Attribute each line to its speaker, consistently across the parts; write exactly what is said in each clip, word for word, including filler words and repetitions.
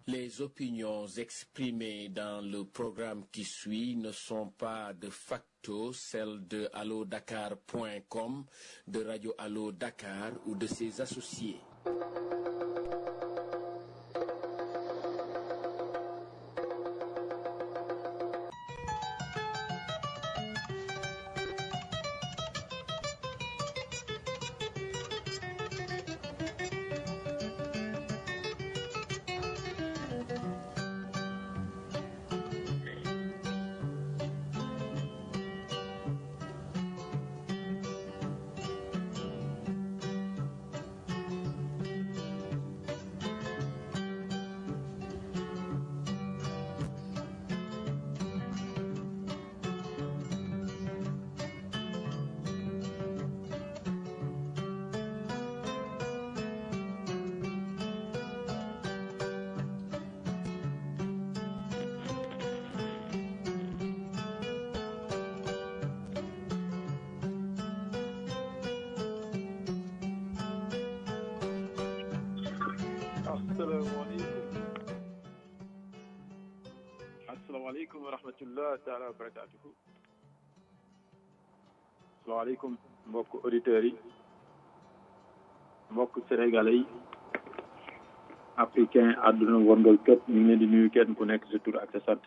Speaker 1: Les opinions exprimées dans le programme qui suit ne sont pas de facto celles de allo dakar point com, de Radio Allo Dakar ou de ses associés.
Speaker 2: asalaamaaleykum wa rahmatullah taala wa barakatuhu. asalaamaaleykum mbokk auditeurs yi, mbokk sénégalais yi, africain àdduna wërngal képp ñu ngi leen di nuyu kenn ku nekk sa tur ak sa sant.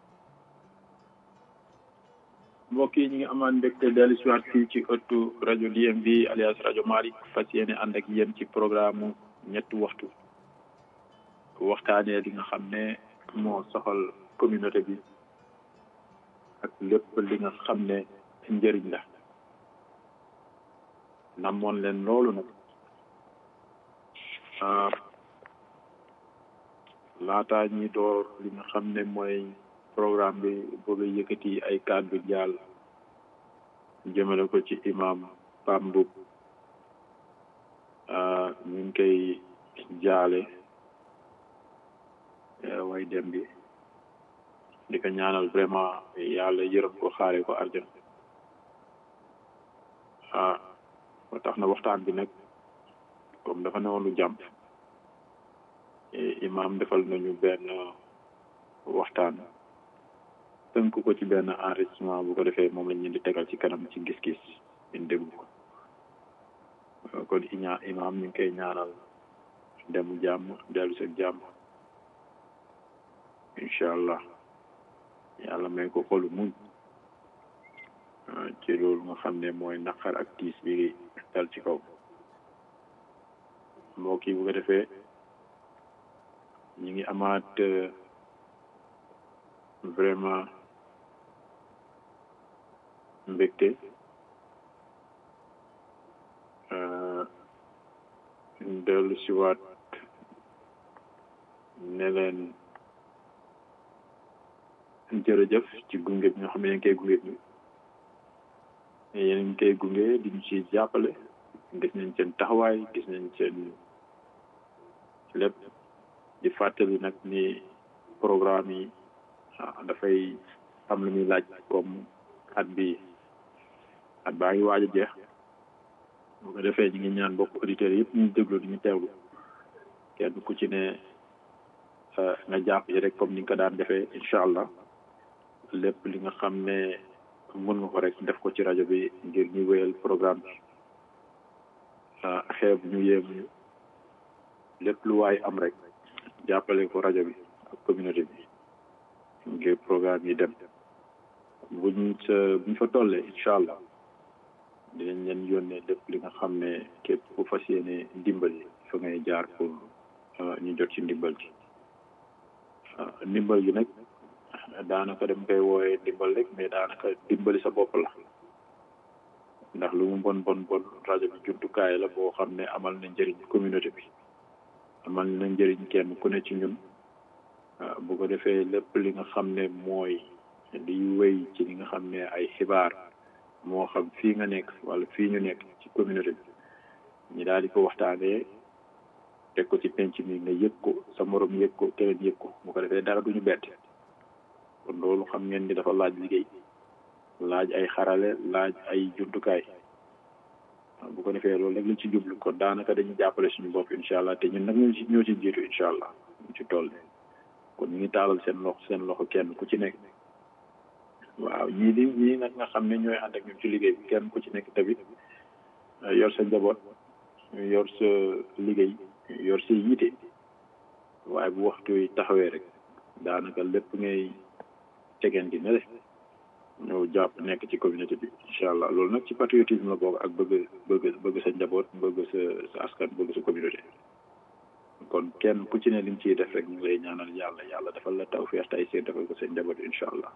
Speaker 2: mbokk yi ñu ngi amaan mbégte dellu si waat fii ci ëttu rajo D M V alias rajo Malick fas yéene ànd ak yéen ci programme ñetti waxtu waxtaanee li nga xam ne moo soxal communauté bi ak lépp li nga xam ne njëriñ la. namoon leen loolu nag laataa ñi door li nga xam ne mooy programme bi bëgg a yëkkati ay kàddu jàll jëmale ko ci imam Pape Mboup ñu ngi koy jaale way dem bi di ko ñaanal vraiment yàlla yërëm ko xaare ko arjana. ah ba tax na waxtaan bi nag comme dafa newoon lu jàmp imam defal nañu benn waxtaan tënk ko ci benn enregistrement bu ko defee moom lañ leen di tegal ci kanam ci gis-gis ñu déglu ko. kon iñaa imam ñu ngi koy ñaanal dem jàmm dellu sa jàmm incha allah yàlla may ko xolu muñ ci loolu nga xam ne mooy naqar ak tiis bi dal ci kaw. mbokk yi bu ko defee ñu ngi amaat vraiment mbégte dellu si waat ne leen jërëjëf ci gunge bi nga xam ne yéen koy gunge bi yéen ngi koy gunge di ñu ci jàppale gis nañ seen taxawaay gis nañ seen lépp di fàttali nag ni programme yi dafay am lu muy laaj comme at bi at baa ngi waaj a jeex bu ko defee ñu ngi ñaan bokk auditeurs yëpp ñu déglu di ñu teewlu kenn ku ci ne nga jàpp ci rek comme ni nga ko daan defee incha allah lépp li nga xam ne mën nga ko rek def ko ci rajo bi ngir ñu wéyal programme bi xeeb ñu yéemuñu lépp lu waay am rek jàppale ko rajo bi ak communauté bi ngir programme yi dem buñ sa buñ fa tollee incha allah dinañ leen yónnee lépp li nga xam ne képp ku fas yéene ndimbali fa ngay jaar pour ñu jot ci ndimbal gi. ndimbal gi nag daanaka dem koy wooyee ndimbal rek mais daanaka dimbali sa bopp la ndax lu mu bon bon bon rajo bi jumtukaay la boo xam ne amal na njëriñ communauté bi amal na njëriñ kenn ku ne ci ñun bu ko defee lépp li nga xam ne mooy di wéy ci li nga xam ne ay xibaar moo xam fii nga nekk wala fii ñu nekk ci communauté bi ñi daal di ko waxtaanee teg ko ci penc mi nga yëg ko sa morom yëg ko keneen yëg ko bu ko defee dara duñu bett kon loolu xam ngeen ni dafa laaj liggéey laaj ay xarale laaj ay jumtukaay bu ko defee loolu rek lañ ci jublu kon daanaka dañuy jàppale suñu bopp incha allah te ñun nag ñoo ci ñoo ci jiitu incha allah ñu ci toll kon ñu ngi taalal seen loxo seen loxo kenn ku ci nekk waaw ñii di ñii nag nga xam ne ñooy ànd ak ñun ci liggéey bi kenn ku ci nekk tamit yor sa njaboot yor sa liggéey yor sa yiite waaye bu waxtu yi taxawee rek daanaka lépp ngay tegeen di ne de ñëw jàpp nekk ci communauté bi incha allah loolu nag ci patriotisme la bokk ak bëgg bëgg bëgg sa njaboot bëgg sa sa askan bëgg sa communauté kon kenn ku ci ne li mu ciy def rek ñu ngi lay ñaanal yàlla yàlla defal la tawfeex tay seen defal ko seen njaboot incha allah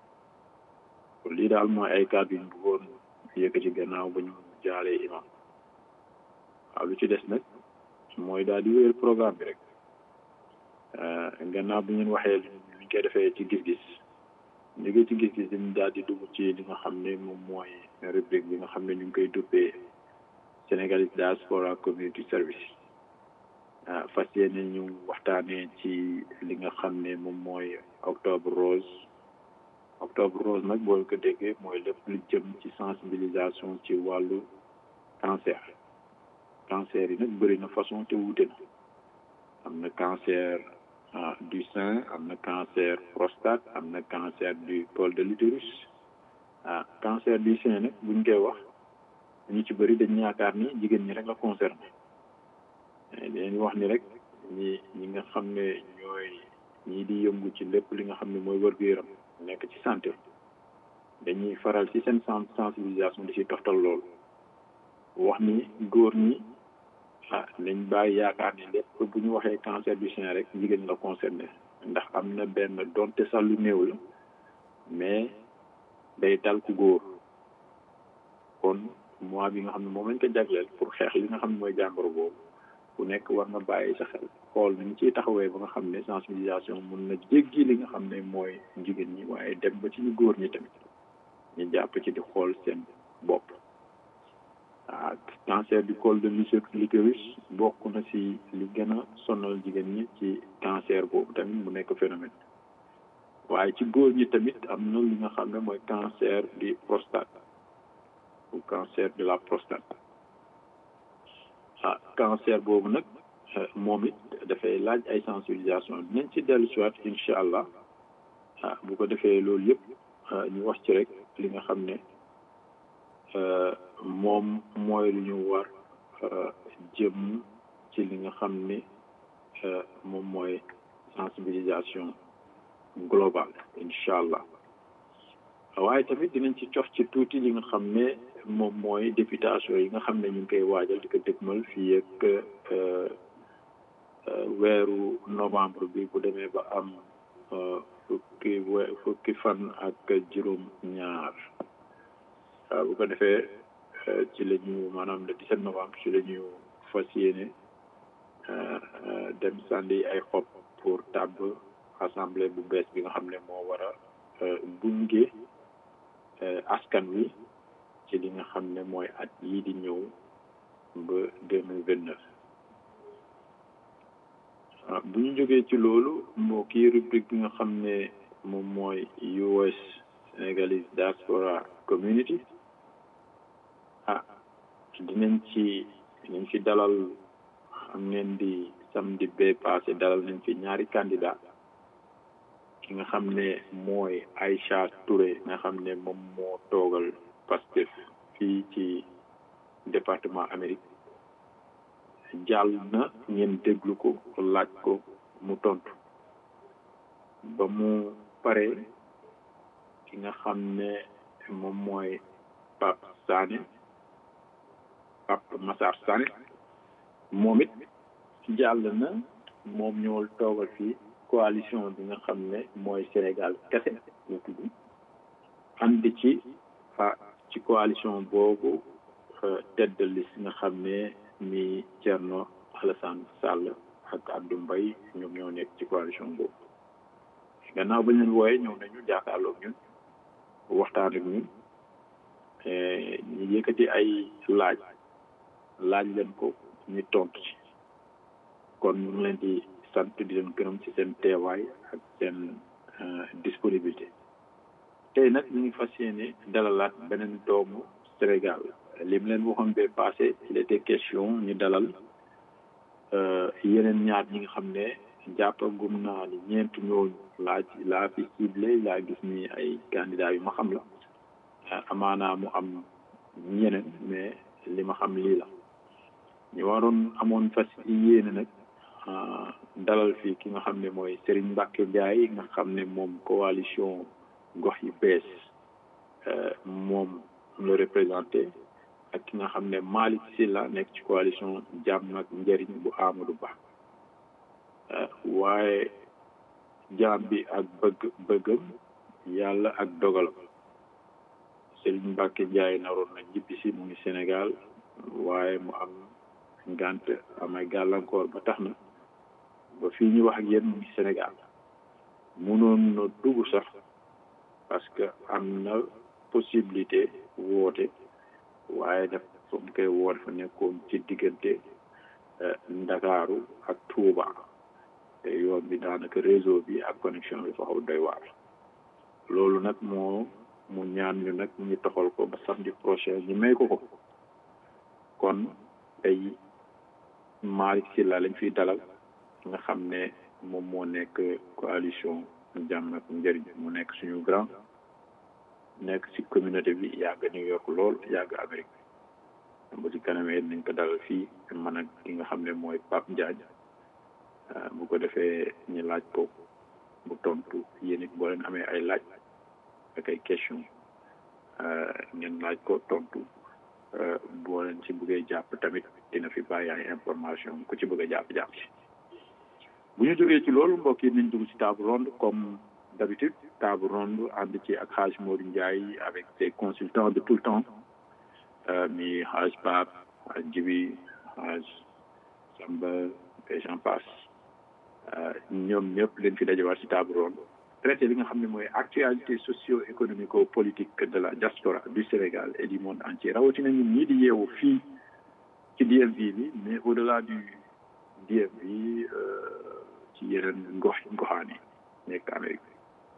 Speaker 2: kon lii daal mooy ay kàddu yu ñu bëggoon yëkkati gannaaw ba ñu jaalee imam waaw lu ci des nag mooy daal di wéyal programme bi rek gannaaw bi ngeen waxee li ñu koy defee ci gis-gis liggéey ci gis-gis dañu daal di dugg ci li nga xam ne moom mooy rubrique bi nga xam ne ñu ngi koy duppee Sénégalese Diaspora Community Service fas yéene ñu waxtaanee ci li nga xam ne moom mooy octobre rose octobre rose nag boo ko déggee mooy lépp lu jëm ci sensibilisation ci wàllu cancer cancer yi nag bëri na façon te wuute na am na cancer du sein am na cancer prostate am na cancer du col de l'utérus ah cancer du sein nag buñ koy wax ñu ci bëri dañ yaakaar ni jigéen ñi rek la concerné dañuy wax ni rek ñi ñi nga xam ne ñooy ñii di yëngu ci lépp li nga xam ne mooy wér-gu-yaram nekk ci santé dañuy faral ci seen sensibilisation di ci toftal loolu wax ni góor ñi ah nañ bàyyi yaakaar ni lépp bu ñu waxee cancer du sein rek jigéen la concerné ndax am na benn donte sax lu néew la mais day dal ku góor kon mois bi nga xam ne moom lañ ko jagleel pour xeex li nga xam ne mooy jàngoro boobu ku nekk war nga bàyyi sa xel xool nañ ciy taxawee ba nga xam ne sensibilisation mun na jéggi li nga xam ne mooy jigéen ñi waaye dem ba ci ñu góor ñi tamit ñu jàpp ci di xool seen bopp ah cancer du col de l'utérus bokk na si li gën a sonal jigéen ñi ci cancer boobu tamit mu nekk phénomène waaye ci góor ñi tamit am na li nga xam ne mooy cancer du prostate ou cancer de la prostate ah cancer boobu nag moom it dafay laaj ay sensibilisation dinañ ci dellu si waat incha allah ah bu ko defee loolu yëpp ñu wax ci rek li nga xam ne moom mooy lu ñu war jëm ci li nga xam ne moom mooy sensibilisation globale incha allah waaye tamit dinañ ci cof ci tuuti li nga xam ne moom mooy députation yi nga xam ne ñu ngi koy waajal di ko dëgmal fii ak weeru novembre bi bu demee ba am fukki we fukki fan ak juróom ñaar bu ko defee ci la ñu maanaam le dix-sept novembre ci la ñu fas yéene dem sànni ay xob pour tàbb assemblée bu bees bi nga xam ne moo war a gunge askan wi ci li nga xam ne mooy at yii di ñëw ba deux mille vingt neuf bu ñu jógee ci loolu moo kii rubrique bi nga xam ne moom mooy U S Sénégalese Diaspora Community ah dinañ ci dinañ fi dalal xam ngeen di samedi bee passé dalal nañ fi ñaari candidat ki nga xam ne mooy Aïcha Touré nga xam ne moom moo toogal Pastef fii ci département Amérique jàll na ngeen déglu ko laaj ko mu tontu ba mu pare ki nga xam ne moom mooy Pape Sané Pape Massar Sané moom it jàll na moom ñëwal toogal fii coalition bi nga xam ne mooy Sénégal kese ñu tudd ànd ci ah ci coalition boobu tête de liste nga xam ne mi Thierno Alassane Sall ak Abdou Mbaye ñoom ñoo nekk ci coalition boobu gannaaw ba ñu leen wooyee ñëw nañu jàkkaarloog ñun waxtaan ak ñun ñu yëkkati ay laaj laaj leen ko ñu tontu ci kon ñu ngi leen di sant di leen gërëm ci seen teewaay ak seen disponibilité tey nag ñu ngi fas yéene dalalaat beneen doomu Sénégal li mu leen waxoon bee passé il était question ñu dalal yeneen ñaar ñi nga xam ne jàppagum naa ni ñeent ñooñu laa ci laa fi ciblé laa gis ni ay candidats yu ma xam la amaanaa mu am ñeneen mais li ma xam lii la ñu waroon amoon fas yéene nag dalal fii ki nga xam ne mooy Serigne Mbacke Ndiaye nga xam ne moom coalition gox yi bees moom la représenté ak ki nga xam ne Malick Sylla nekk ci coalition jàmm ak njëriñ bu Amadou Ba waaye jaam bi ak bëgg bëggam yàlla ak dogalam Serigne Mbacke Ndiaye naroon na ñibbi si mu ngi Sénégal waaye mu am ngant amay gàllankoor ba tax na ba fii ñu wax ak yéen mu ngi Sénégal mënoon na dugg sax parce que am na possibilité woote waaye daf fa mu koy woote fa nekkoon ci diggante Ndakaaru ak Touba te yoon bi daanaka réseau bi ak connexion bi fa xaw doy waar loolu nag moo mu ñaan ñu nag ñu toxal ko ba samedi prochain ñu may ko ko kon tey Malick Sylla lañ fiy dalal nga xam ne moom moo nekk coalition jàmm ak njëriñ mu nekk suñu grand nekk ci communauté bi yàgg New York lool yàgg Amérique bu ci kanamee nañ ko dalal fii man ak ki nga xam ne mooy Pape Ndiaye bu ko defee ñu laaj ko bu tontu yéen it boo leen amee ay laaj ak ay question ngeen laaj ko tontu boo leen ci bëggee jàpp tamit dina fi bàyyi ay information ku ci bëgg a jàpp jàpp ci bu ñu jógee ci loolu mbokk yi nañ dugg ci table ronde comme d'habitude table ronde ànd ci ak Hadj Modou Ndiaye avec ses consultants de tout le temps mi Hadj Pape Hadj Djibi Hadj Samba et j'en passe ñoom ñëpp leen fi dajewaat ci table ronde traité li nga xam ne mooy actualité socio-économico-politique de la diaspora du Sénégal et du monde entier rawatina ñun ñii di yeewu fii ci D M V bi mais au-delà du D M V ci yeneen gox goxaan yi nekk Amérique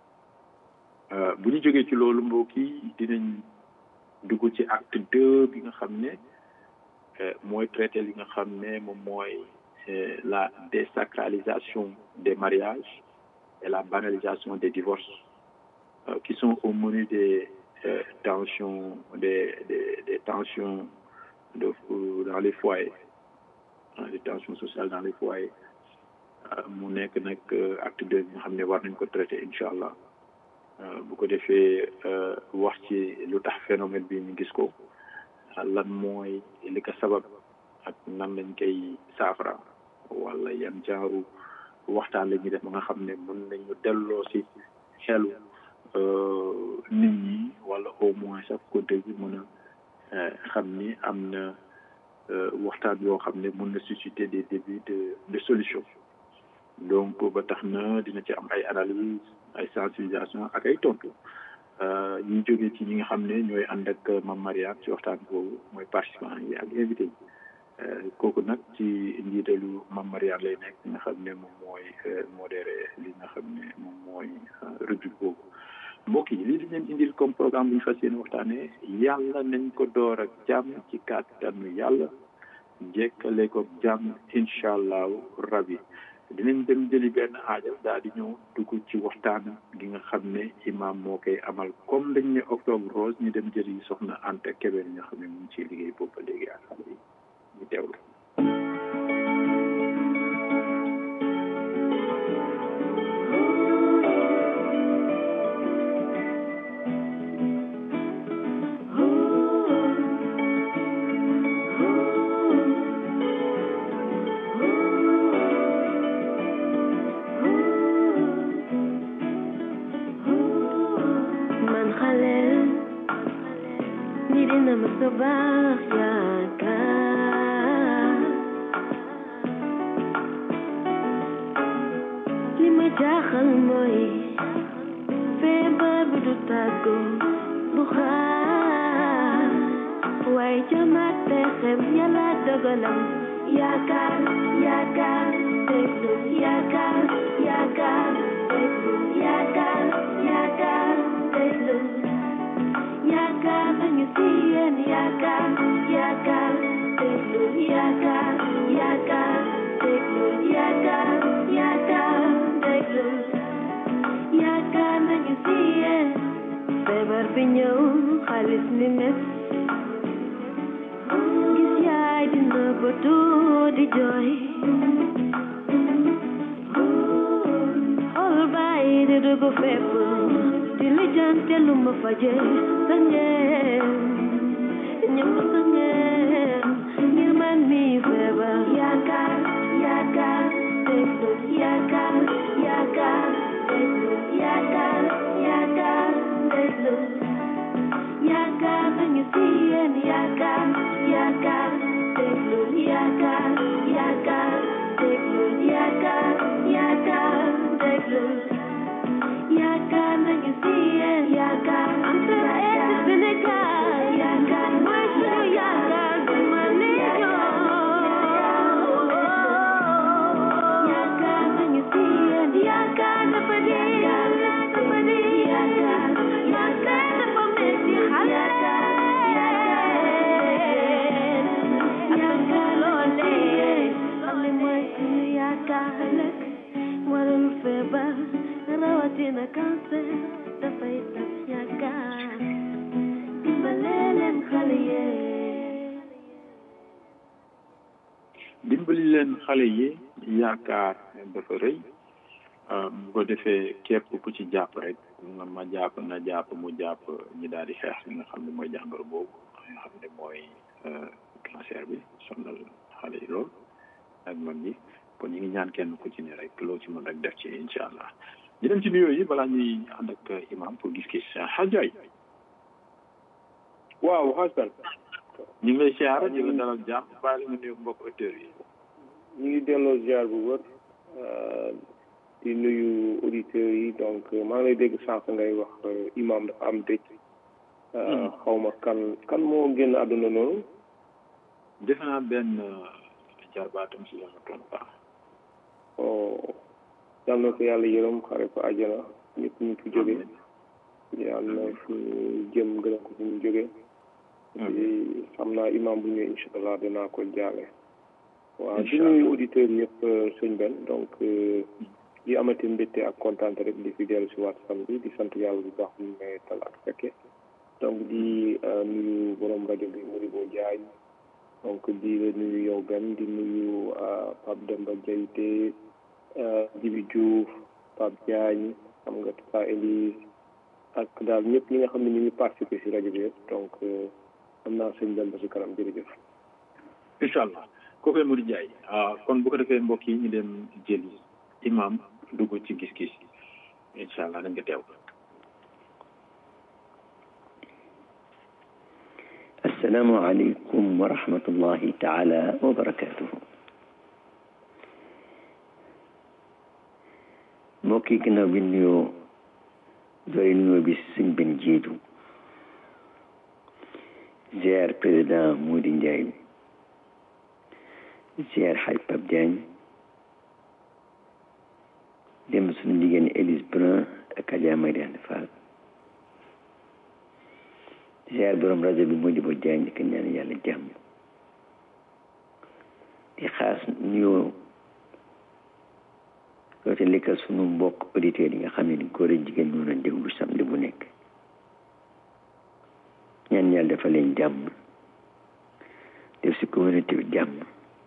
Speaker 2: bu ñu jógee ci loolu mbokk yi dinañ dugg ci acte deux bi nga xam ne mooy traité li nga xam ne moom mooy la désacralisation des mariages et la banalisation des divorces euh, qui sont au menu des euh, tensions des, des, des tensions de, dans les foyers hein, des tensions sociales dans les foyers mu nekk nag acte deux bi nga xam ne war nañ ko traité incha allah bu ko defee wax ci lu tax phénomène bi ñu gis ko lan mooy li ko sabab ak nan lañ koy saafara wala yan jaaru waxtaan la ñuy def ba nga xam ne mën nañu delloo si xelu nit ñi wala au moins sax côté bi mën a xam ni am na waxtaan yoo xam ne mën na susciter des débuts de de solution donc ba tax na dina ci am ay analyse ay sensibilisation ak ay tontu ñu jógee ci ñi nga xam ne ñooy ànd ak Mame Mariane ci waxtaan boobu mooy participants yi ak invité yi kooku nag ci njiitalu Mame Mariane lay nekk nga xam ne moom mooy modéré li nga xam ne moom mooy rubrique boobu mbokk yi lii di leen indil comme programme bu ñu fas yéene waxtaanee yàlla nañ ko door ak jàmm ci kàttanu yàlla jekkale ko jàmm incha allahu rabi dinañ dem jëli benn aajal daal di ñëw dugg ci waxtaan gi nga xam ne imam moo koy amal comme dañ ne octobre rose ñu dem jëli soxna Anta Kébé nga xam ne mu ngi ciy liggéey boobu ba léegi ak xale yi ñu teewlu.
Speaker 3: Yaakaar ñëw xaalis ni mes gis yaay dina bëtu di jooy xool bàyyi di dugg fépp di lijjante lu ma faje sa ngeen ñëpp sa ngeen ngir man mi feebar yaakaar yaakaar déglu yaakaar yaakaar déglu yaakaar yaakaar déglu yaakaar nañu si yéen yaakaar yaakaar déglu yaakaar yaakaar déglu yaakaar yaakaar déglu yaakaar nañu si yéen yaakaar am sa eet Sénégal yaakaar mooy suñu yaakaar du ma yaakaar nañu si yéen yaakaar dafa dee dafa dee yaakaar yaakaar dafa metti xale yaakaar loolee xale mooy suñu yaakaar ëllëg warul feebar rawatina cancer dafay tas yaakaar dimbale leen xale yee
Speaker 2: dimbali leen xale yi yaakaar dafa rëy bu ko defee képp ku ci jàpp rek nga ma jàpp na jàpp mu jàpp ñi daal di xeex li nga xam ne mooy jàngoro boobu nga xam ne mooy cancer bi sonal xale yi lool ak mag ñi kon ñu ngi ñaan kenn ku ci ne rek loo ci mën rek def ci incha allah di dem ci nuyoo yi balaa ñuy ànd ak imam pour gis-gis xajaay
Speaker 4: waaw xasan
Speaker 2: ñu ngi lay siyaara ñu ngi dalal jàmm bàyyi la nga nuyu mbokk auditeurs yi
Speaker 4: ñu ngi delloo ziar bu wër di nuyu auditeurs yi donc maa ngi lay dégg sànq ngay wax imam dafa am dëj xaw ma kan kan moo génn àdduna noonu
Speaker 2: defe naa benn jarbaatam si la ma toon baax
Speaker 4: yal na ko yàlla yërëm xare ko àjjana ñëpp ñu fi jóge yàlla na fu ñu jëm gën a ko fu ñu jóge xam naa imam bu ñëwee incha allah dinaa ko jaale waaw di nuyu auditeurs yëpp sëñ Ben donc di amati mbégte ak kontaan rek di fi dellu si waat samedi di sant yàlla bu baax ñu may tal ak fekke donc di nuyu borom rajo bi Modibo Diagne donc di la nuyu yow Ben di nuyu Pape Demba Diayte Djibi Diouf Pape Diagne xam nga Tata Elise ak daal ñëpp ñi nga xam ne ñu ngi participé si rajo bi yëpp donc am naa sëñ Ben ba si kanam jërëjëf
Speaker 2: incha allah kooku Modou Ndiaye kon bu ko defee mbokk yi ñu dem jëli imam dugg ci gis-gis incha allah dañ ko teew
Speaker 5: السلام عليكم ورحمة الله تعالى وبركاته mbokki ginnaaw bi nuyoo doole nuyoo bi sëñ Ben jiitu ziar président Modou Ndiaye ziar xaj Pape Diagne dem suñu jigéen Élise Brun ak Adja Mariane Fall ziar borom rajo bi Modibo Diagne di ko ñaan yàlla jàmm di xaas nuyoo loo te lekkal sunu mbokk auditeurs yi nga xam ne góor ak jigéen ñu doon déglu samedi bu nekk ñaan yàlla dafa leen jàmm def si communauté bi jàmm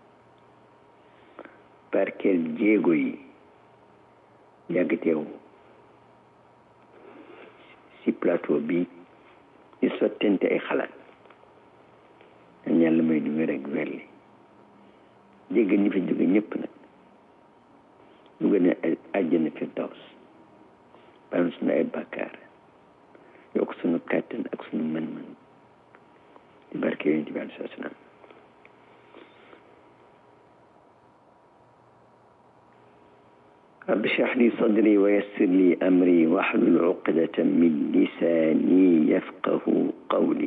Speaker 5: barkeel jéego yi yàgg teew si plateau bi di sottente ay xalaat ñaan yàlla may du wér ak wérli dégg ñi fi jóge ñëpp nag lu gën a àjjana firdaws baal suñu ay bàkkaar yokk suñu kàttan ak suñu mën-mën di barke yonent bi alayhi salaam rabbi shrah li sadri wa yassir li amri wahlul uqdatan min lisani yafqahu qawli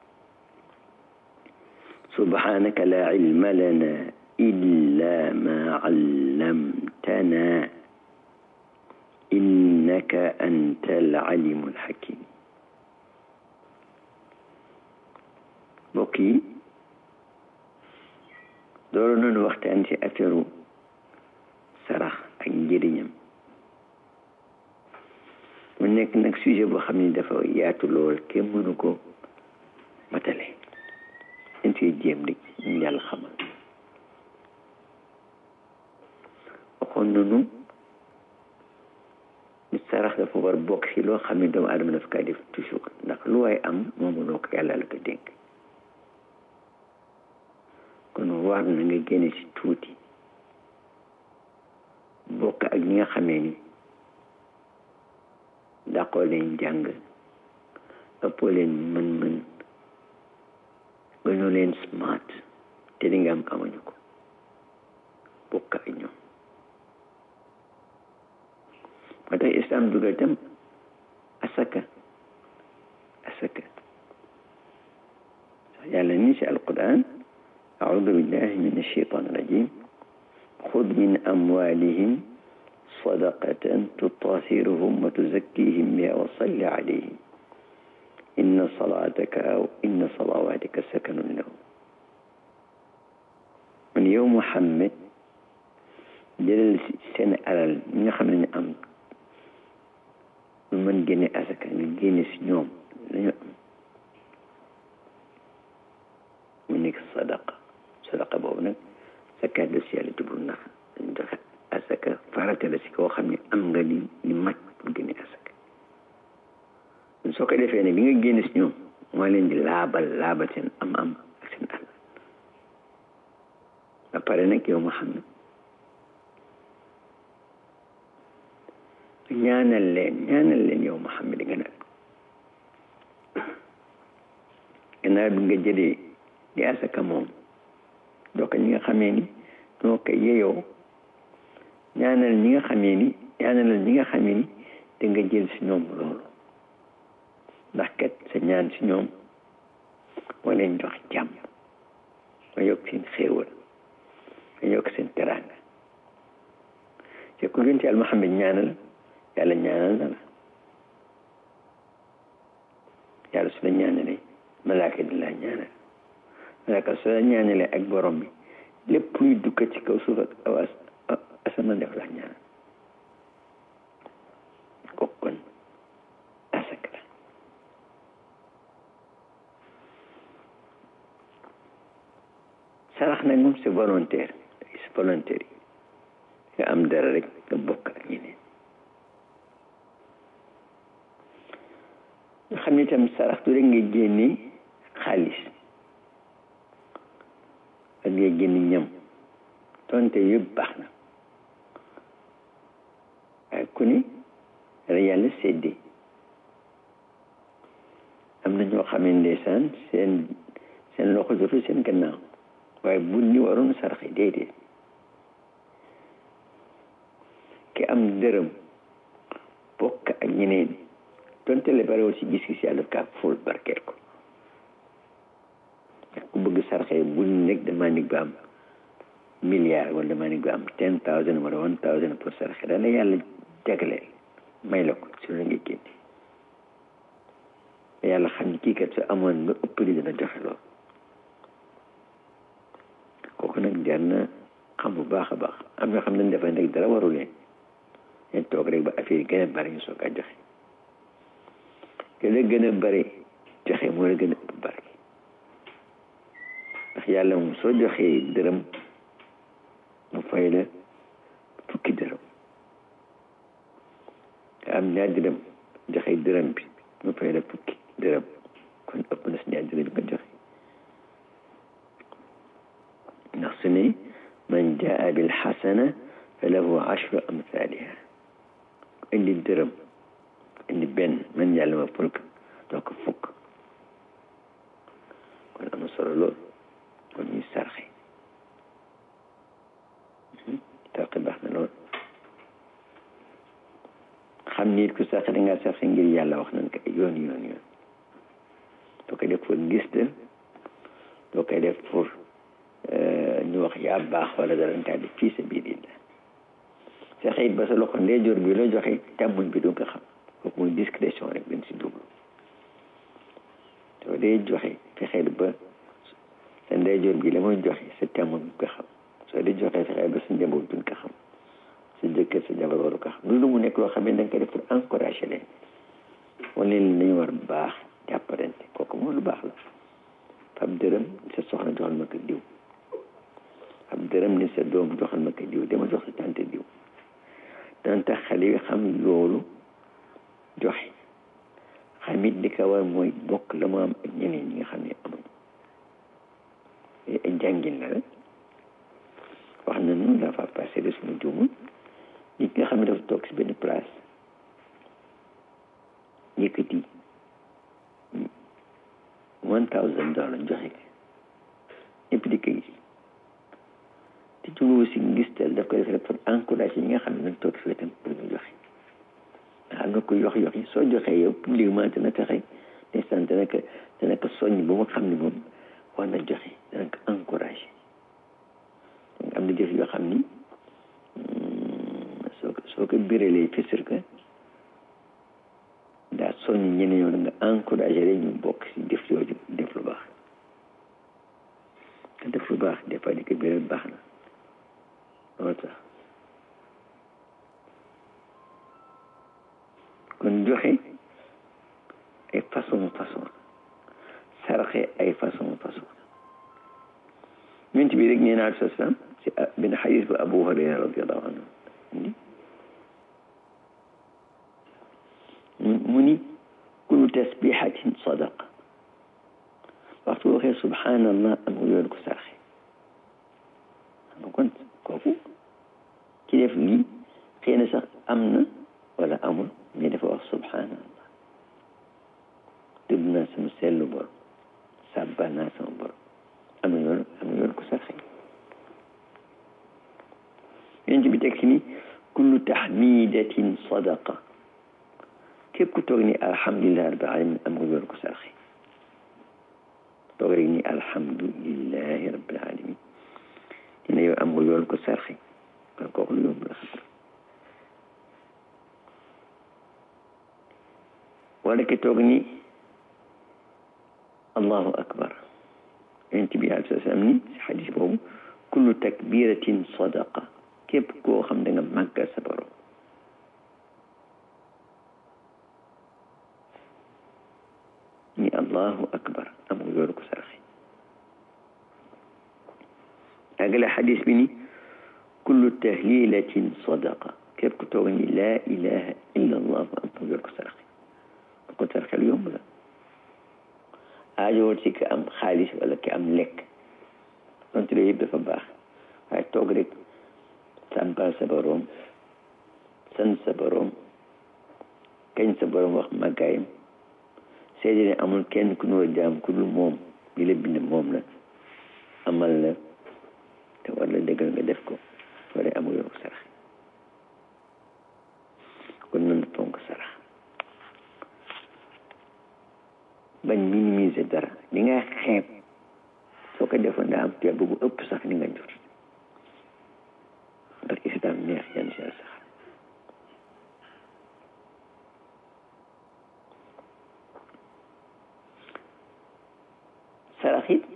Speaker 5: subhanaka la ilma lana إلا ما علمتنا إنك أنت العليم الحكيم بوكي دورنا الوقت أنت أثروا سرخ أنجريم nekk nag sujet boo xam ne dafa yaatu lool kenn mënu ko matale dañ koy jéem rek ñu yàlla xamal waxoon nañu ni sarax dafa war bokk ci loo xam ne doomu aadama dafa kaa def toujours ndax lu waay am moomu loo ko yàlla la ko dénk kon war na nga génne ci tuuti bokk ak ñi nga xamee ni dàqoo leen jàng ëppoo leen mën-mën gënoo leen smart te li nga am amuñu ko bokk ak ñoom moo tax islam dugal tam asaka asaka yàlla ni ci alquran a'udhu billahi min ash-shaytan ar-rajim khudh min amwalihim sadaqatan tutahhiruhum wa tuzakkihim biha wa salli alayhim inna salataka aw inna salawataka sakanun lahum man yow Muhammad jëlal seen alal ñi nga xam ne am lu mën génne asaka nga génne si ñoom lañu am mu nekk sadaqa sadaqa boobu nag zakat la si yàlla jublu ndax dañu joxe asaka farata la si koo xam ne am nga li li mat pour génne asaka soo ko defee ne li nga génne si ñoom moo leen di laabal laabal seen am am ak seen alal ba pare nag yow Muhammad ñaanal leen ñaanal leen yow Muhammad nga nag gannaaw bi nga jëlee di asaka moom donc ñi nga xamee ni ñoo ko yeyoo ñaanal ñi nga xamee ni ñaanal ñi nga xamee ni da nga jël si ñoom loolu ndax kat sa ñaan si ñoom moo leen jox jàmm ma yokk seen xéewal ma yokk seen teraanga te ku yonent Yàlla Muhammad ñaanal yàlla ñaanal na la yàlla su la ñaanalee malaaka di la ñaanal malaaka su la ñaanalee ak borom bi lépp luy dukka ci kaw suuf ak aw asamaan def la ñaanal kooku kon asaka la sarax nag moom c'est volontaire c'est volontaire nga am dara rek nga bokk ak ñeneen nga xam ne itam sarax du rek ngay génne xaalis ak ngay génne ñam tonte yëpp baax na waaye ku ne dara yàlla séddee am na ñoo xam ne ndeysaan seen seen loxo jotul seen gannaaw waaye bu ñu waroon sarax yi déedéet ki am dërëm bokk ak ñeneen donte le barewul ci gis-gis yàlla daf kaa ful barkeel ko ku bëgg sarxee bu nekk dama nekk ba am milliard wala dama nekk ba am ten thousand wala one thousand pour sarxee dana yàlla jagleel may la ko si la ngay génne yàlla xam ne kii kat su amoon nga ëpp li dana joxe loolu kooku nag jar na xam bu baax a baax am ñoo xam ne dafa nekk dara waru leen ñu toog rek ba affaire yi gën a bari ñu soog a joxe te la gën a bari joxe moo la gën a ëpp barke ndax yàlla moom soo joxee dërëm mu fay la fukki dërëm nga am ñaar dërëm joxe dërëm bi mu fay la fukki dërëm kon ëpp na si ñaar dërëm nga joxe ndax su ne man jaa bil xasana fa lahu ashru amthaliha indi dërëm indi benn man yàlla ma ful ko doo ko fukk kon am na solo lool kon ñuy sarxe sarxe baax na lool xam ni it ku sarxe da ngaa sarxe ngir yàlla wax nañ ko yoon yoon yoon doo koy def pour gis de doo koy def pour ñu wax yaa baax wala dara nga def fii sa biir la sarxe it ba sa loxo ndeyjoor bi la joxe càmmoñ bi du nga xam kooku mooy discrétion rek dañ si dugg soo dee joxe fexeel ba sa ndeyjoor bi la mooy joxe sa càmmoñ bi ko xam soo dee joxe fexeel ba sa njaboot duñ ko xam sa jëkkër sa jabar waru ko xam loolu mu nekk loo xam ne da nga koy def pour encourager leen wane leen nañu war baax jàppalante kooku moo lu baax la fab dërëm sa soxna joxal ma ko diw fab dërëm ni sa doom joxal ma ko diw dama jox sa tante diw dana tax xale yi xam loolu joxe xamit li ko war mooy bokk la mu am ak ñeneen ñi nga xam ne amuñ ay jàngin la rek wax na nu dafa passé de suma juumul nit nga xam ne dafa toog si benn place yëkkati one thousand dollars joxe ko ñëpp di ko gis te jublu si ngistal daf ko def rek pour encourager ñi nga xam ne nag toog si wetam pour ñu joxe xam nga ko yox yox yi soo joxee yow publiquement dana taxe te sant dana ko dana ko soññ ba mu xam ne moom war na joxe dana ko encouragé am na jëf yoo xam ni soo ko soo ko birelee fësër ko daa soññ ñeneen yoon nga encouragé rek ñu bokk si def yooyu def lu baax te def lu baax des fois di ko biral baax na loolu tax kon joxe ay façon façon saraxe ay façon façon ñun ci biir rek nee naa sa sam si benn xadis bu Abu Hurayra radiyallahu anhu indi mu ni kullu tasbihatin sadaqa waxtu waxee subhanallah am nga yoon ko saraxe xam nga kon kooku ci def lii xëy na sax am na wala amul mais dafa wax subhanallah tudd naa sama sellu borom sàbba naa sama borom am na yoon am na yoon ko saraxe yéen ci bi teg si ni kullu tahmidatin sadaqa képp ku toog ni alhamdulilah rabbil alamin am nga yoon ko saraxe toog rek ni alhamdulilahi rabbil alamin dina yow am nga yoon ko saraxe kon kooku lu yomb la xam wala ki toog ni allahu akbar yonent bi alayhi salaam ni si xadis boobu kullu takbiratin sadaqa képp koo xam da nga màggal sa borom ni allahu akbar am nga yoon ko saraxe agale xadis bi ni kullu tahlilatin sadaqa képp ku toog ni laa ilaha illa allah am nga yoon ko saraxe ko saraxel yomb la aajowul si ki am xaalis wala ki am lekk donte loolu yëpp dafa baax waaye toog rek sàmpal sa borom sant sa borom kañ sa borom wax màggaayam seede ne amul kenn ku noo jaam ku dul moom li la bind moom la amal la te war la dëggal nga def ko wala amul yoon ko sarax kon nan fonk sarax bañ minimiser dara li nga xeeb soo ko defoon daa am tuyaat bu ëpp sax ni nga jot ndax islam neex yan si sax sarax it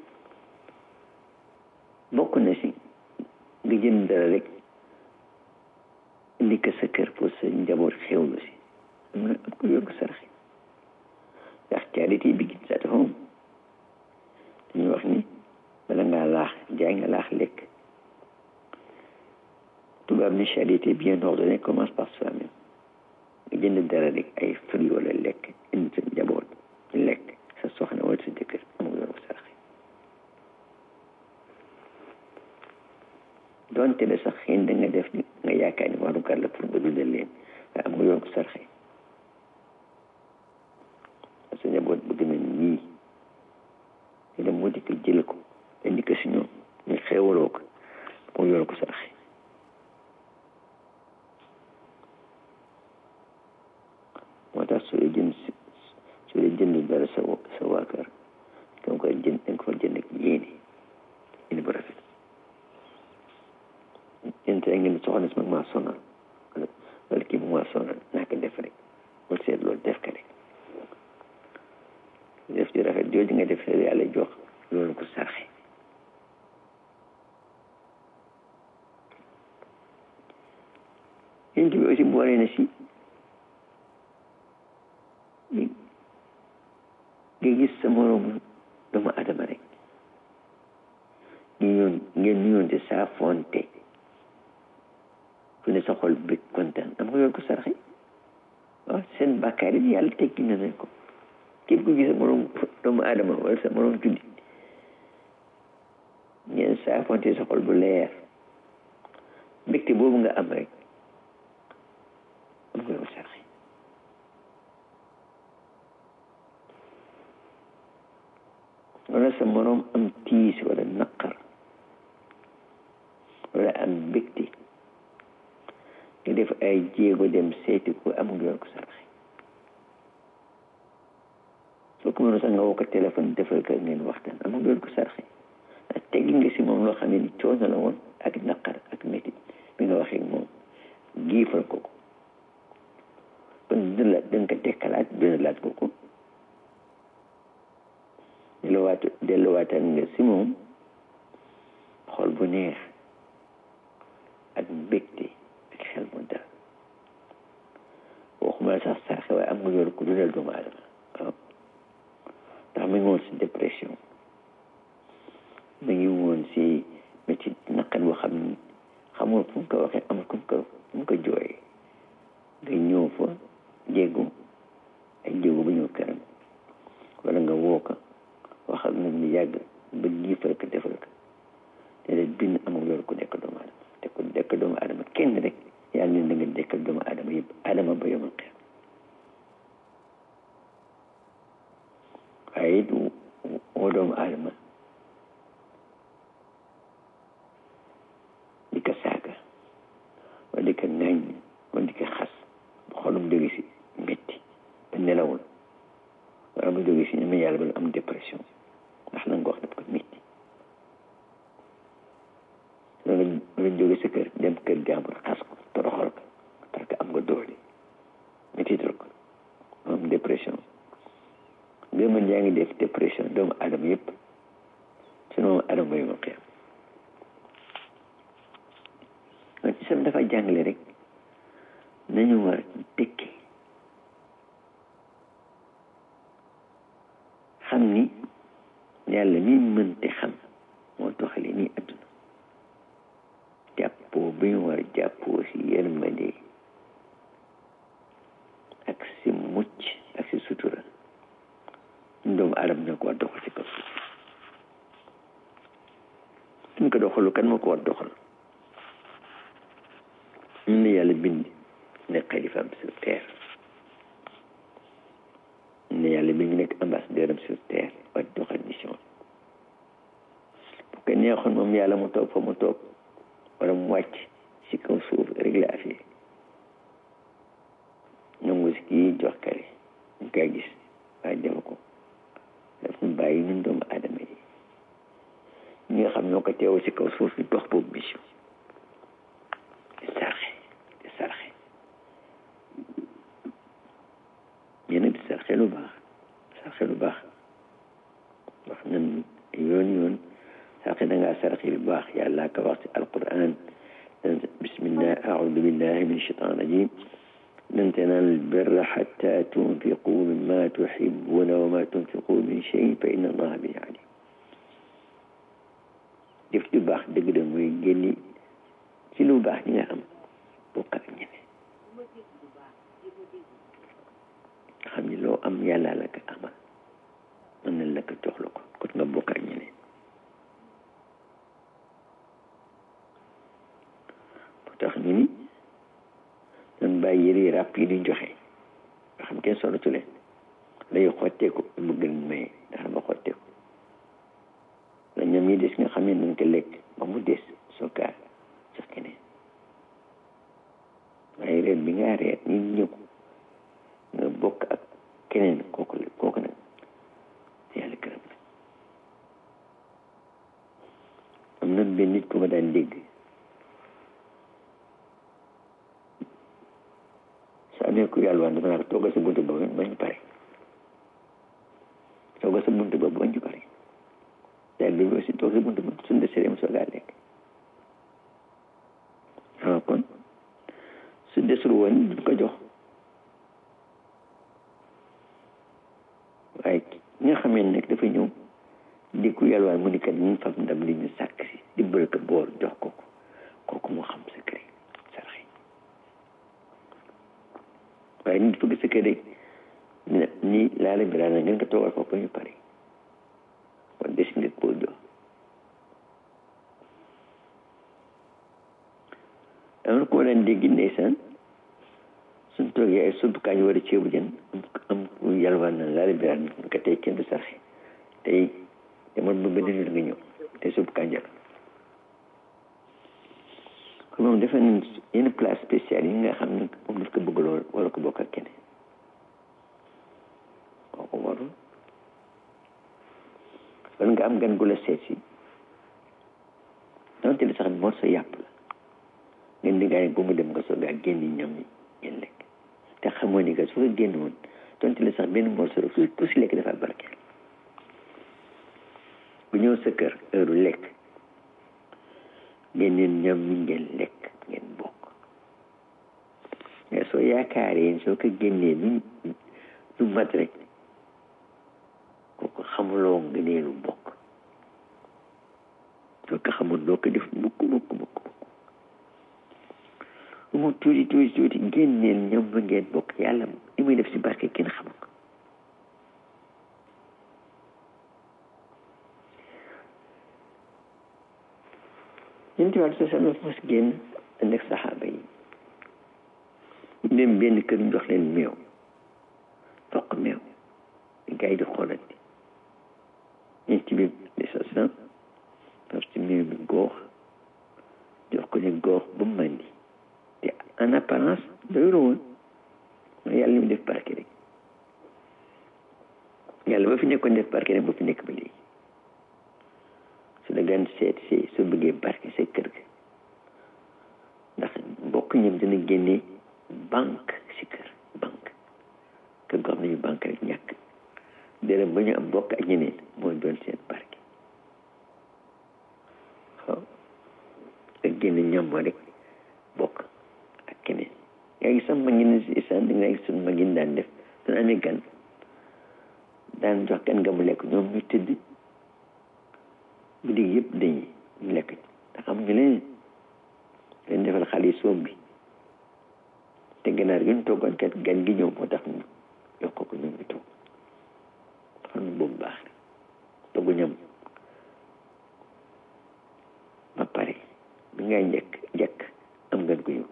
Speaker 5: bokk na si nga jënd dara rek indi ko sa kër pour sa njaboot xewlu si am na am ko yor ko sarax ndax charité begins at home dañuy wax ni bala ngaa laax jaay nga laax lekk tubaab ni charité bien ordonnée commence par soi-même nga jënd dara rek ay fruits wala lekk indi sa njaboot lekk sa soxna wala sa jëkkër am nga yor ko sarax donte la sax xëy da nga def nga yaakaar ni warugar la pour ba dundal leen waaye am nga yor ko sarax sa njaboot bëgg na nii te dem moo di ko jël ko indi ko si ñoom ñu xeewaloo ko mu yor ko saraxe moo tax soo jënd soo jënd dara sa sa waa kër danga koy jënd danga ko jënd ak yéene yéene bu rafet jënd rek ngeen soxna si mag maa sonal wala kii bu maa sonal naa ko def rek wala seet loolu def ko rek def ci rafet jooju nga def yàlla jox loolu ko sarxe yéen bi aussi boole na si nga gis sa moroom doomu adama rek ñu yoon ngeen nuyoonte saa fonte fu ne sa xol bëgg kontaan am nga yoon ko saraxe waaw seen bàkkaar yi yàlla tekki na leen ko képp ku gis sa moroom doomu adama wala sa moroom julli ngeen saa fonte sa xol bu leer mbégte boobu nga am rek am nga yoon ko saraxe wala sa moroom am tiis wala naqar wala am mbégte nga def ay jéego dem seeti ko am nga yoon ko saraxe soo ko mënoon sax nga woo ko téléphone defal ko ngeen waxtaan am nga yoon ko saraxe teggi nga si moom loo xam ne ni coono la woon ak naqar ak métti bi nga waxee moom giifal ko ko kon dina la danga ko tekkalaat dina laat ko ko delluwaat delluwaataan nga si moom xol bu neex ak mbégte ak xel mu dal waxuma sax saraxe waaye am nga yor ku dundal doomu aadama waaw ndax mi ngi woon si dépression mi ngi woon si métti naqar boo xam ni xamul fu mu ko waxee amul fu mu ko fu mu ko jooyee nga ñëw fa jéego ay jéego ba ñëw këram wala nga woo ko wax ak moom ni yàgg ba giifal ko defal ko te de bind amul yor ku dekk doomu aadama te ku dekk doomu aadama kenn rek yàlla ne da nga dekkal doomu aadama yëpp aadama ba yomal xeer waaye it woo doomu aadama di ko saaga wala di ko ŋaañ wala di ko xas ba xolum jóge si métti ba nelawul wala mu jóge si ñeme yàlla ba am dépression ndax la nga wax daf ko métti wala nga jóge sa kër dem kër jàmbur xas ko toroxal ko parce que am nga doole méttital ko am dépression nga mën yaa ngi def dépression doomu adama yëpp sinon adama yi ma xeex man ci sam dafa jàngale rek nañu war dëkki xam ni yàlla mi mënte xam moo doxale nii adduna jàppoo bi ñu war jàppoo si yërmande ak si mucc ak si sutura ñun doomu aadama ñoo ko war doxal si kaw suñ ko doxalu kan moo ko war doxal ñun ne yàlla bind ne xalifaam sur terre ne yàlla bi ñu nekk ambassadeur am sur terre waaye doxal mission bu ko neexoon moom yàlla mu toog fa mu toog wala mu wàcc si kaw suuf régler affaire nangu si kii jox kare ñu koy gis waaye defu ko daf ñu bàyyi ñun doomu aadama yi ñi nga xam ñoo ko teewoo si kaw suuf ñu dox boobu mission di sarxe di sarxe ñenn di sarxe lu baax sarxe lu baax wax nañ yoon yoon sarxe da ngaa sarxe lu baax yàlla ka wax ci alquran bismillah a'udhu billahi min shaitan rajim lan tanalu albirra hatta tunfiqu mimma tuhibbuna wa ma tunfiqu min shay'in fa inna allaha bihi alim def lu baax dëgg da mooy génni ci lu baax ñi nga am bokk ak ñeneen xam ni loo am yàlla la ko amal mën na la ko jox la ko kon nga bokk ak ñeneen moo tax ñu ni doon bàyyi yëre ràpp yi di joxe nga xam kenn solatu leen lay xotteeku bu gën maye ndax ba xotteeku la ñoom yi des nga xam ne nañ ko lekk ba mu des soo kaa jox keneen waaye reer bi nga reer ñi ñëw nga bokk ak keneen kooku la kooku nag yàlla gërëm la am na benn nit ku ma daan dégg soo amee ku yàlla waan dama naa ko toogal sa buntu ba bañ pare toogal sa buntu ba bañ pare daal bi aussi toog sa buntu ba suñ de sérém soo gaa lekk waaw kon su desul woon duñ ko jox waaye ñi nga yalwaan mu ni kat ñu fab ndam li ñu sàkk si dibbal ko boor jox ko ko kooku moo xam secret sarax yi waaye nit fëgg secret rek ni laala bi daal ngeen ko toogal foofu ñu pare kon des nit boo jox am na ko daan dégg ndeysaan suñ toogee ay supp kaañ war a ceebu jën am ku yalwaan na laala bi daal ñu ko tey kenn du saraxe tey demal ba benn nit nga ñëw tey supp kaañ la kon moom defe nañ yenn place spéciale yi nga xam ne moom daf ko bëgg lool wala ko bokk ak keneen kooku warul wala nga am gan gu la seet si donte li sax moo sa yàpp la ngeen di gaay bu mu dem nga soog a génn ñam yi ngeen lekk te xamoo ni que su ko génn woon donte li sax benn morceau rek su ku si lekk dafa barkeel bu ñëw sa kër heure lekk génneen ñam yi ngeen lekk ngeen bokk mais soo yaakaaree soo ko génnee lu lu mat rek kooku xamuloo nga nee lu bokk soo ko xamul doo ko def mukk mukk mukk mukk lu mu tuuti tuuti tuuti génneen ñam ba ngeen bokk yàlla li muy def si barke kenn xamul ko ñeenti waat sa sama fas génn ànd ak saxaaba yi dem benn kër jox leen meew toq meew gars yi di xoolante ñeenti bi de sa sam parce que meew bi goox jox ko ne goox ba màndi te en apparence doyul woon mooy yàlla li mu def barke rek yàlla ba fi nekkoon def barke rek ba fi nekk ba léegi su la gan seet see soo bëggee barke sa kër ga ndax mbokk ñoom dina génne banque si kër banque kër goo xam ne ñu banque rek ñàkk dërëm ba ñu am bokk ak ñeneen mooy doon seen barke waaw ak génne ñam moo rek bokk ak keneen yaa ngi sax ma ngi ne si isaan di nga gis suñu mag yi daan def dana amee gan daan jox gan nga mu lekk ñoom ñu tëdd guddi yëpp dañuy ñu lekk te xam nga leen leen defal xale yi soom bi te ganaar gi ñu toggoon kat gan gi ñëw moo tax ñu yokk ko ñoom ñu toog xam ne boobu baax na toggu ñam ba pare bi ngay njëkk njëkk am gan ko ñëw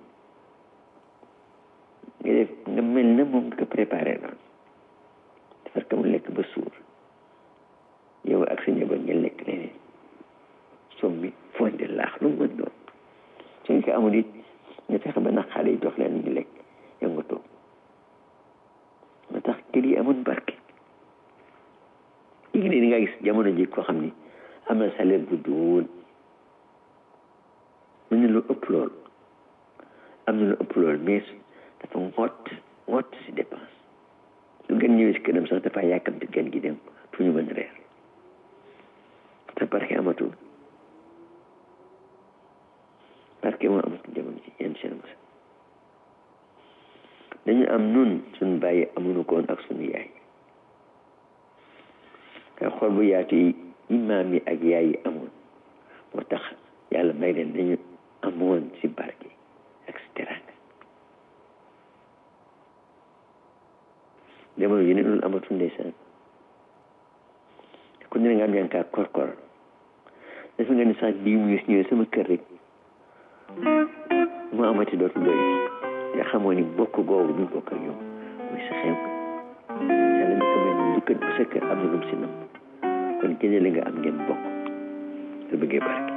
Speaker 5: nga def nga mel na moom nga ko préparé noonu defar ka mu lekk ba suur yow ak sa njaboot ngeen lekk leneen soom bi fonde laax lu mu mën doon suñ ko amul it nga fexe ba nag xale yi jox leen ñu lekk yow nga toog moo tax kër yi amoon barke léegi ne di nga gis jamono ji koo xam ni am na salaire bu duun mu ne lu ëpp lool am na lu ëpp lool mais dafa ngott ngott si dépense lu gën ñëwee si këram sax dafa yàkkamti gan gi dem fu ñu mën reer te barke amatul barke moo amatul jamono ci yenn seen mos dañu am nun suñu bàyyi amuñu koon ak suñu yaay kay xool bu yaatu yi imaam yi ak yaay yi amoon moo tax yàlla may leen dañu amoon si barke ak si teraanga jamono yi ne loolu amatul ndeysaan ku ne nga am yankaa korkor dafa nga ne sax bii mu gis ñëwee sama kër rek mu amati dootu doy nga xamoo ni bokk googu bi bokk ak yow muy sa xew yàlla mi ko may ne dukkat bu sa kër am na lum si nam kon génne li nga am ngeen bokk te bëggee barke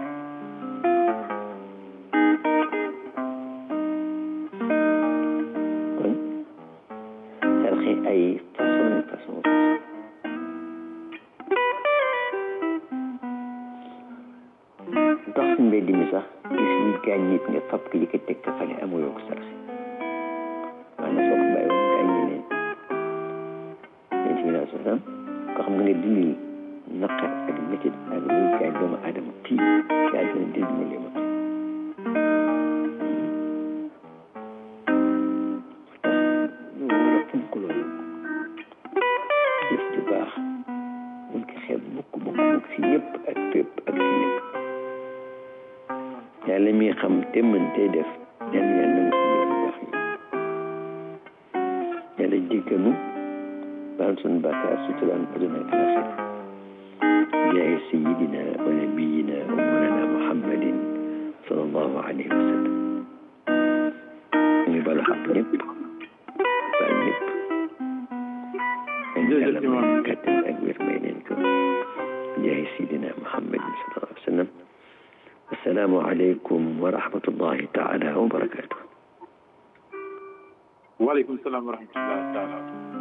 Speaker 5: kon sarxe ay façon façon dox si mbedd mi sax gis ñu gaañ nit nga fab ko yëkkat teg ko fale amuloo ko sarxe maanaam soo ko bàyyi woon gaañ ñeneen ñeenti mille soixante ko xam nga nga dindi naqar ak métit ak luy gaañ doomu aadama fii yaa dina dindi ma li ma lu war a fonk loolu jëf ju baax mun ko xeeb mukk mukk mukk si ñëpp te mën tey def yal na yàlla nangu suñu jëf yu baax yi yàlla jéggal nu baal suñu bàkkaar suturaan àdduna ak àllaaxira jaay sayyidina wa nabiyina wa mawlana muhammadin sallallahu alayhi wa sallam ñu baal xaq ñëpp baal ñëpp yàlla may kàttan ak wér may leen ko jaay sayyidina muhammadin sallallahu alayhi wa sallam assalaamu aleykum wa rahmatullahi taala wa barakatuh.
Speaker 2: waaleykum salaam wa rahmatullahi taala.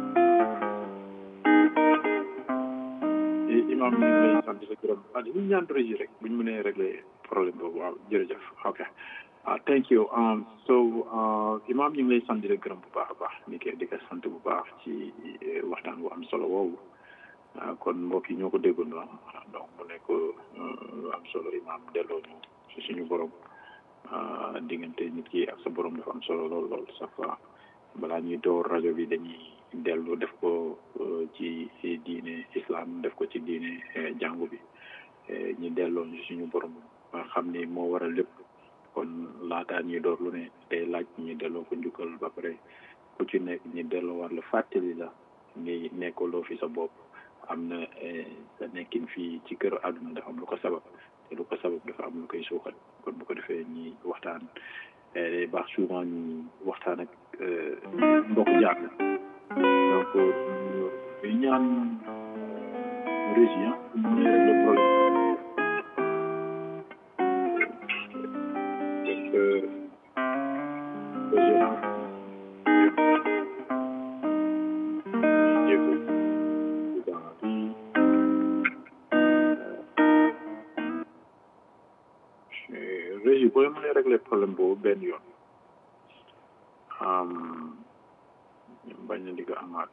Speaker 2: imam ñu ngi lay sant sa gërëm ah ñu ñaan régi rek bu ñu mënee régler problème boobu waaw jërëjëf ok ah thank you um so imam ñu ngi lay sant la gërëm bu baax a baax ni ke di ko sant bu baax ci waxtaan bu am solo woowu kon mbokk yi ñoo ko déggandoo donc mu nekk lu am solo imam delloo ñu si suñu borom diggante nit ki ak sa borom dafa am solo lool lool chaque fois balaa ñuy door rajo bi dañuy dellu def ko ci diine islam def ko ci diine jàngu bi ñu delloo ñu suñu borom xam ni moo waral lépp kon laataa ñuy door lu ne day laaj ñu delloo ko njukkal ba pare ku ci nekk ñu delloo war la fàttali la ni nekkaloo fi sa bopp am na sa nekkin fii ci kër àdduna dafa am lu ko sabab te lu ko sabab dafa am lu koy suuxat kon bu ko defee ñi waxtaan day baax souvent ñi waxtaan ak mbokk jàng donc ñu ñaan région mu ne rek le problème parce que région régi booy mënee régler problème boobu benn yoon bañ na di ko amaat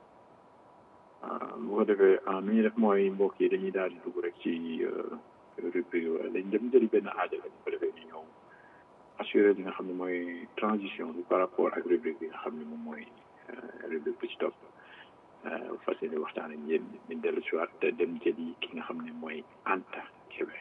Speaker 2: bu ko defee nu ñuy def mooy mbokk yi dañuy daal di dugg rek ci rubrique yi dañ dem jëli benn aaja la bu ko defee ñu ñëw assuré li nga xam ne mooy transition bi par rapport ak rubrique bi nga xam ne moom mooy rubrique bu ci topp fas yéene waxtaan ak yéen ñu dellu si waat te dem jëli ki nga xam ne mooy Anta Kébé.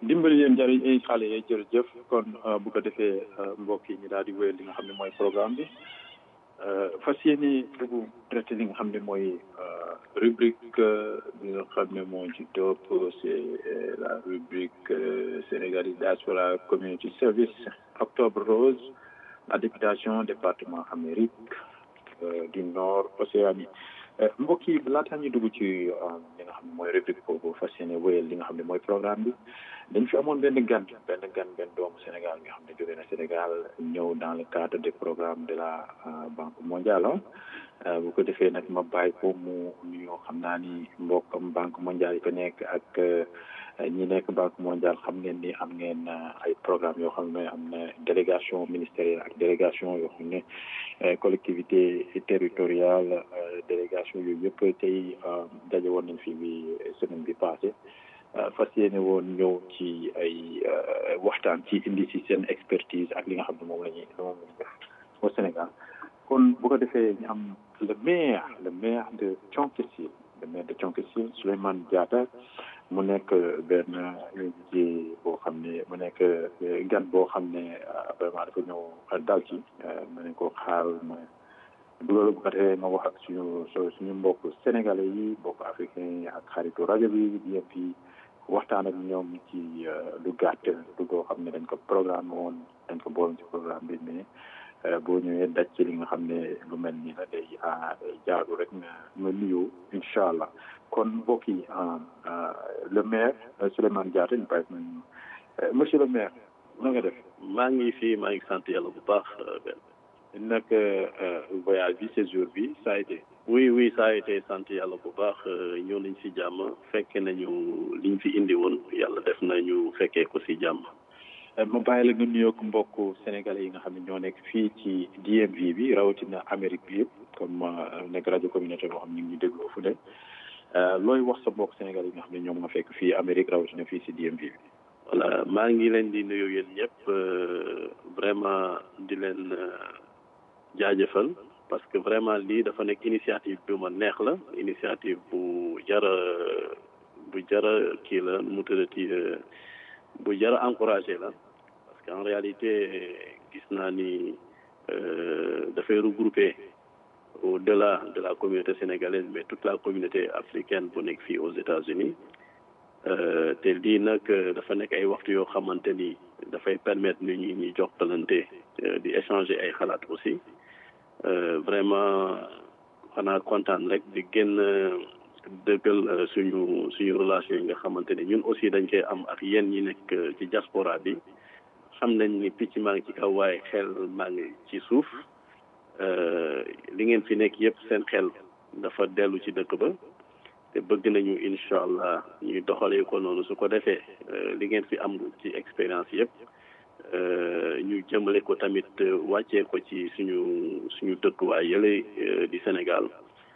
Speaker 2: dimbali leen jariñ ay xale yi jërëjëf kon bu ko defee mbokk yi ñu daal di wéyal li nga xam ne mooy programme bi fas yéene dugg traité li nga xam ne mooy rubrique bi nga xam ne moo ci topp c'est la rubrique Sénégalais Diaspora Community Service Octobre Rose la députation département Amérique du Nord Océanie mbokk yi laataa ñu dugg ci li nga xam ne mooy rubrique boobu fas yéene wéyal li nga xam ne mooy programme bi dañ fi amoon benn gan benn gan benn doomu Sénégal nga xam ne jóge na Sénégal ñëw dans le cadre des programmes de la Banque mondiale bu ko defee nag ma bàyyi ko mu nuyoo xam naa ni mbokkam Banque mondiale yi ko nekk ak ñi nekk Banque mondiale xam ngeen ni am ngeen ay programme yoo xam ne am na délégation ministérielle ak délégation yoo xam ne collectivité territoriale délégation yooyu yëpp tey daje woon nañ fi bi semaine bi passé fas yéene woon ñëw ci ay waxtaan ci indi ci seen expertise ak li nga xam ne moom la ñuy moom la ñuy def au Sénégal kon bu ko defee ñu am le maire le maire de Thionck-Essyl le maire de Thionck-Essyl Souleymane Diatta mu nekk benn ji boo xam ne mu nekk gan boo xam ne vraiment dafa ñëw dal ci ma ne ko xaar ma loolu bu ko defee ma wax ak suñu suñu mbokk sénégalais yi mbokk africain yi ak xaritu rajo bi yëpp yi waxtaan ak ñoom ci lu gàtt lu koo xam ne dañ ko programme woon dañ ko boole ci programme bi mais boo ñëwee daj ci li nga xam ne lu mel nii la day jaadu rek nga nga nuyu incha allah kon mbokk yi le maire Souleymane Diatta ñu bàyyi nañu monsieur le maire na nga def.
Speaker 6: maa ngi fii maa ngi sant yàlla bu baax.
Speaker 2: nag voyage bi séjour bi ça a été.
Speaker 6: oui oui ça a été sant yàlla bu baax ñëw nañ si jàmm fekke nañu liñ fi indi woon yàlla def nañu fekkee ko si jàmm.
Speaker 2: ma bàyyi la nga nuyoog mbokku sénégalais yi nga xam ne ñoo nekk fii ci D M V bi rawatina Amérique bi yëpp comme nekk rajo communautaire boo xam ne ñu ngi dégloo fu ne looy wax sa mbokk sénégalais yi nga xam ne ñoom nga fekk fii Amérique rawatina fii si D M V bi.
Speaker 6: voilà maa ngi leen di nuyu yéen ñëpp vraiment di leen jaajëfal parce que vraiment lii dafa nekk initiative bi ma neex la initiative bu jara bu jara kii la mu tëddati bu jara encouragé la parce que en réalité gis naa ni dafay regrouper au-delà de la communauté sénégalaise mais toute la communauté africaine bu nekk fii aux États-Unis te lii nag dafa nekk ay waxtu yoo xamante ni dafay permettre nit ñi ñuy jokkalante di échanger ay xalaat aussi vraiment xanaa kontaan rek di gën dëggal suñu suñu relation yi nga xamante ne ñun aussi dañ koy am ak yéen ñi nekk ci diaspora bi xam nañ ni picc maa ngi ci kaw waaye xel maa ngi ci suuf li ngeen fi nekk yëpp seen xel dafa dellu ci dëkk ba te bëgg nañu incha allah ñuy doxalee ko noonu su ko defee li ngeen fi am ci expérience yëpp ñu jëmale ko tamit wàccee ko ci suñu suñu dëkkuwaay yële di Sénégal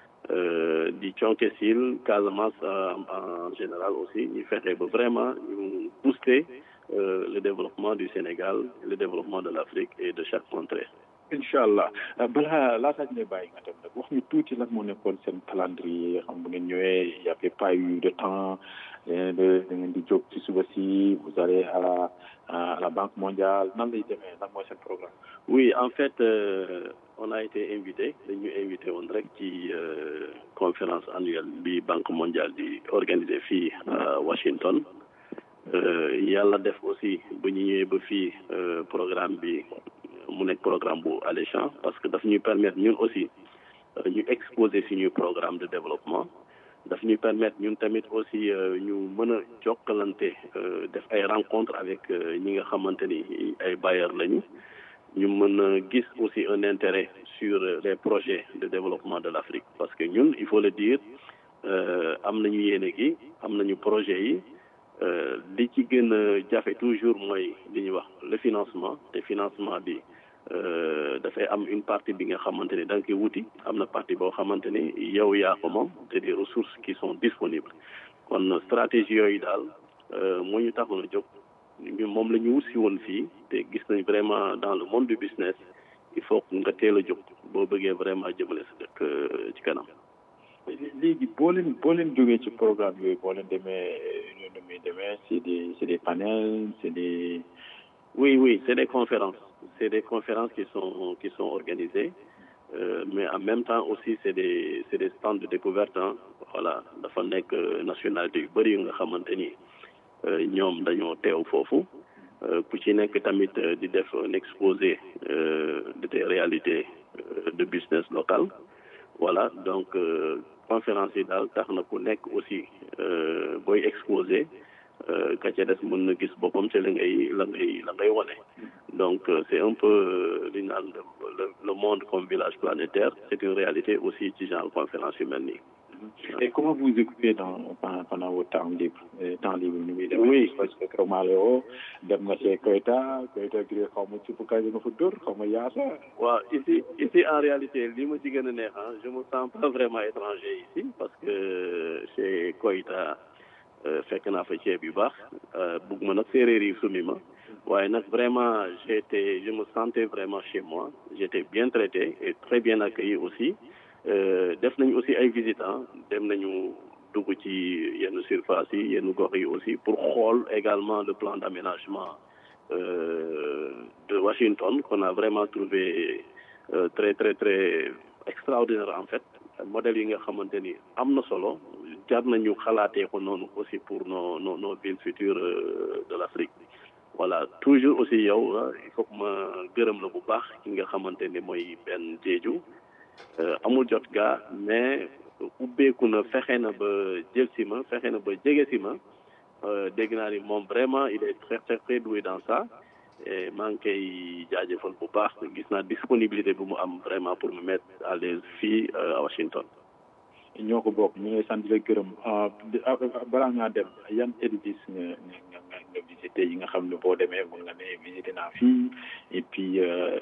Speaker 6: di Thionck-Essyl Casamance en général aussi ñu fexe ba vraiment ñu booster le développement du Sénégal le développement de l'Afrique et de chaque contrée.
Speaker 2: incha allah balaa laataa ñu lay bàyyi nga dem nag wax ñu tuuti lan moo nekkoon seen calendrier xam bu ngeen ñëwee y avait pas eu de temps de da ngeen di jóg ci suba si vous allez à la à la Banque mondiale nan lay demee lan mooy seen programme.
Speaker 6: oui en fait euh, on a été invité dañu invité woon rek ci conférence annuelle bi Banque mondiale di organiser fii à Washington yàlla def aussi bu ñu ñëwee ba fii programme bi. mu nekk programme bu alléchant parce que daf ñuy permettre ñun aussi ñu exposer suñuy programme de développement daf ñuy permettre ñun tamit aussi ñu mën a jokkalante def ay rencontres avec ñi nga xamante ni ay bailleurs lañu ñu mën a gis aussi un intérêt sur les projets de développement de l'Afrique parce que ñun il faut le dire am nañu yéene gi am nañu projet yi li ci gën a jafe toujours mooy li ñuy wax le financement te financement bi dafay am une partie bi nga xamante ni da nga koy wuti am na partie boo xamante ni yow yaa ko moom te des ressources qui sont disponibles kon stratégie yooyu daal moo ñu taxoon a jóg moom la ñu wut si woon fii te gis nañ vraiment dans le monde du business il faut nga teel a jóg boo bëggee vraiment jëmale sa dëkk ci kanam.
Speaker 2: léegi boo leen boo leen jógee ci programme yooyu boo leen demee nu muy demee c'est des c'est des panels c'est des
Speaker 6: oui oui c'est des conférences c'est des conférences qui sont qui sont organisées euh, mais en même temps aussi c'est des c'est des stands de découverte hein. Voilà dafa nekk nationalité yu bëri yu nga xamante ni ñoom dañoo teew foofu ku ci nekk tamit di def un exposé de tes réalités de business local voilà donc conférence yi daal tax na ku nekk aussi booy exposé ka ca des mën na gis boppam ci la ngay la ngay la ngay wone donc c'est un peu li naan le monde comme village planétaire c'est une réalité aussi ci genre conférence yu mel nii.
Speaker 2: Et comment vous vous occupez dans, pendant, pendant votre temps libre, euh, temps libre
Speaker 6: oui
Speaker 2: parce que comme Maléo, dem nga chez Koita, Koita gi xaw ma ci pourquoi nga fa dóor xaw ma yaasa.
Speaker 6: waaw ici ici en réalité li ma ci gën a neex je me sens pas vraiment étranger ici parce que chez Koita fekk naa fa ceeb yu baax bugg ma nag séeréer yi sumi ma waaye nag vraiment j'étais je me sentais vraiment chez moi j'étais bien traité et très bien accueilli aussi. Euh, def nañu aussi ay visitants dem nañu dugg ci yenn surface yi yenn gox yi aussi pour xool également le plan d'aménagement euh, de Washington qu'on a vraiment trouvé euh, très très très extraordinaire en fait modèle yi nga xamante ni am na solo jar nañu xalaatee ko noonu aussi pour nos nos nos villes futures euh, de l'Afrique voilà toujours aussi yow il faut que ma gërëm la bu baax ki nga xamante ni mooy benn jeeju Euh, amul jot gaa mais ubbeeku na fexe na ba jël si ma fexe na ba jege si ma dégg naa ni moom vraiment il est très très très doué dans ça et maa ngi koy jaajëfal bu baax gis naa disponibilité bu mu am vraiment pour me mettre à l'aise fii à Washington.
Speaker 2: ñoo ko bokk ñu ngi lay sant di la gërëm balaa ngaa dem yan édifice nga nga nga nga visité yi nga xam ne boo demee mën nga ne visité naa fii et puis.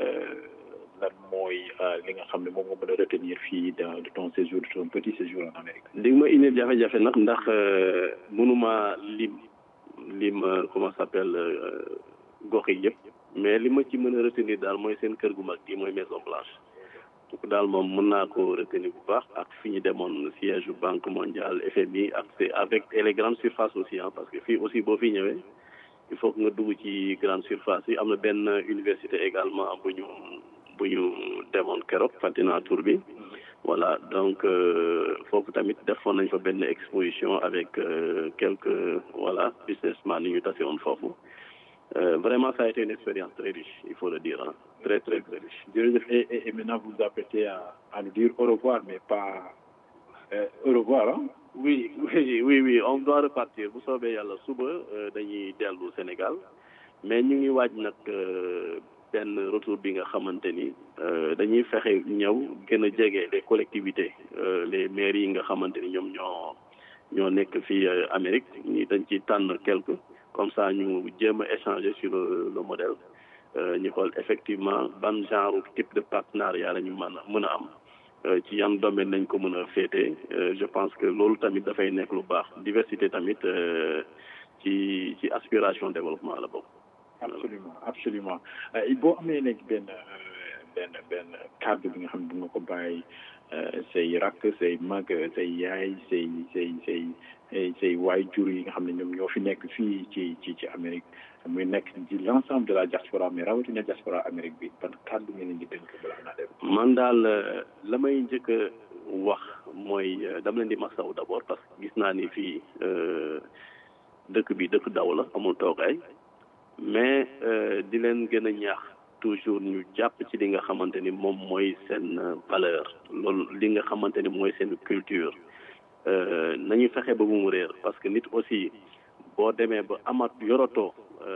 Speaker 2: lan mooy li nga xam ne moom nga mën a retenir fii de ton séjour de ton petit séjour en Amérique.
Speaker 6: li ma indi jafe-jafe nag ndax mënuma lim lim comment ça s'appelle gox yi yëpp mais li ma ci mën a retenir daal mooy seen kër gu mag gi mooy Maison Blanche donc daal moom mën naa ko retenir bu baax ak fi ñu demoon siège Banque mondiale F M I ak c'est avec et les grandes surfaces aussi hein parce que fii aussi boo fi ñëwee il faut que nga dugg ci grande surface yi am na benn université également bu ñu bu ñu demoon keroog fàttina tour bi voilà donc foofu tamit defoon nañ fa benn exposition avec quelques voilà businessmen yi ñu tase woon foofu vraiment ça a été une expérience très riche il faut le dire hein très très très riche.
Speaker 2: jërëjëf et, et, et maintenant vous vous apprêtez à, à nous dire au revoir mais pas euh, au revoir hein.
Speaker 6: oui oui oui oui on doit repartir bu soobee yàlla suba dañuy dellu Sénégal mais ñu ngi waaj nag benn retour bi nga xamante ni dañuy fexe ñëw gën a jege les collectivités les mairies yi nga xamante ni ñoom ñoo ñoo nekk fii Amérique ñi dañ ci tànn quelques comme ça ñu jéem a échanger sur le, le modèle ñu xool effectivement ban genre type de partenariat la ñu mën a mën a am ci yan domaine lañ ko mën a féete je pense que loolu tamit dafay nekk lu baax diversité tamit ci ci aspiration développement la bokk.
Speaker 2: absolument absolument boo amee léegi benn benn benn cadre bi nga xam ne bu nga ko bàyyi say rakk say mag say yaay say say say say waay jur yi nga xam ne ñoom ñoo fi nekk fii ci ci ci Amérique muy nekk ci l'ensemble de la diaspora mais rawatina diaspora Amérique bi ban cadre ngeen leen di dénk balaa naa dem.
Speaker 6: man daal la may njëkk a wax mooy dama leen di masawu d'abord parce que gis naa ni fii dëkk bi dëkk daw la amul toogaay. mais di leen gën a ñaax toujours ñu jàpp ci li nga xamante ni moom mooy seen valeur loolu li nga xamante ni mooy seen culture nañu fexe ba mu réer parce que nit aussi boo demee ba amat yorotoo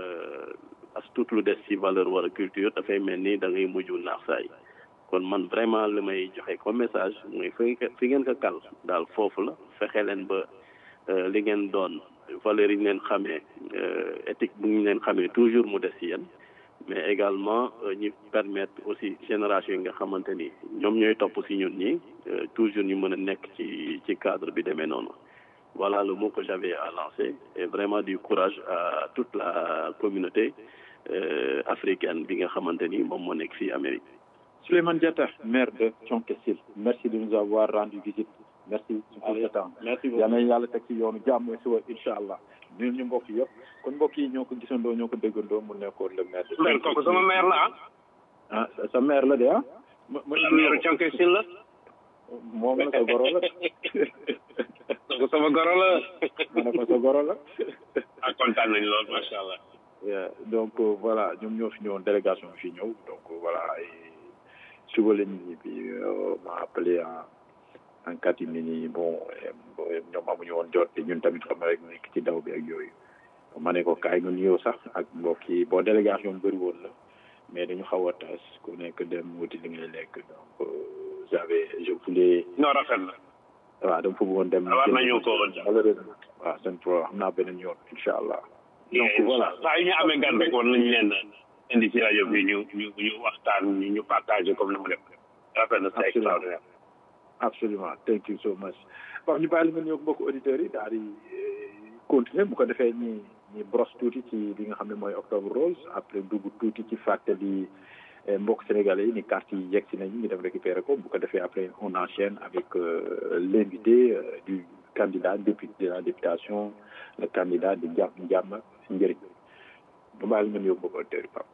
Speaker 6: as tuut lu des ci valeur wala culture dafay mel ni da ngay mujj naax saay kon man vraiment li may joxe comme message mooy fi fi ngeen ko kal daal foofu la fexe leen ba li ngeen doon valeurs yi ñu leen xamee éthique bu ñu leen xamee toujours mu des ci yéen mais également ñu permettre aussi génération yi nga xamante ni ñoom ñooy topp ci ñun ñi toujours ñu mën a nekk ci ci cadre bi demee noonu voilà le mot que j'avais à lancer et vraiment du courage à toute la communauté euh, africaine bi nga xamante ni moom moo nekk fii Amérique.
Speaker 2: Souleymane Diatta, maire de Thionck Essyl, merci de nous avoir rendu visite merci pour ce temps
Speaker 6: merci
Speaker 2: yal na yàlla teg ci yoonu jàmm suba incha allah ñun ñu mbokk yëpp kon mbokk yi ñoo ko gisandoo ñoo ko déggandoo mu nekkoon le maire de
Speaker 6: mère kooku sama mère la
Speaker 2: ah sa mère la de ah ma ma
Speaker 6: mère Canke Sil la
Speaker 2: moom la sa goro la
Speaker 6: kooku sama goro la
Speaker 2: ma ne ko sa goro la
Speaker 6: ah kontaan nañu lool macha allah
Speaker 2: donc voilà ñoom ñoo fi ñëwoon délégation bi fi ñëw donc voilà suba la ñu bi m'a appelé en en catimini bon ñoom amuñu woon jot te ñun tamit xam rek nekk ci daw bi ak yooyu ma ne ko kaay nga nuyoo sax ak mbokk yi bon délégation bëri woon la mais dañu xaw a tas ku nekk dem wuti li ngay lekk donc j'avais je voulais.
Speaker 6: non rafet na.
Speaker 2: waaw dama fa bëggoon dem.
Speaker 6: war nañu ko
Speaker 2: malheureusement waaw seen pro xam naa beneen yoon incha allah. donc voilà
Speaker 6: saa yu ñu amee gan rek war nañu leen indi ci rajo bi ñu ñu ñu waxtaan ñu ñu partagé comme ni mu def rafet na c'est extraordinaire.
Speaker 2: absolument thank you so much wax ñu bàyyi la nga ñëw mbokk auditeurs yi daal di continuer bu ko defee ñi ñi brosse tuuti ci li nga xam ne mooy octobre rose après dugg tuuti ci fàttali mbokk sénégalais yi ni carte yi yegg si nañu ñu dem récupérer ko bu ko defee après on enchaîne avec euh, l'invité euh, du candidat député de la députation le candidat de jàmm jàmm njëriñ bu bàyyi la nga ñëw mbokk auditeurs yi Pape.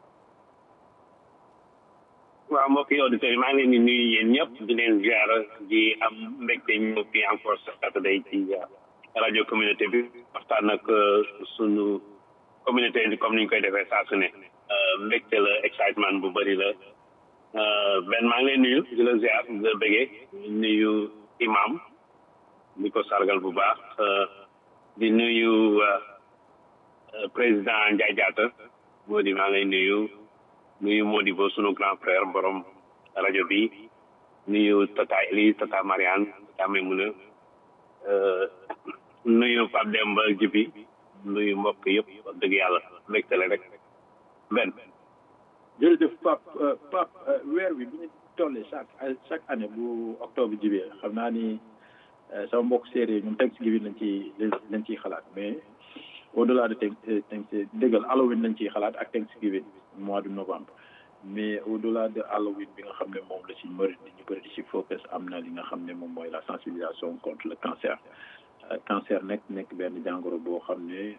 Speaker 6: waaw mbokk yi auditeurs yi maa ngi leen di nuyu yéen ñëpp di leen ziar di am mbégte ñëw fii encore Saturday ci rajo communauté bi waxtaan ak sunu communauté bi comme ni ñu koy defee saa su ne mbégte la excitement bu bëri la benn maa ngi leen nuyu di la ziar di la bëggee nuyu imam di ko sargal bu baax di nuyu président Ndiaye Diatta moo di maa ngi lay nuyu nuyu Modibo sunu grand frère borom rajo bi nuyu Tata Eli Tata Mariane Tata Maimouna nuyu Pape Demba Jibi nuyu mbokk yëpp wax dëgg yàlla mbégte la rek benn.
Speaker 2: jërëjëf Pape Pape weer wi bu ñu tollee chaque chaque année bu octobre jibee xam naa ni sama mbokk séeréer ñun Thanksgiving lañ ciy lañ ciy xalaat mais au delà de Thanksgiving dëggal Halloween lañ ciy xalaat ak Thanksgiving mois de novembre mais au delà de Halloween bi nga xam ne moom la ci mëri ñu bëri di ci focus am na li nga xam ne moom mooy la sensibilisation contre le cancer cancer nekk nekk benn jàngoro boo xam ne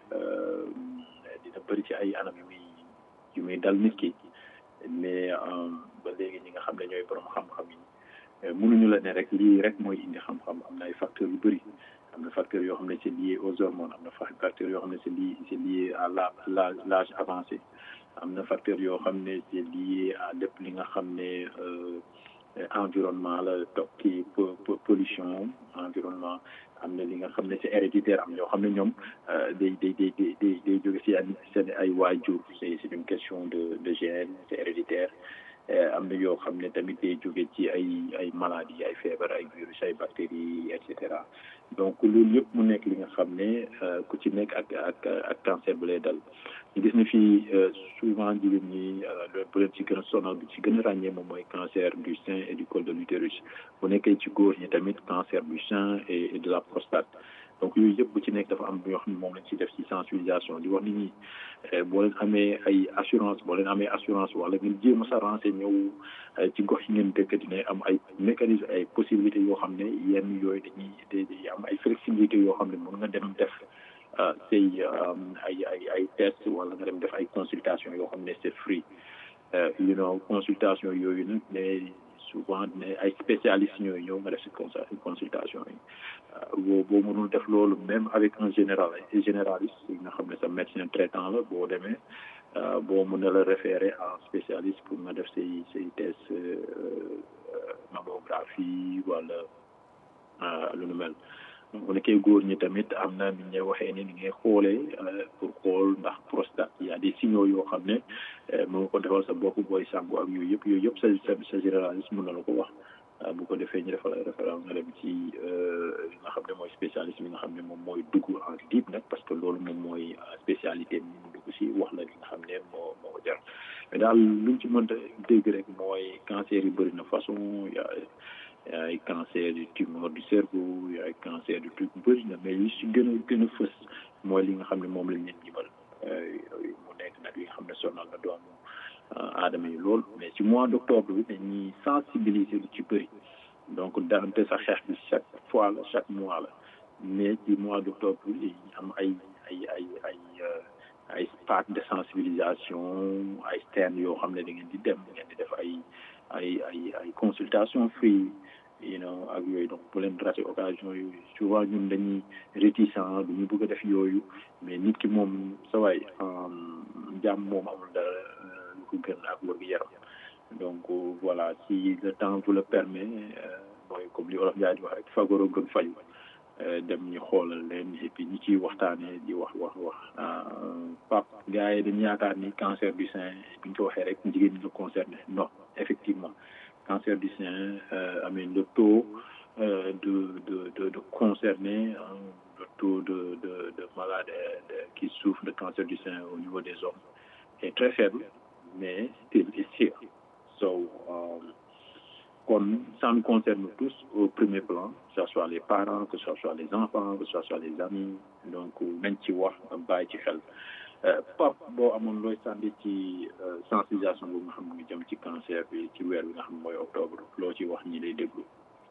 Speaker 2: dina bëri ci ay anam yu muy yu muy dal nit ki mais ba léegi ñi nga xam ne ñooy borom xam-xam yi mënuñu la ne rek lii rek mooy indi xam-xam am na ay facteurs yu bëri am na facteurs yoo xam ne c'est lié aux hormones am na facteurs yoo xam ne c'est lié c'est lié à la la l'âge avancé am na facteurs yoo xam ne c'est lié à lépp li nga xam ne environnement la toog kii pollution environnement am na li nga xam ne c'est héréditaire am ñoo xam ne ñoom day day day day day jóge ci seen ay waajur c'est c'est une question de de gène c'est héréditaire am na yoo xam ne tamit day jóge ci ay ay maladies ay feebar ay virus ay bactéries et cetera donc loolu yëpp mu nekk li nga xam ne ku ci nekk ak ak ak cancer bu lay dal ñu gis ne fii souvent jigéen ñi bu leen ci gën a sonal bi ci gën a ràññee moom mooy cancer du sein et du col de l'utérus bu nekkee ci góor ñi tamit cancer du sein et de la prostate donc yooyu yëpp bu ci nekk dafa am yoo xam ne moom lañ ci def ci sensibilisation di wax nit ñi boo leen amee ay assurance boo leen amee assurance wala ngeen jéem a sa renseigné ñëw ci gox yi ngeen dëkk dina am ay mécanisme ay possibilités yoo xam ne yenn yooyu dañuy dañuy am ay flexibilité yoo xam ne mën nga dem def say ay ay ay test wala nga dem def ay consultation yoo xam ne c'est free you know consultation yooyu nag ne souvent ne ay spécialistes ñooy ñëw nga def si consultation yi boo boo mënul def loolu même avec un général généraliste yi nga xam ne sa médecin traitant la boo demee boo mën a la référer en spécialiste pour nga def say say test mammographie wala lu nu mel donc bu nekkee góor ñi tamit am na ni ñuy waxee ni ni ngay xoolee pour xool ndax prostate y a des signaux yoo xam ne mën nga ko defal sa bopp booy sangu ak yooyu yëpp yooyu yëpp sa sa sa généraliste mën na la ko wax bu ko defee ñu defal référence nga dem ci li nga xam ne mooy spécialiste bi nga xam ne moom mooy dugg en deep nag parce que loolu moom mooy spécialité bi mu dugg si wax la li nga xam ne moo moo ko jar mais daal luñ ci mënta dégg rek mooy cancer yi bëri na façon y a ay cancer du tumeur du cerveau y a ay cancer du truc bëri na mais li si gën a gën a fës mooy li nga xam ne moom lañ leen jibal mu nekk nag li nga xam ne sonal na doomu aadama yi lool mais ci mois d'octobre bi dañuy sensibiliser lu ci bëri donc daante sa xeex bi chaque fois la chaque mois la mais ci mois d'octobre yi am ay ay ay ay ay part de sensibilisation ay stand yoo xam ne da ngeen di dem da ngeen di def ay ay ay ay consultation free you know ak yooyu donc bu leen raté occasion yooyu souvent ñun dañuy réticent du ñu bëgg a def yooyu mais nit ki moom sa waay jàmm moom amul dara lu ko gën ak wër gu yaram donc voilà si le temps vous le permet mooy comme li olof jaay di wax rek fagoro gën faju dem ñu xoolal leen et puis ñi ciy waxtaanee di wax wax wax pap gars yi dañu yaakaar ni cancer du sein bi ñu ko waxee rek jigéen ñi la concerné non effectivement cancer du sein euh, amee le taux euh, de de de de concerné hein, le taux de de de malades de, qui souffrent de cancer du sein au niveau des hommes est très faible mais still is here so um, kon ça nous concerne tous au premier plan que ce soit les parents que ce soit les enfants que ce soit les amis donc nañ ci wax bàyyi ci xel Pape boo amoon looy sànni ci sensibilisation boobu nga xam ne jëm ci cancer bi ci weer bi nga xam mooy octobre loo ci wax ñi lay déglu.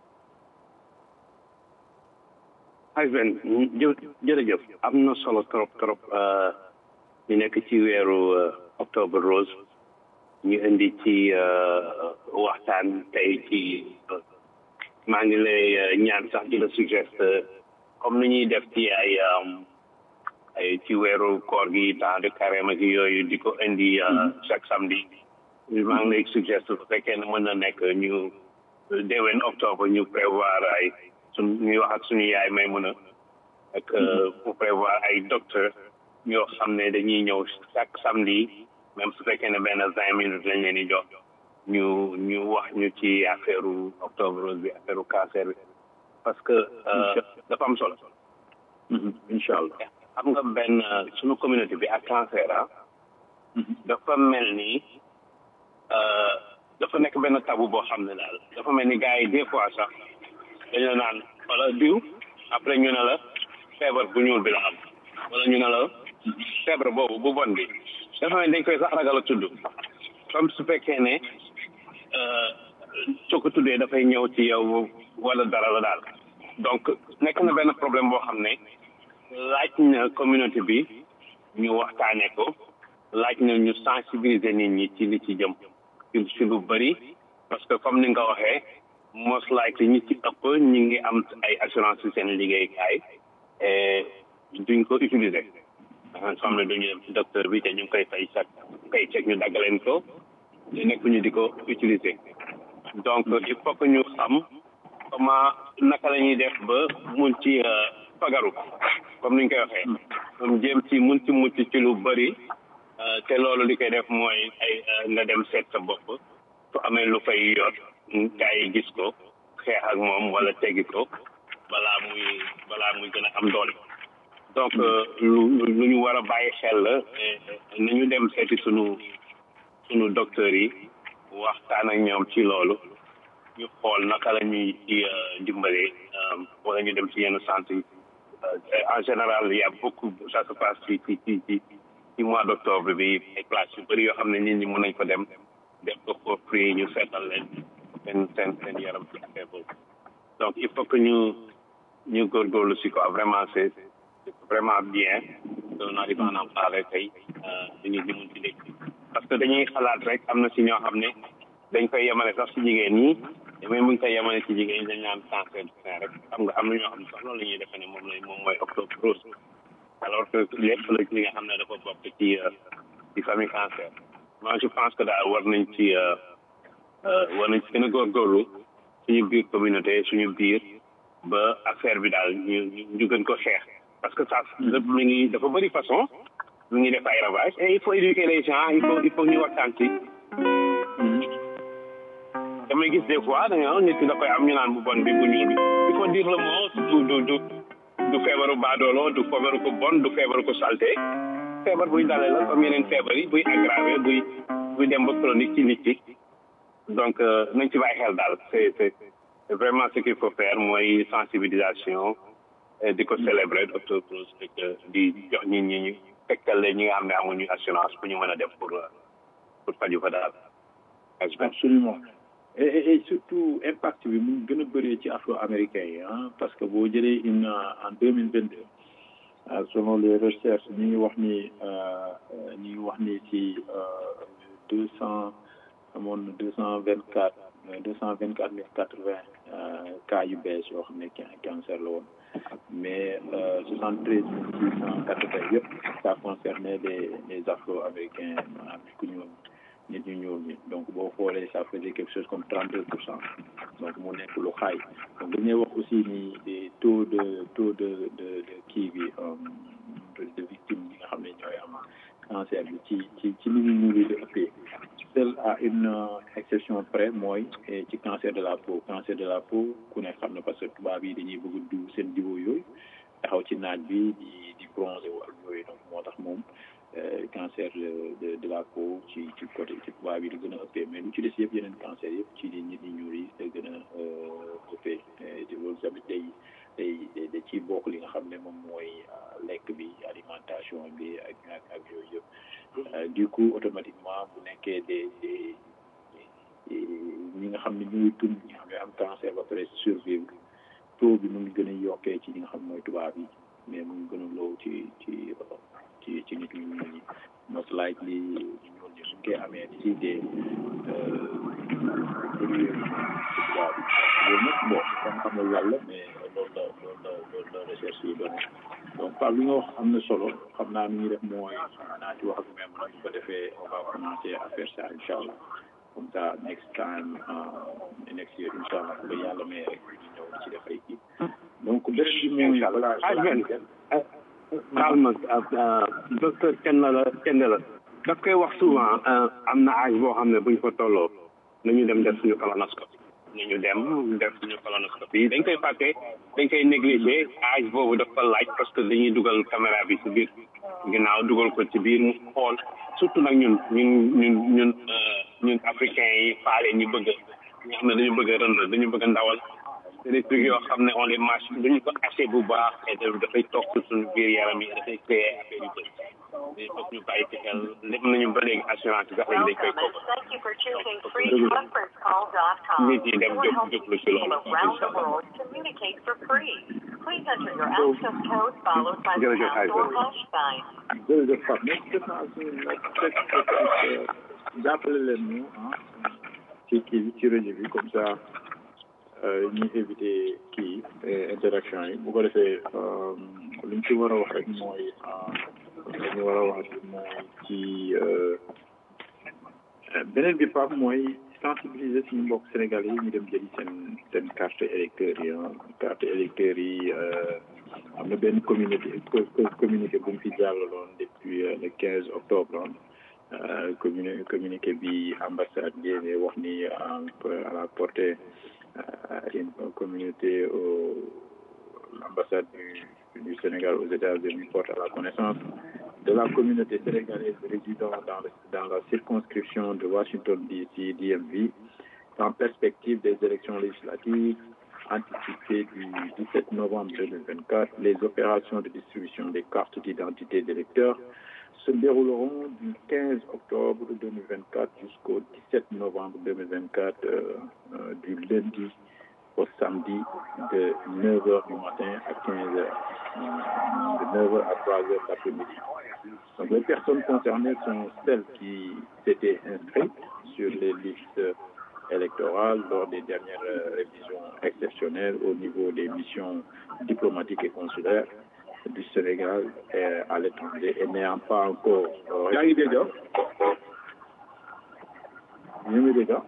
Speaker 7: Ivan jërëjëf am na solo trop trop ñu nekk ci weeru octobre rose ñu indi ci waxtaan tey ci maa ngi lay ñaan sax di la suggeste comme ni ñuy def ci ay ay ci weeru koor gi temps de carême ak yooyu di ko indi chaque samedi maa ngi lay suggeste su fekkee ne mën na nekk ñu déwén octobre ñu prévoir ay suñ ñuy wax ak suñu yaay may mën a ak pour prévoir ay docteur ñoo xam ne dañuy ñëw chaque samedi même su fekkee ne benn vingt minutes lañ leen di jox ñu ñu wax ñu ci affaire octobre rose bi affaire cancer bi parce que dafa am solo
Speaker 2: incha allah
Speaker 7: xam nga benn suñu communauté bi ak cancer ah dafa mel ni dafa nekk benn tabu boo xam ne daal dafa mel ni gars yi des fois sax dañu la naan wala diw après ñu ne la feebar bu ñuul bi la am wala ñu ne la feebar boobu bu bon bi dafa mel ni dañ koy sax ragal a tudd comme su fekkee ne soo ko tuddee dafay ñëw ci yow wala dara la daal donc nekk na benn problème boo xam ne laaj na communauté bi ñu waxtaanee ko laaj na ñu sensibiliser nit ñi ci li ci jëm ci ci lu bëri parce que comme ni nga waxee most likely ñi ci ëpp ñi ngi am ay assurance ci seen liggéeykaay et duñ ko utiliser nga xam ne duñu dem ci docteur bi te ñu ngi koy fay chaque pay check ñu daggaleen ko te nekk ñu di ko utiliser donc il faut que ñu xam comment naka la ñuy def ba mun ci fagaru comme ni ñu koy waxee moom jéem ci mun ci mucc ci lu bëri te loolu li koy def mooy ay nga dem seet sa bopp su amee lu fay yor gars yi gis ko xeex ak moom wala teggi ko balaa muy balaa muy gën a am doole donc lu lu ñu war a bàyyi xel la nañu dem seeti sunu sunu docteurs yi waxtaan ak ñoom ci loolu ñu xool naka la ñuy dimbalee wala ñu dem ci yenn centre yi en général il y a beaucoup ça se passe ci ci ci ci ci mois d'octobre bi ay places yu bëri yoo xam ne nit ñi mën nañ ko dem def ko for free ñu seetal leen seen seen seen yaram ci affaire boobu donc il faut que ñu ñu góorgóorlu si quoi vraiment c'est c'est vraiment bien on arrive à en parler tey dañuy di mun ci dégg parce que dañuy xalaat rek am na si ñoo xam ne dañ koy yemale sax si jigéen ñi mais bu ñu koy yemale si jigéen ñi dañ naan cancer du sein rek xam nga am na ñoo xam ne sax loolu la ñuy defee ne moom lay moom mooy octobre rose alors que lépp la li nga xam ne dafa bokk ci ci famille cancer moi je pense que daal war nañ ci war nañ ci gën a góorgóorlu suñu biir communauté suñu biir ba affaire bi daal ñu ñu gën ko xeex parce que ça lépp mi ngi dafa bëri façon mi ngi def ay ravage et il faut éduquer les gens il faut il faut ñu waxtaan ci damay gis des fois da nga nit ki da koy am ñu naan bu bon bi bu ñuul bi il faut dire le mot du du du du feebaru baadoolo du feebaru ko bon du feebaru ko salté feebar buy dalee la comme yeneen feebar yi buy aggravé buy buy dem ba chronique ci nit ki donc nañ ci bàyyi xel daal c'est c'est vraiment ce qu'il faut faire mooy sensibilisation di ko célébrer docteur Cruz et que di jox nit ñi ñu fekkal leen ñi nga xam ne amuñu assurance pour ñu mën a def pour pour faju fa daal
Speaker 2: absolument et, et, et surtout impact bi mu gën a bëree ci afro-américains yi ah parce que boo jëlee une en deux mille vingt deux ah selon les recherches ñu ngi wax ni ñu ngi wax ni ci deux cent amoon na deux cent vingt quatre deux cent vingt quatre mille quatre vingt cas yu bees yoo xam ne cancer la woon mais soixante treize mille six cent quatre vingt yëpp ça concernait les les afro-américains maanaam ku ñuul nit ñu ñuul ñi donc boo xoolee ça faisait quelque chose comme trente deux pour cent donc mu nekk lu xaay donc dañuy wax aussi ni des taux de taux de de de kii bi de victimes yi nga xam ne ñooy am cancer bi ci ci ci nit ñu ñuul yi la ëppee seul à une exception près mooy ci cancer de la peau cancer de la peau ku ne xam na parce que tubaab yi dañuy bëgg diw seen diwo yooyu taxaw ci naaj bi di di bronzé wu ak yooyu donc moo tax moom cancer de de la peau ci ci côté ci tubaab yi la gën a ëppee mais lu ci des yëpp yeneen cancer yëpp ci nit ñi ñuul yi la gën a ëppee te loolu tamit day day da ciy bokk li nga xam ne moom mooy lekk bi alimentation bi ak ak ak yooyu yëpp du coup automatiquement bu nekkee des des ñi nga xam ne ñuy dund ñi nga xam ne am cancer ba pare survivre taux bi mu ngi gën a yokkee ci li nga xam mooy tubaab yi mais mu ngi gën a low ci ci ci ci nit ñu ñuul ñi most likely ñu ñuul ñi suñ koy amee di ci dee première ci tubaab yi loolu nag bon kon xam nga yàlla mais loolu la loolu la loolu la recherche yi doon donc par li nga wax am na solo xam naa ni ñuy def mooy naa ci wax ak même nag bu ko defee on va commencer à faire ça incha allah comme ça next time next year incha allah ba yàlla may rek ñu ñëw ci def ay kii donc beneen bi mooy voilà
Speaker 7: xaal ma docteur kenn la kenn la daf koy wax souvent am na âge boo xam ne buñ fa tolloo nañu dem def suñu colonoscopie nañu dem def suñu colonoscopie dañ koy fàtte dañ koy négligé âge boobu daf ko laaj parce que dañuy dugal caméra bi ci biir ginnaaw dugal ko ci biir mu xool surtout nag ñun ñun ñun ñun ñun africains yi faale ñu bëgg ñi xam ne dañu bëgg a rënd dañu bëgg a ndawal c'est des trucs yoo xam ne on les mâche dañu ko haché bu baax et dafay toog ci suñu biir yaram yi dafay créer affaire yu bëri mais foog ñu bàyyi ci xel lépp nañu ba léegi assurance sax léegi dañ koy toog nit yi dem jóg jóglu ci loolu jërëjëf
Speaker 2: jërëjëf Pape mais def naa suñu jàppale leen ñu ah ci kii bi ci rajo bi comme ça ñu éviter kii interaction yi bu ko defee li ñu ci war a wax rek mooy li ñu war a wax mooy ci beneen bi Pape mooy sensibiliser suñu mbokk Sénégal yi ñu dem jëli seen seen carte électeur yi carte électeur yi am na benn communauté communiqué bu mu fi jàllaloon depuis le quinze octobre communi communiqué bi ambassade bi wax ni à la portée une communauté au l'ambassade du, du Sénégal aux États-Unis porte à la connaissance de la communauté sénégalaise résidant dans, le, dans la circonscription de Washington D C D M V en perspective des élections législatives anticipées du dix-sept novembre deux mille vingt-quatre. Les opérations de distribution des cartes d'identité d'électeurs se dérouleront du quinze octobre deux mille vingt-quatre jusqu'au dix-sept novembre deux mille vingt-quatre, euh, euh, du lundi au samedi de neuf heures du matin à quinze heures, euh, de neuf heures à trois heures l'après-midi. Donc les personnes concernées sont celles qui s'étaient inscrites sur les listes électorales lors des dernières euh, révisions exceptionnelles au niveau des missions diplomatiques et consulaires du Sénégal et à l'étranger et n'ayant pas encore yaa ngi dégg ñu ngi dégg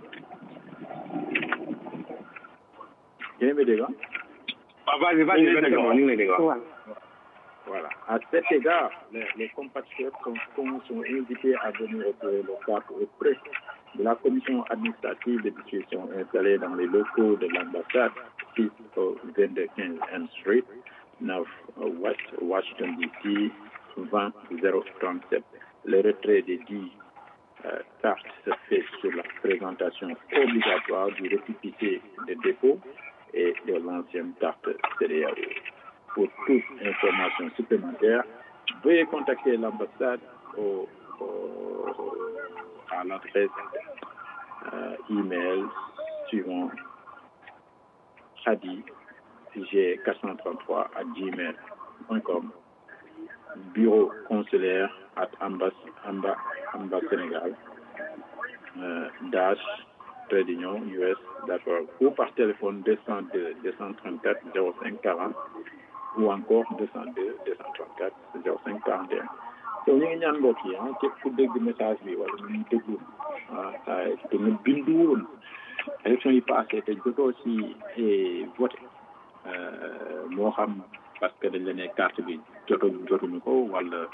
Speaker 2: ñu ngi dégg
Speaker 7: vas-y vas-y
Speaker 2: voilà à cet égard les, les compatriotes sont, sont invités à venir retirer leurs cartes auprès de la commission administrative de distribution installée dans les locaux de l'ambassade six au vingt-deux quinze N Street neuf West Washington D C vingt zéro trente-sept. Le retrait des dix euh, cartes se fait sur la présentation obligatoire du récépissé de dépôt et de l'ancienne carte C D A O. Pour toute information supplémentaire, veuillez contacter l'ambassade au, au, à l'adresse euh, email suivant Khady G quatre cent trente-trois à gmail point com, bureau consulaire at ambas amba amba Sénégal euh, dash trait d'union U S d'accord, ou par téléphone deux cent deux deux cent trente-quatre zéro cinq quarante ou encore deux cent deux deux cent trente-quatre zéro cinq quarante et un. So ñu ngi ñaan mbokk yi ah képp ku dégg message bi wala ñu déglu ah te nga binduwoon élection yi passé te jotoo ci voté moo xam parce que dañ la ne carte bi joto jotuñu ko wala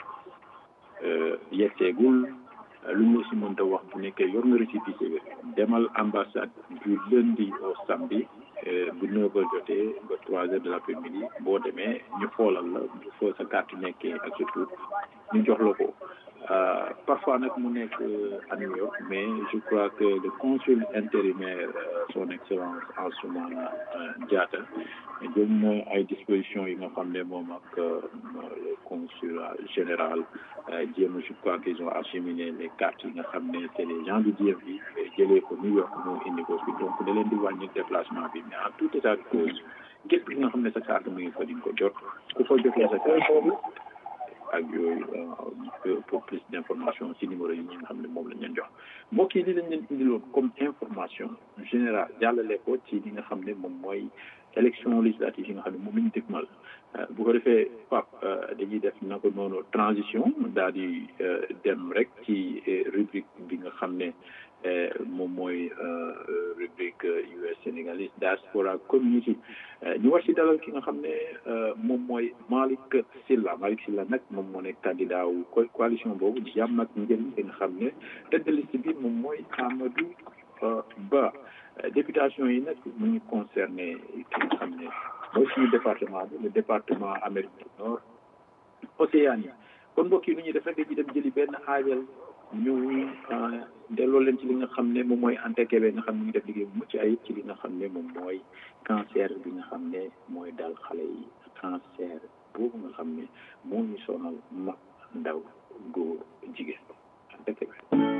Speaker 2: yegseegul lu ñu si mënta wax bu nekkee yor nga récépissé bi demal ambassade du lundi au samedi bu neuf heures jotee ba trois heures de l'après-midi boo demee ñu xoolal la bu fa sa carte nekkee ak sa tur ñu jox la ko parfois nag mu nekk à New York mais je crois que le consul intérimaire son excellence Ansoumana Diatta jël na ay dispositions yi nga xam ne moom ak le consulat général jéem je crois qu'ils ont acheminé les cartes yi nga xam ne c'est les gens du D M V jëlee ko New York moo indi ko fi donc da leen di wàññi déplacement bi mais en tout état de cause képp ki nga xam ne sa carte mu ngi fa di nga ko jot ku fa jotee sa carte ak yooyu pour plus d'information ci numéro yi ñi nga xam ne moom lañ leen jox mbokk yi li lañ leen indiloon comme information générale jàllale ko ci li nga xam ne moom mooy élection législative yi nga xam ne moom la ñu dégmal bu ko defee Pape dañuy def na ko noonu transition daal di dem rek ci rubrique bi nga xam ne moom mooy rubrique U S Sénégalais diaspora community ñu war ci dalal ki nga xam ne moom mooy Malick Sylla Malick Sylla nag moom moo nekk candidat wu coalition boobu jàmm ak njëriñ bi nga xam ne tête de liste bi moom mooy Amadou Ba députation yi nag mu ngi concerné ki nga xam ne mooy suñu département bi le département Amérique du Nord Océanie kon mbokk yi lu ñuy def rek dañuy dem jëli benn aajal ñu delloo leen ci li nga xam ne moom mooy Anta Kébé nga xam ne mu ngi def liggéey bu mucc ayib ci li nga xam ne moom mooy cancer bi nga xam ne mooy dal xale yi cancer boobu nga xam ne moo ñu sonal mag ndaw góor jigéen Anta Kébé.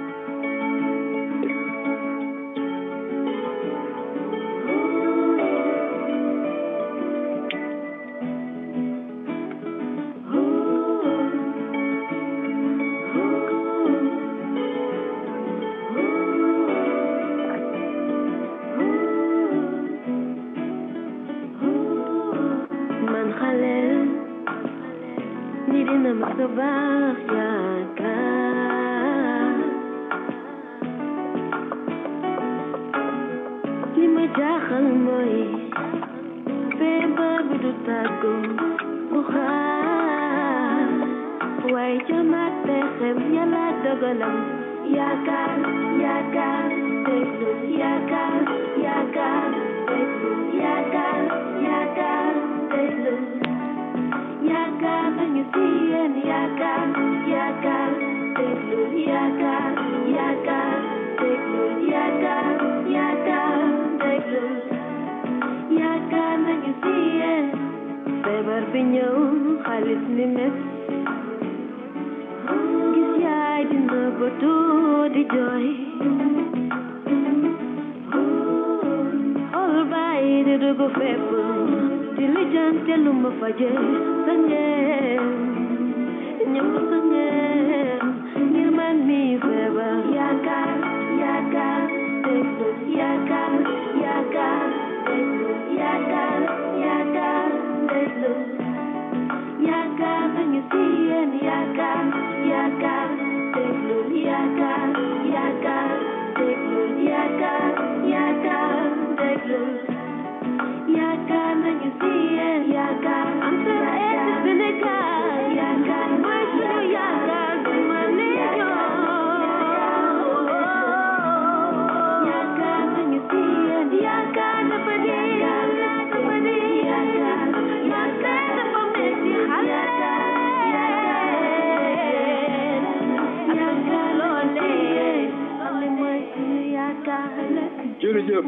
Speaker 3: Sabah yaakaar li ma jaaxal mooy feebar bi du tàggu bu xaar waaye jamaat pexem yàlla dogalam yaakaar yaakaar déglu yaakaar yaakaar déglu yaakaar yaakaar déglu yaakaar nañu si yéen yaakaar yaakaar déglu yaakaar yaakaar déglu yaakaar yaakaar déglu yaakaar nañu si yéen feebar bi ñëw xaalis ni mes gis yaay dina bëtu di jooy xool bàyyi di dugg fépp di lijjante lu ma faje sa ngeen ñëpp sa ngeen ngir man mi feebar yaakaar yaakaar déglu yaakaar yaakaar déglu yaakaar yaakaar déglu yaakaar nañu si yéen yaakaar yaakaar déglu yaakaar yaakaar déglu yaakaar yaakaar déglu yaakaar nañu si yéen yaakaar am sa aide Sénégal yaakaar mooy suñu yaakaar du ma yaakaar nañu si yéen yaakaar dafa dee dafa dee yaakaar yaakaar dafa metti xale yaakaar loolee xale mooy suñu yaakaar
Speaker 2: jërëjëf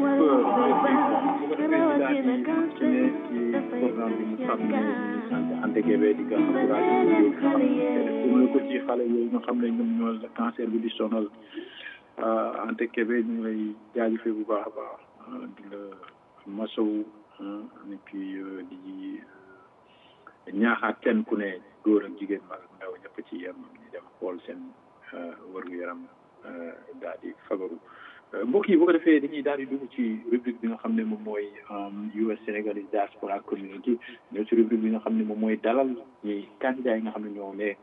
Speaker 2: programme bi mu xam ne Anta Kébé di ko encouragé pour ko ci xale yooyu nga xam ne ñoom ñoo la cancer bi di sonal Anta Kébé ñu ngi lay jaajëfee bu baax a baax di la masawu et puis di ñaaxaat kenn ku ne góor ak jigéen mag ak ndaw ñëpp ci yem ñu dem xool seen wërgu yaram daal di fagaru mbokk yi bu ko defee dañuy daal di dugg ci rubrique bi nga xam ne moom mooy U S Sénégalese Diaspora Community ñëw ci rubrique bi nga xam ne moom mooy dalal ñi candidats yi nga xam ne ñoo nekk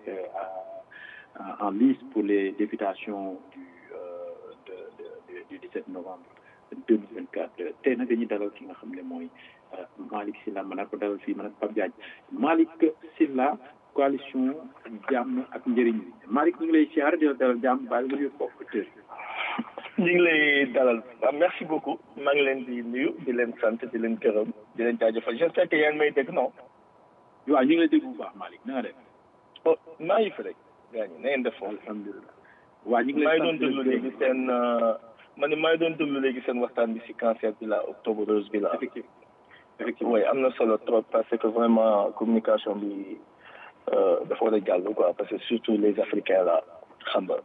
Speaker 2: en liste pour les députations du de de du dix-sept novembre deux mille vingt-quatre tey nag dañuy dalal ki nga xam ne mooy Malick Sylla ma nag ko dalal fii ma nag Pape Diagne Malick Sylla coalition jàmm ak njëriñ Malick ñu ngi lay siyaar di la dalal jàmm baal nga nuyu bokk tër
Speaker 8: ñu ngi lay dalal merci beaucoup maa ngi leen di nuyu di leen sant di leen gërëm di leen jaajëfal j'espère que yaa ngi may dégg non
Speaker 2: waaw ñu ngi lay dégg bu baax Malick na nga def
Speaker 8: oh maa ngi fi rek gaa ñi na ngeen def foofu
Speaker 2: alhamdulilah waaw ñu ngi
Speaker 8: maa
Speaker 2: lay
Speaker 8: ngi doon déglu léegi seen ma ne maa ngi doon déglu léegi seen waxtaan bi si cancer bi la octobre rose bi la
Speaker 2: effectivement effectivement
Speaker 8: oui am na solo trop parce que vraiment communication bi dafa war a jàll quoi parce que surtout les africains là xam nga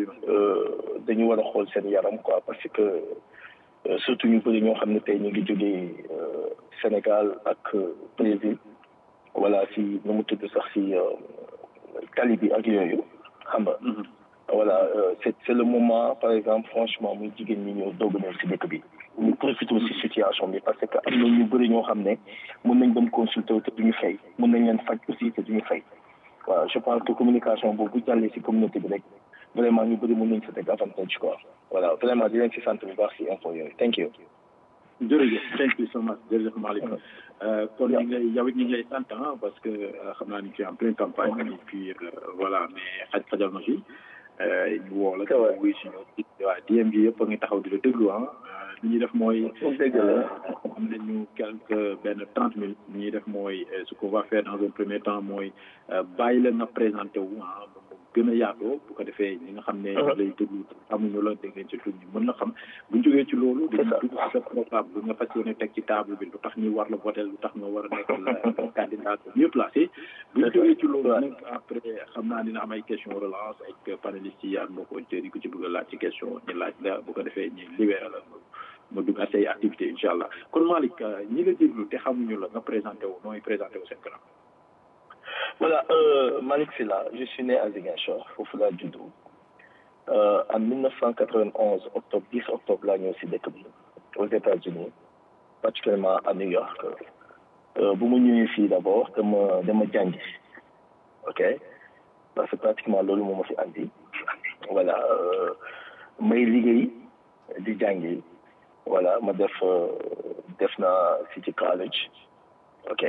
Speaker 8: dañu war a xool seen yaram quoi parce que surtout ñu bëri ñoo xam ne tey ñu ngi jógee Sénégal ak Brésil voilà si nu mu tudd sax si tali bi ak yooyu xam nga voilà c'est c'est le moment par exemple franchement muy jigéen ñi ñëw doog ñëw si dëkk bi ñu profité aussi situation bi parce que am na ñu bëri ñoo xam ne mën nañ dem consulter te duñu fay mën nañ leen faj aussi te duñu fay waaw je pense que communication boobu bu jàllee si communauté bi rek vraiment ñu bëri mën nañ si teg avantage quoi voilà vraiment di leen si sant bu baax si info yooyu thank you
Speaker 2: jërëjëf thank you so much jërëjëf Malick kon ñu ngi lay yow it ñu ngi lay sant parce que xam naa ni ci en pleine campagne et puis voilà mais xaj xajal na fi ñu woo la wuy si ñëw waaw D M gi yëpp a ngi taxaw di la déglu ah li ñuy def mooy am nañu quelque benn trente minutes li ñuy def mooy ce qu'on va faire dans un premier temps mooy bàyyi la nga présenté wu ah gën a yaatoo bu ko defee ñi nga xam ne lay déglu amuñu la dégg ngeen ci tudd ñu mën na xam buñ jógee ci loolu dañu dugg ci sa programme bu nga fas yéene teg ci table bi lu tax ñu war la voter lu tax nga war a nekk la candidat mieux placé buñ jógee ci loolu nag après xam naa dina am ay question relance ak panélistes yi ak mbokk auditeurs yi ku ci bëgg a laaj ci question ñu laaj la bu ko defee ñu libéré la ma dugg à say activité incha allah kon Malick ñi la déglu te xamuñu la nga présenté wu nooy présenté wu seen kanam.
Speaker 8: Voilà, euh, Malick Sylla, je suis né à Ziguinchor, Fofula Djoudou. Euh, en mille neuf cent quatre-vingt-onze, octobre, dix octobre, là, nous aussi aux États-Unis, particulièrement à New York. Euh, vous m'avez ici d'abord de me, de me djangi. Ok? Parce que pratiquement, l'eau, moi, fait Andy. Voilà. Euh, mais il di djangi. Voilà, ma def, euh, def na City College. Ok?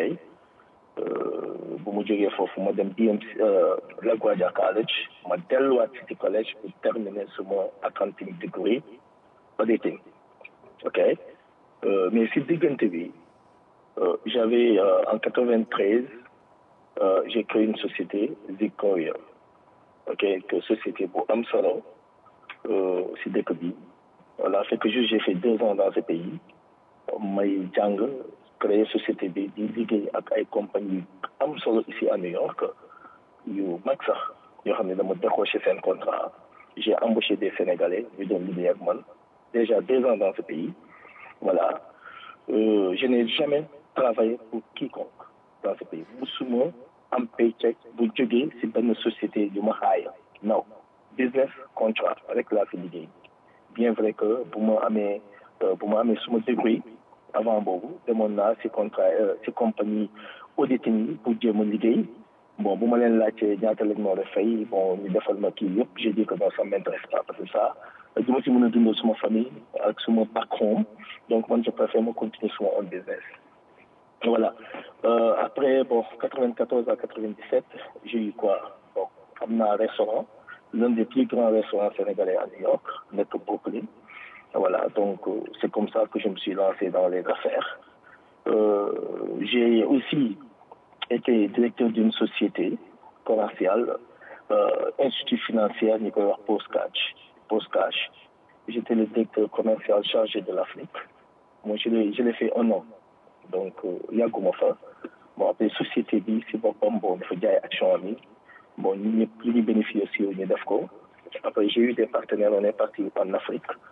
Speaker 8: bu mu jógee foofu ma dem B M C LaGuardia College ma delluwaat City College pour terminer suma accounting degree auditing ok euh, mais si diggante bi euh, j'avais euh, en quatre-vingt-treize euh, j'ai créé une société Zig Courier ok que société bu am solo euh, si dëkk bi voilà fait que j'ai fait deux ans dans ce pays may jàng créer société bi di liggéey ak ay compagnie am solo ici à New York yu mag sax yoo xam ne dama décroché seen contrat j'ai embauché des Sénégalais ñu doon liggéey ak man déjà deux ans dans ce pays voilà euh, je n'ai jamais travaillé pour quiconque dans ce pays musuma am paycheck bu jógee si benn société yu ma xaaya non business contrat rek laa fi liggéey bien vrai que bu ma amee bu ma amee suma degré avant boobu demoon naa si contrat si compagnie auditing yi pour jéem a liggéey bon bu ma leen laajtee ñaata lañ moo def fay bon ñu defal ma kii yëpp j'ai dit que non ça m'intéresse pas parce que ça du ma si mën a dundal suma famille ak suma back home donc man je préfère ma continuer suma own business voilà euh, après bon quatre-vingt-quatorze à quatre-vingt-dix-sept j'ai eu quoi bon am naa restaurant l'un des plus grands restaurants sénégalais à New York nekk Brooklyn. Voilà, donc euh, c'est comme ça que je me suis lancé dans les affaires. Euh, j'ai aussi été directeur d'une société commerciale, euh, institut financier, Nicolas Postcash. Postcash. J'étais le directeur commercial chargé de l'Afrique. Moi, je l'ai, je l'ai fait un an. Donc, il y a Goumofa. Bon, après, société B, c'est bon, bon, il faut dire action ami. Bon, il n'y a plus de bénéfices aussi au Nidafco. Après, j'ai eu des partenaires, on est parti en Afrique.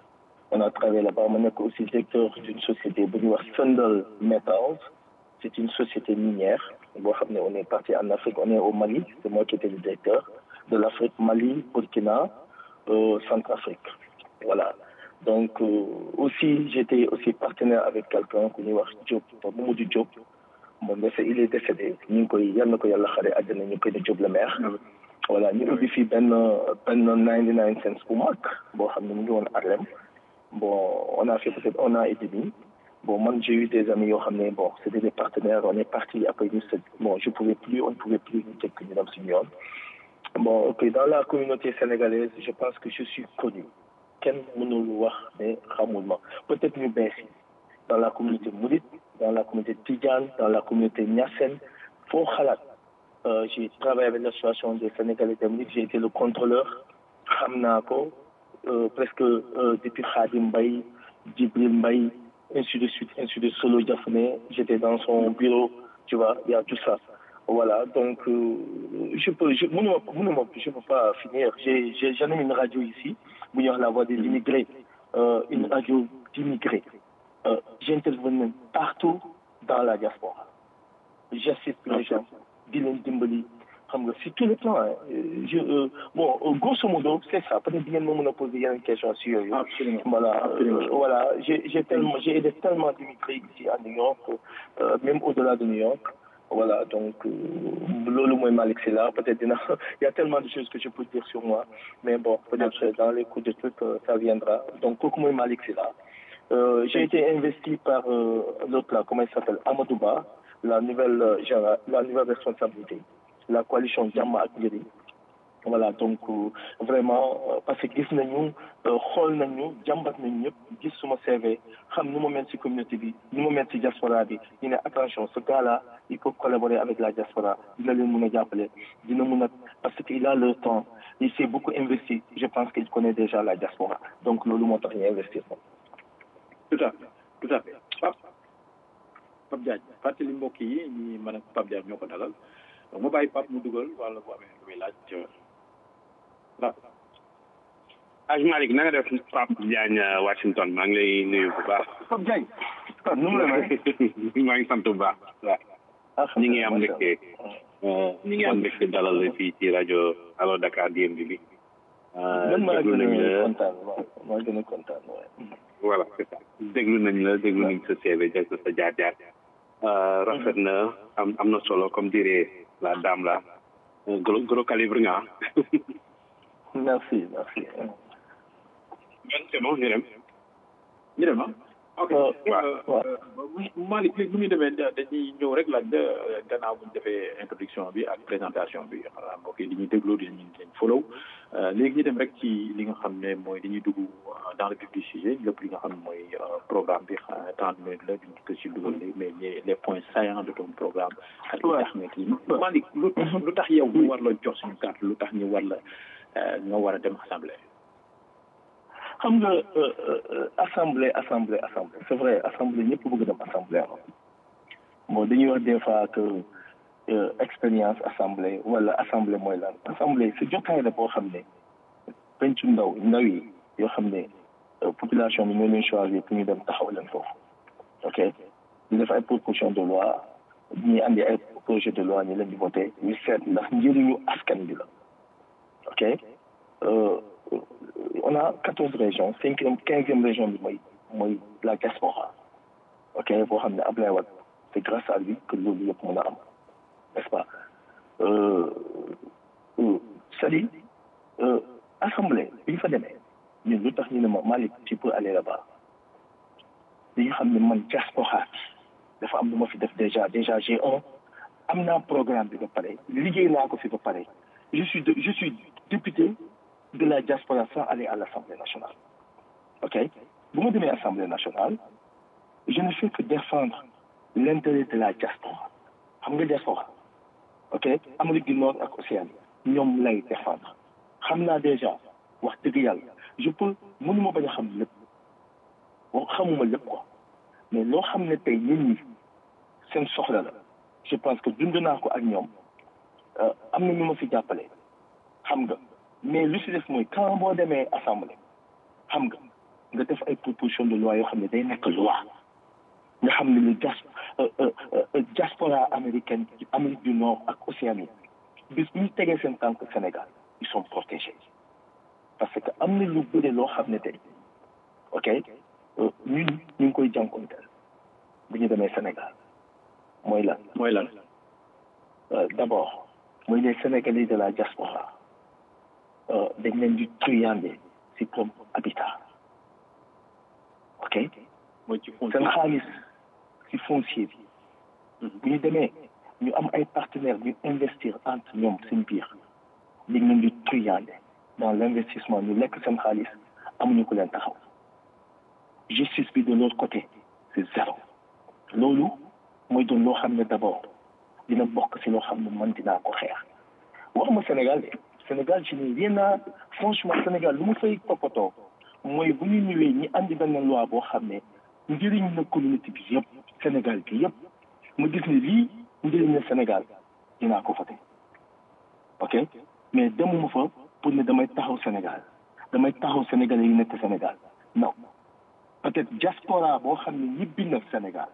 Speaker 8: On a travaillé là-bas. On est aussi directeur d'une société, Sundal Metals. C'est une société minière. On est parti en Afrique, on est au Mali. C'est moi qui étais le directeur de l'Afrique, Mali, Burkina, euh, Centrafrique. Voilà. Donc, euh, aussi, j'étais aussi partenaire avec quelqu'un qu'on dit Diop, Mamadou Diop. Bon, il est décédé. Nous avons eu Diop le maire. Voilà, nous avons fait ben quatre-vingt-dix-neuf cents pour moi. Bon, nous avons Harlem. Bon, on a fait peut-être un an et demi. Bon, moi, j'ai eu des amis, bon, c'était des partenaires. On est parti après nous. Bon, je ne pouvais plus, on ne pouvait plus nous dans ce milieu. Bon, ok, dans la communauté sénégalaise, je pense que je suis connu. Quel peut-être mieux baisser. Dans la communauté Mourid, dans la communauté Tidjane, dans la communauté Niassen, pour Khalat. Euh, j'ai travaillé avec l'association des Sénégalais d'Amérique, j'ai été le contrôleur, Khamnako, euh, presque euh, depuis Khadim Baye, Djibril Baye, ainsi de suite, ainsi de Solo Diafone, j'étais dans son bureau, tu vois, il y a tout ça. Voilà, donc euh, je peux, je, je peux pas finir. J'ai, j'ai, j'en ai une radio ici, où il y a la voix des immigrés, euh, une radio d'immigrés. Euh, j'interviens partout dans la diaspora. J'assiste les gens, Dylan Dimbali, sur tous les plans. Hein. Je, euh, bon, grosso modo, c'est ça. Peut-être bien que me poser une question sur eux. Absolument. Voilà, Absolument. Euh, voilà. J'ai, j'ai, tellement, j'ai aidé tellement d'immigrés ici à New York, euh, même au-delà de New York. Voilà, donc, le moins mal c'est là. Peut-être il y a tellement de choses que je peux dire sur moi. Mais bon, peut-être dans les coups de truc, ça viendra. Donc, beaucoup moins mal c'est là. Euh, j'ai été investi par euh, l'autre là, comment il s'appelle, Amadouba, la nouvelle, euh, genre, la nouvelle responsabilité, la coalition Jamma Akiri. Voilà, donc euh, vraiment, euh, parce que gis nañu xool nañu jàmbat nañu ñëpp gis suma C V xam nu ma mel ci communauté bi nu ma mel ci diaspora bi ñu ne attention ce gars là il peut collaborer avec la diaspora dina leen mën a jàppale dina mën a parce qu'il a le temps il s'est beaucoup investi je pense qu'il connaît déjà la diaspora donc loolu moo tax ñu investir ko.
Speaker 2: tout à fait tout à fait Pape Pape Diagne fàttali mbokk yi ñi mën a Pape Diagne ñoo ko dalal donc ma bàyyi Pape mu dugal wala bu amee lu muy laaj waaw.
Speaker 7: Aj Malick na nga def Pape Diagne Washington maa ngi lay nuyu bu baax.
Speaker 8: Pape Diagne. nu mu la may.
Speaker 7: maa ngi sant bu baax. waaw ñu ngi am mbégte ñu ngi am mbégte dalal la fii ci rajo Allo Dakar D M V bi.
Speaker 8: déglu nañ la kontaan maa gën a kontaan
Speaker 7: voilà c'est ça déglu nañ la déglu nañ sa C V déglu sa jaar jaar. rafet na am am na solo comme dirait la dame là gros gros calibre nga.
Speaker 8: Merci, merci.
Speaker 7: C'est bon, ñu dem.
Speaker 2: ñu dem ah. ok waaw Malick léegi bu ñu demee dañuy ñëw rek laaj gannaaw bu ñu defee introduction bi ak présentation bi xanaa mbokk yi di ñuy déglu di ñu follow léegi ñu dem rek ci li nga xam ne mooy dañuy dugg dans le vif du sujet lépp li nga xam ne mooy programme bi trente minutes la duñ ko ci dugal mais les points saillants de ton programme. ak li tax nga kii Malick lu lu tax yow ñu war la jox suñu carte lu tax ñu war la nga war a dem assemblée.
Speaker 8: xam nga assemblée assemblée assemblée c'est vrai assemblée ñëpp bëgg dem assemblée am bon dañuy wax des fois que expérience assemblée wala assemblée mooy lan assemblée si jotaay la boo xam ne pencu ndaw ndaw yi yoo xam ne population bi ñoo leen choisir pour ñu dem taxaw leen foofu ok ñu def ay proposition de loi ñuy andi ay projet de loi ñu leen di voté ñu seet ndax njëriñu askan bi la ok on a quatorze régions cinquième quinzième région bi mooy mooy la diaspora ok boo xam ne Ablaye Wade c'est grâce à lui que loolu yëpp mën a am n'est-ce pas c'est-à-dire assemblée bi ñu fa demee ñun lu tax ñu ne ma Malick tu peux aller là-bas li nga xam ne man diaspora dafa am lu ma fi def déjà déjà j'ai un am naa programme bi ba pare liggéey naa ko fi ba pare je suis de, je suis député de la diaspora sans aller à l'Assemblée nationale. Ok? Vous me demandez à l'Assemblée nationale, je ne fais que défendre l'intérêt de la diaspora. Xam nga diaspora. Ok? Amérique du Nord ak Océanie. ñoom lay défendre. Xam naa déjà wax dëgg yàlla je peux mënuma bañ a xam lépp. wax xamuma lépp quoi. mais loo xam ne tey nit ñi seen soxla la. je pense que dund naa ko ak ñoom. am na ñu ma fi jàppale. xam nga. mais lu si def mooy quand boo demee assemblée xam nga nga def ay proposition de loi yoo xam ne day nekk loi nga xam ne le dias diaspora américaine Amérique du Nord ak Océanie bis bu ñu tegee seen tànk Sénégal ils sont protégés parce que am na lu bëri loo xam ne tey ok ñun ñu ngi koy jànkonteel bu ñu demee Sénégal mooy lan
Speaker 2: mooy lan
Speaker 8: d'abord mooy les Sénégalais de la diaspora dañ leen di truyande si comme habitat ok
Speaker 2: mooy ci
Speaker 8: seen xaalis si foncier bi bu ñu demee ñu am ay partenaires ñu investir entre ñoom seen biir dañ leen di truyande dans l'investissement ñu lekk seen xaalis amuñu ko leen taxaw justice bi de l'autre côté c'est zéro loolu mooy doon loo xam ne d'abord dina bokk si loo xam ne man dinaa ko xeex waxuma Sénégal de Sénégal je n'ai rien à franchement Sénégal lu mu fay toppatoo mooy bu ñu ñëwee ñi andi benn loi boo xam ne njëriñ na communauté bi yëpp Sénégal bi yëpp ma gis ne lii njëriñ na Sénégal dinaa ko voté ok mais demuma fa pour ne damay taxaw Sénégal damay taxaw Sénégalais yi nekk Sénégal non peut-être diaspora boo xam ne ñibbi na Sénégal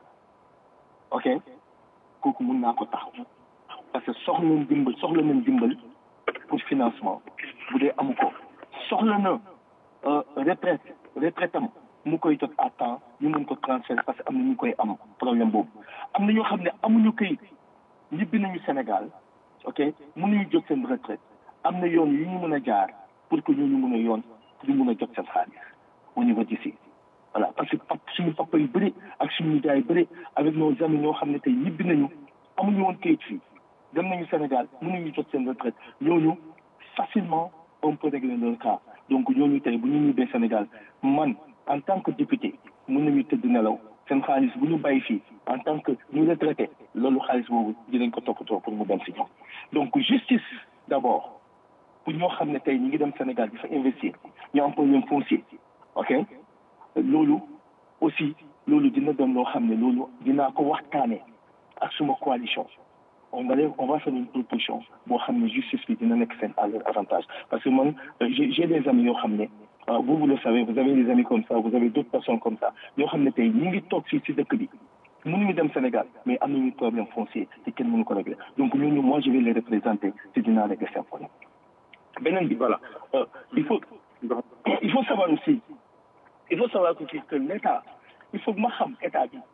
Speaker 8: ok kooku mun naa ko taxaw parce que soxla nañ dimbal soxla nañ dimbal pour financement bu dee amu ko soxla na retraite retraite am mu koy jot à temps ñu mën ko transférer parce que am na ñu koy am problème boobu am na ñoo xam ne amuñu këyit ñibbi nañu Sénégal ok mënuñu jot seen retraite am na yoon yu ñu mën a jaar pour que ñooñu mën a yoon pour ñu mën a jot seen xaalis au niveau d'ici voilà parce que pap suñu papa yu bëri ak suñu nijaay yu bëri avec nos amis ñoo xam ne tey ñibbi nañu amuñu woon kayit fii dem nañu Sénégal mënuñu jot seen retraite ñooñu facilement on peut régler leur cas donc ñooñu tey bu ñu ñibbee Sénégal man en tant que député mën nañu tëdd nelaw seen xaalis bu ñu bàyyi fii en tant que ñu retraité loolu xaalis boobu dinañ ko toppatoo pour mu dem si ñoom donc justice d'abord pour ñoo xam ne tey ñu ngi dem Sénégal di fa investir ñu am problème foncier ok loolu aussi loolu dina doon loo xam ne loolu dinaa ko waxtaanee ak suma coalition on va on va faire une proposition boo xam ne justice bi dina nekk seen à leur avantage parce que man j'ai j'ai des amis yoo xam ne vous vous le savez vous avez des amis comme ça vous avez d'autres personnes comme ça yoo xam ne tey ñi ngi toog fii si dëkk bi mënuñu dem Sénégal mais am nañu problème foncier te kenn mënu ko régler donc ñooñu moi je vais les représenter te dinaa régler seen problème beneen bi voilà il faut il faut savoir aussi il faut savoir aussi que l'État il faut ma xam état bi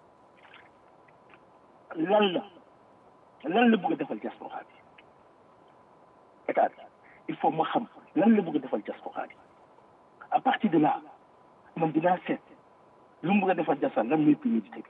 Speaker 8: lan la lan la bëgg a defal diaspora bi état bi il faut ma xam lan la bëgg a defal diaspora bi à partir de là man dinaa seet lu mu bëgg a defal diaspora lan mooy priorité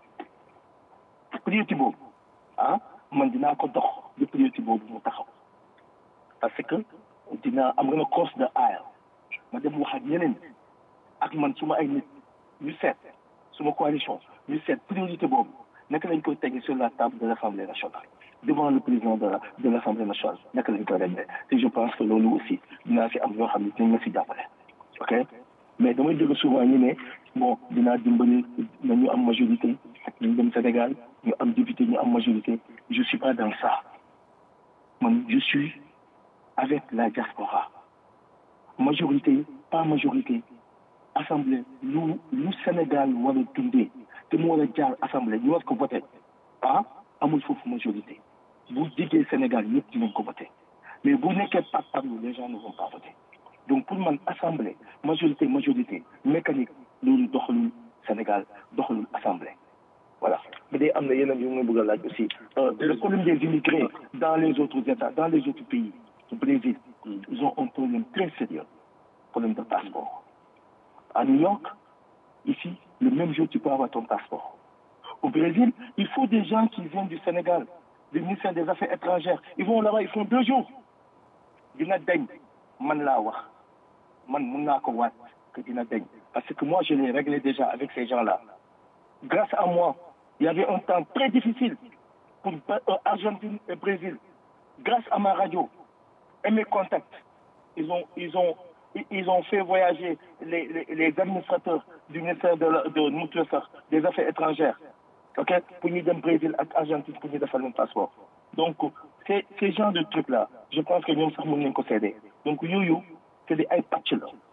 Speaker 8: bi priorité boobu ah man dinaa ko dox de priorité boobu mu taxaw parce que dinaa am nga course de aisle ma dem wax ak ñeneen ak man suma ay nit ñu seet suma coalition ñu seet priorité boobu naka lañ koy teg sur la table de l'Assemblée nationale devant le président de la de l'Assemblée nationale naka lañ koy régler et je pense que loolu aussi dinaa si am yoo xam ne dinañ ma si jàppale ok mais damay dégg souvent ñu ne bon dinaa dimbali nañu am majorité ñu dem Sénégal ñu am député ñu am majorité je suis pas dans ça man je suis avec la diaspora majorité pas majorité assemblée lu lu Sénégal war a dundee te mu war a jaar assemblée ñu war ko voté ah amul foofu majorité bu jigee Sénégal yëpp dinañ ko voté mais bu nekkee par parmi les gens ne vont pas voter donc pour man assemblée majorité majorité mécanique loolu doxalul Sénégal doxalul assemblée voilà bu dee am na yeneen yu nga bëgg a laaj aussi le problème des immigrés dans les autres états dans les autres pays au Brésil ils ont un problème très sérieux problème de passeport à New York ici le même jour tu peux avoir ton passeport au Brésil il faut des gens qui viennent du Sénégal du ministère des Affaires étrangères ils vont là-bas ils font deux jours dina dañ man laa wax man mun naa ko waat que dina dañ parce que moi je l'ai réglé déjà avec ces gens-là grâce à moi il y avait un temps très difficile pour euh, Argentine et Brésil grâce à ma radio et mes contacts ils ont ils ont ils ont fait voyager les les, les administrateurs du ministère de la, de de des Affaires étrangères ok pour ñu dem Brésil ak Argentine pour ñu defal leen passeport donc c'est ces genres de trucs là je pense que ñoom sax mën nañu ko seede donc yooyu c'est des ay pàcc la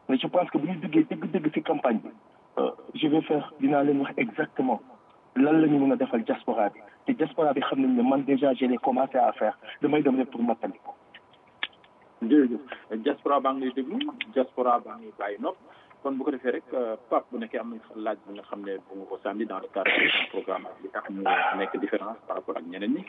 Speaker 8: mais je pense que bu ñu duggee dëgg-dëgg ci campagne bi je vais faire dinaa leen wax exactement lan la ñu mën a defal diaspora bi te diaspora bi xam nañ ne man déjà je l'ai commencé à faire damay dem rek pour mattali ko.
Speaker 2: jërëjëf diaspora baa ngi lay déglu diaspora baa ngi bàyyi nopp kon bu ko defee rek Pape bu nekkee am nañ laaj bi nga xam ne bu nga ko sànni dans le cadre de son programme li tax mu nekk différence par rapport ak ñeneen ñi.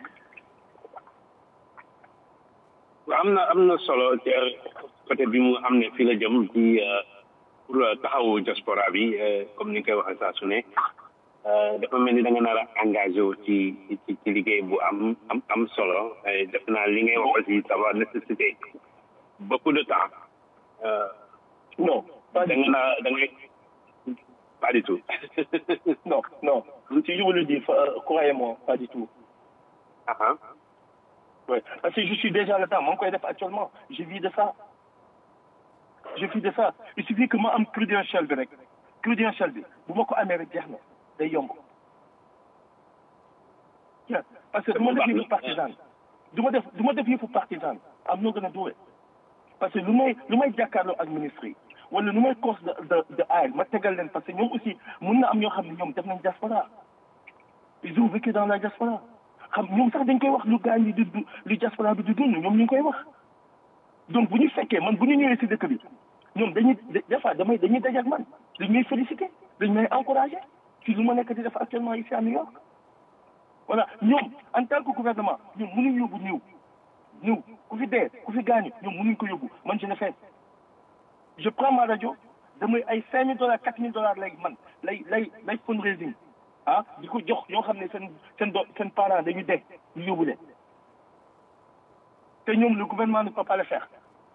Speaker 7: waaw am na am na solo ci côté bi mu am ne fii la jëm ci pour taxawu diaspora bi comme ni nga koy waxee saa su ne dafa mel ni da nga nar a engagé wu ci ci ci liggéey bu am am am solo def naa li ngay wax aussi ça va nécessiter beaucoup de temps.
Speaker 8: non pas du tout
Speaker 7: da nga da ngay pas du tout.
Speaker 8: non non si je vous le dis croyez-moi pas du tout.
Speaker 7: ah ah.
Speaker 8: oui parce que je suis déjà là-dedans maa ngi koy def actuellement je vis de ça. je vis de ça il suffit que ma am credential bi rek credential bi bu ma ko amee rek jeex na day yomb. parce que du ma def yëfu partisan du ma def du ma def yëfu partisan am noo gën a duwee parce que lu may lu may jàkkaarloo ak ministre yi wala lu may cause de de de aay ma tegal leen parce que ñoom aussi mun na am ñoo xam ne ñoom def nañ diaspora ils ont vécu dans la diaspora xam ñoom sax dañ koy wax lu gaañ yi di du lu diaspora bi di dund ñoom ñu ngi koy wax donc bu ñu fekkee man bu ñu ñëwee si dëkk bi ñoom dañuy des fois damay dañuy daje ak man dañ may féliciter dañ may encourager ci lu ma nekk di def actuellement ici à New York voilà ñoom en tant que gouvernement ñoom mënuñ yóbbu ñëw ñëw ku fi dee ku fi gaañu ñoom mënuñ ko yóbbu man je le fais je prends ma rajo damay ay cinq mille dollars quatre mille dollars lay man lay lay lay fundraising ah di ko jox ñoo xam ne seen seen do seen parents dañu dee ñu yóbbu leen te ñoom le gouvernement ne peut pas le faire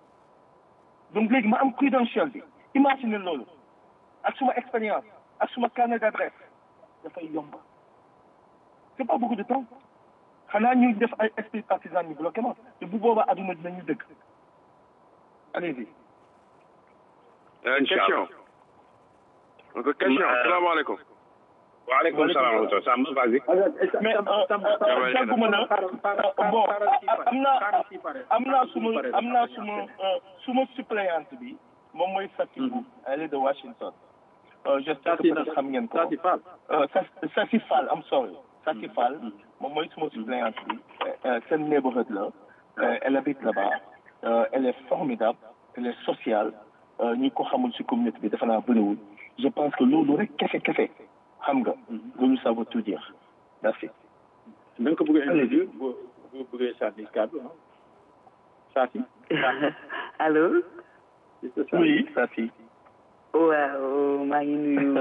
Speaker 8: donc léegi ma am credential bi imagine loolu ak suma expérience ak suma carnet d'adresse dafay yomb c'est pas beaucoup de temps xanaa ñuy def ay esprit partisan ñu bloqué ma te bu boobaa adduna dinañu dëgg allez-y.
Speaker 7: question.
Speaker 9: ok question salaamaaleykum.
Speaker 7: waaleykum salaam wa rahmatulah Samba vas-y.
Speaker 8: mais jàgguma na bon am naa am naa suma am naa suma suma suppléante bi moom mooy Safi. elle est de Washington. j'espère que peut-être xam ngeen ko.
Speaker 2: Safi Fall.
Speaker 8: Safi Fall I'm sorry. Safi Fall moom mooy suma suppléante bi. seen neighborhood la. elle habite là-bas. elle est formidable. elle est sociale. ñi ko xamul ci communauté bi dafa naa bëriwul. je pense que loolu rek kese kese. xam nga loolu ça veut tout dire merci.
Speaker 2: da nga ko bëgg a interview boo boo bëggee sànni kàddu ah Safi.
Speaker 10: allo.
Speaker 8: oui Safi.
Speaker 10: waaw maa ngi nuyu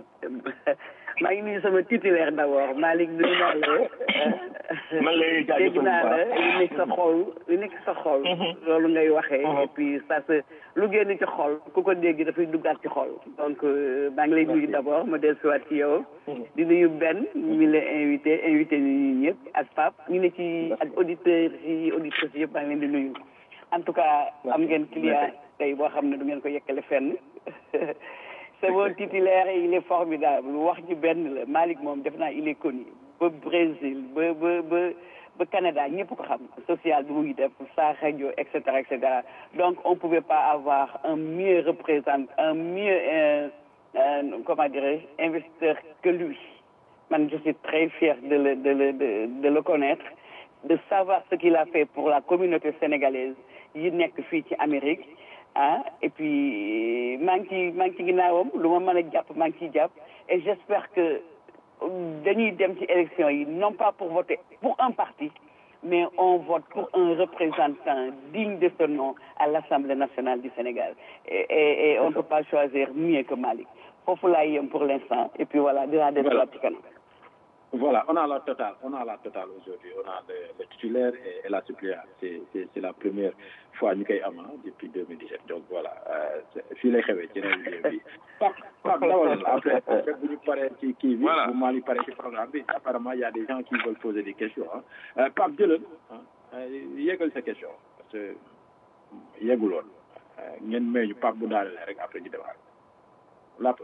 Speaker 10: maa ngi nuyu sama titulaire d'abord Malick nuyu naa la.
Speaker 8: man lay jaajëfal
Speaker 10: dégg naa la li nekk sa xol li nekk sa xol. loolu ngay waxee. et puis ça se lu génn ci xol ku ko dégg dafay duggaat ci xol. donc maa ngi lay nuyu d'abord ma dellusiwaat ci yow. di nuyu Ben mi la invité invité ñu ñëpp ak Pape ñu ne ci ak auditeurs yi auditrices yëpp maa ngi leen di nuyu. en tout cas am ngeen client tey boo xam ne du ngeen ko yekkale fenn. c'est bon titulaire et il est formidable wax ji benn la Malick moom def naa il est connu ba Brésil ba ba ba ba Canada ñëpp ko xam social bi mu ngi def sa rajo et cetera et cetera donc on pouvait pas avoir un mieux représentant un mieux euh, euh, comment dirais-je investisseur que lui man je suis très fier de le de le de, de le connaître de savoir ce qu'il a fait pour la communauté sénégalaise yi nekk fii ci Amérique ah et puis maa ngi ci maa ngi ci ginnaawam lu ma mën a jàpp maa ngi ciy jàpp et j'espère que dañuy dem ci élection yi non pas pour voter pour un parti mais on vote pour un représentant digne de ce nom à l'Assemblée nationale du Sénégal et et, et on ne peut pas choisir mieux que Malick foofu laa yem pour l'instant et puis voilà dinaa def la ci kanam.
Speaker 2: Voilà, on a la totale, on a la totale aujourd'hui. On a le, le titulaire et, et la suppléante. C'est, c'est, c'est la première fois ñu koy am depuis deux mille dix-sept. Donc voilà, fii lay xewee ci réew bi. Pape Pape dawal après après bu ñu paree ci kii bi. bu maa ngi paree ci programme bi. Apparemment, il y a des gens qui veulent poser des questions. Hein. Pape jëlal yeggal sa question parce que yegguloon ngeen may ñu Pape bu daaneel rek après ñu démarrer. Lapp.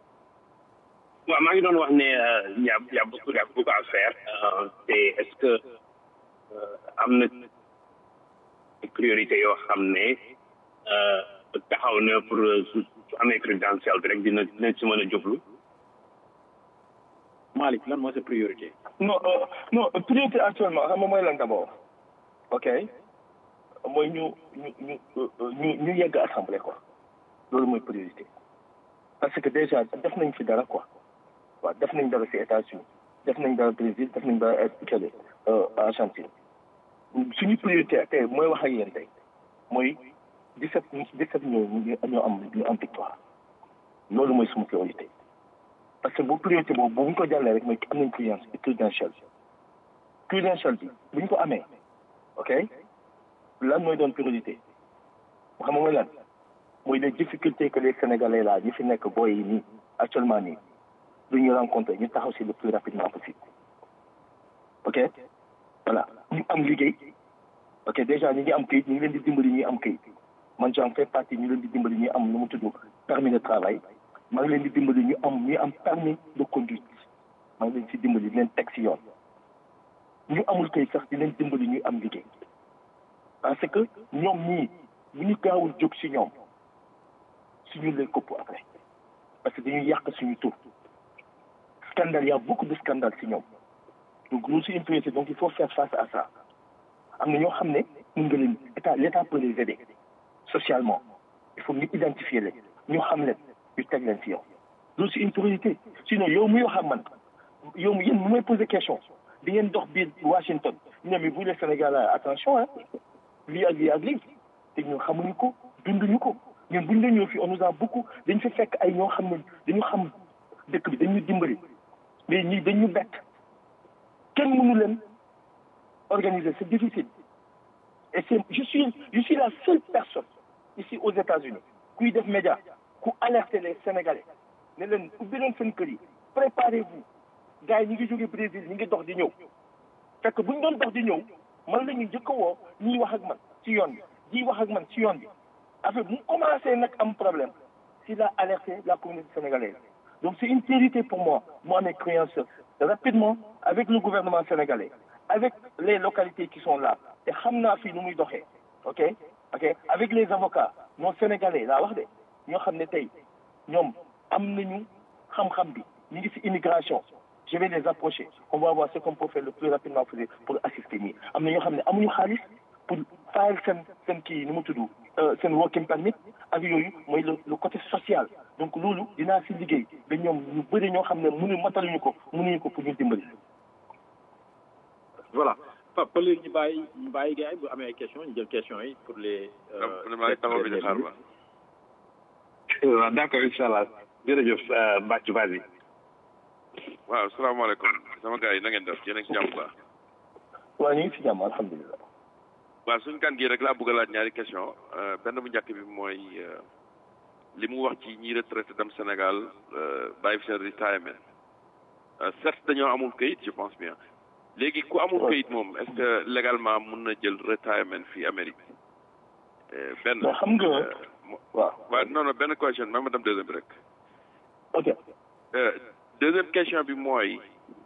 Speaker 7: waaw maa ngi doon wax ne y a y a beaucoup y a beaucoup à faire te est-ce que am na priorité yoo xam ne taxaw na pour su su amee présidentielle bi rek dina dina ci mën a jublu.
Speaker 2: Malick lan mooy sa priorité.
Speaker 8: non euh, non priorité actuellement xam nga mooy lan d'abord ok mooy ñu ñu ñu ñu ñu yegg assemblée quoi loolu mooy priorité parce que déjà def nañ fi dara quoi waaw def nañ dara si États-Unis def nañ dara Brésil def nañ dara Italie Argentine suñu priorité tey mooy wax ak yéen tey mooy dix-sept dix-sept ñoo ñoo am ñu am victoire loolu mooy suñu priorité parce que bu priorité boobu bu ñu ko jàllee rek mooy am nañ client credential credential bi bu ñu ko amee ok lan mooy doon priorité xam nga mooy lan mooy les difficultés que les Sénégalais là ñi fi nekk booy yi nii actuellement nii du ñu rencontré ñu taxaw si le plus rapidement possible ok voilà ñu am liggéey ok déjà ñu ngi am kayit ñu ngi leen di dimbali ñuy am kayit man j'en fais partie ñu leen di dimbali ñuy am nu mu tudd permis de travail maa ngi leen di dimbali ñu am ñu am permis de conduite maa ngi leen si dimbali di leen teg si yoon ñu amul kayit sax di leen dimbali ñuy am liggéey parce que ñoom ñii bu ñu gaawul jóg si ñoom suñu lay kopp après parce que dañuy yàq suñu tur scandale y a beaucoup de scandale si ñoom donc loolu c'est une priorité donc il faut faire face à ça am na ñoo xam ne mun nga leen état l'état peut les aider socialement il faut ñu identifier leen ñu xam leen ñu teg leen si yow loolu c'est une priorité sinon yow muy wax ak man yow mu yéen mu may poser question di ngeen dox biir Washington ñu ne mais vous les Sénégalais attention hein lii ak lii ak lii te ñun xamuñu ko dunduñu ko ñun buñ la ñëw fii on nous a beaucoup dañ fi fekk ay ñoo xam ne dañu xam dëkk bi dañu dimbali mais ñii dañu bett kenn mënu leen organiser c'est difficile et c'est je suis je suis la seule personne ici aux États-Unis kuy def média ku alerter les Sénégalais ne leen ubbi leen seen kër yi préparez-vous gars yi ñu ngi jóge Brésil ñu ngi dox di ñëw fekk buñ doon dox di ñëw man la ñuy njëkk a woo ñuy wax ak man ci yoon bi di wax ak man ci yoon bi affaire bu mu commencé nag am problème s'il a alerté la communauté sénégalaise donc c'est une priorité pour moi moi mes créances rapidement avec le gouvernement sénégalais avec les localités qui sont là te xam naa fii nu muy doxee ok ok avec les avocats non sénégalais laa wax de ñoo xam ne tey ñoom am nañu xam-xam bi ñu ngi ci immigration je vais les approcher on va voir ce qu'on peut faire le plus rapidement possible pour assister ñi am na ñoo xam ne amuñu xaalis pour fayal seen seen kii nu mu tudd seen working permit ak yooyu mooy le le côté social donc loolu dinaa si liggéey ba ñoom ñu bëri ñoo xam ne mënu mataluñu ko mënuñu ko pour ñu dimbali.
Speaker 2: voilà Pape ba léegi ñu bàyyi ñu bàyyi gars yi bu amee ay questions ñu jël questions yi pour les.
Speaker 7: waaw d'accord incha allah jërëjëf Mbacke Vazi.
Speaker 9: waaw salaamaaleykum sama gars yi na ngeen def yéen a ngi si jàmm bu baax.
Speaker 8: waaw ñu ngi si jàmm alhamdulilah.
Speaker 9: waaw suñu kan gii rek laa bëgg a laaj ñaari question benn bu njëkk bi mooy li mu wax ci ñi retraité dem Sénégal bàyyi fi seen retirement certes dañoo amul këyit je pense bien léegi ku amul këyit moom est-ce que légalement mun na jël retirement fii Amérique benn
Speaker 8: xam nga waaw
Speaker 9: waaw non non benn question même ma dem deuxième bi rek
Speaker 8: ok
Speaker 9: deuxième question bi mooy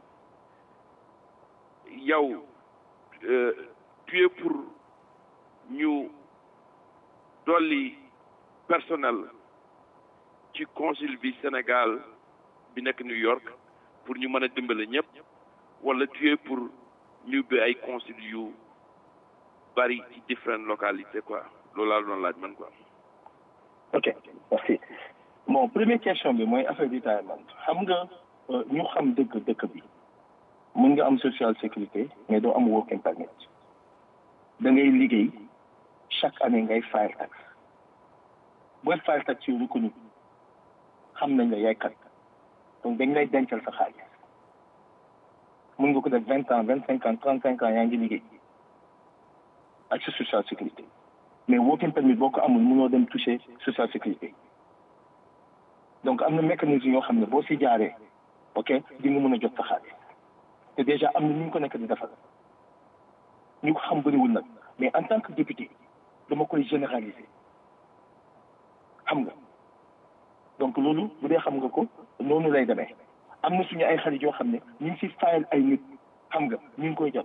Speaker 9: yow tu es pour ñu dolli personnel ci consul bi Sénégal bi nekk New York pour ñu mën a dimbale ñëpp wala tu es pour ñu ubbi ay consul yu bari ci différentes localités quoi loolu laa doon laaj man quoi.
Speaker 8: ok merci bon première question bi mooy affaire retirement xam nga ñu xam dëkk dëkk bi mën nga am social sécurité mais doo am working permit da ngay liggéey chaque année ngay file tax booy file tax yu reconnu xam nañ la yaay kat donc dañ lay dencal sa xaalis mën nga ko def vingt ans vingt cinq ans trente cinq ans yaa ngi liggéey ak sa social sécurité mais working permit boo ko amul mënoo dem toucher social sécurité donc am na mécanisme yoo xam ne boo si jaaree ok di nga mën a jot sa xaalis te déjà am na ñu ko nekk di defal ñu ko xam bëriwul nag mais en tant que député dama koy généraliser xam nga donc loolu bu dee xam nga ko noonu lay demee am na suñu ay xarit yoo xam ne ñu ngi si fayal ay nit xam nga ñu ngi koy jot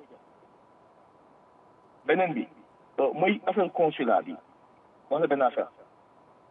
Speaker 8: beneen bi mooy affaire consulat bi wax la benn affaire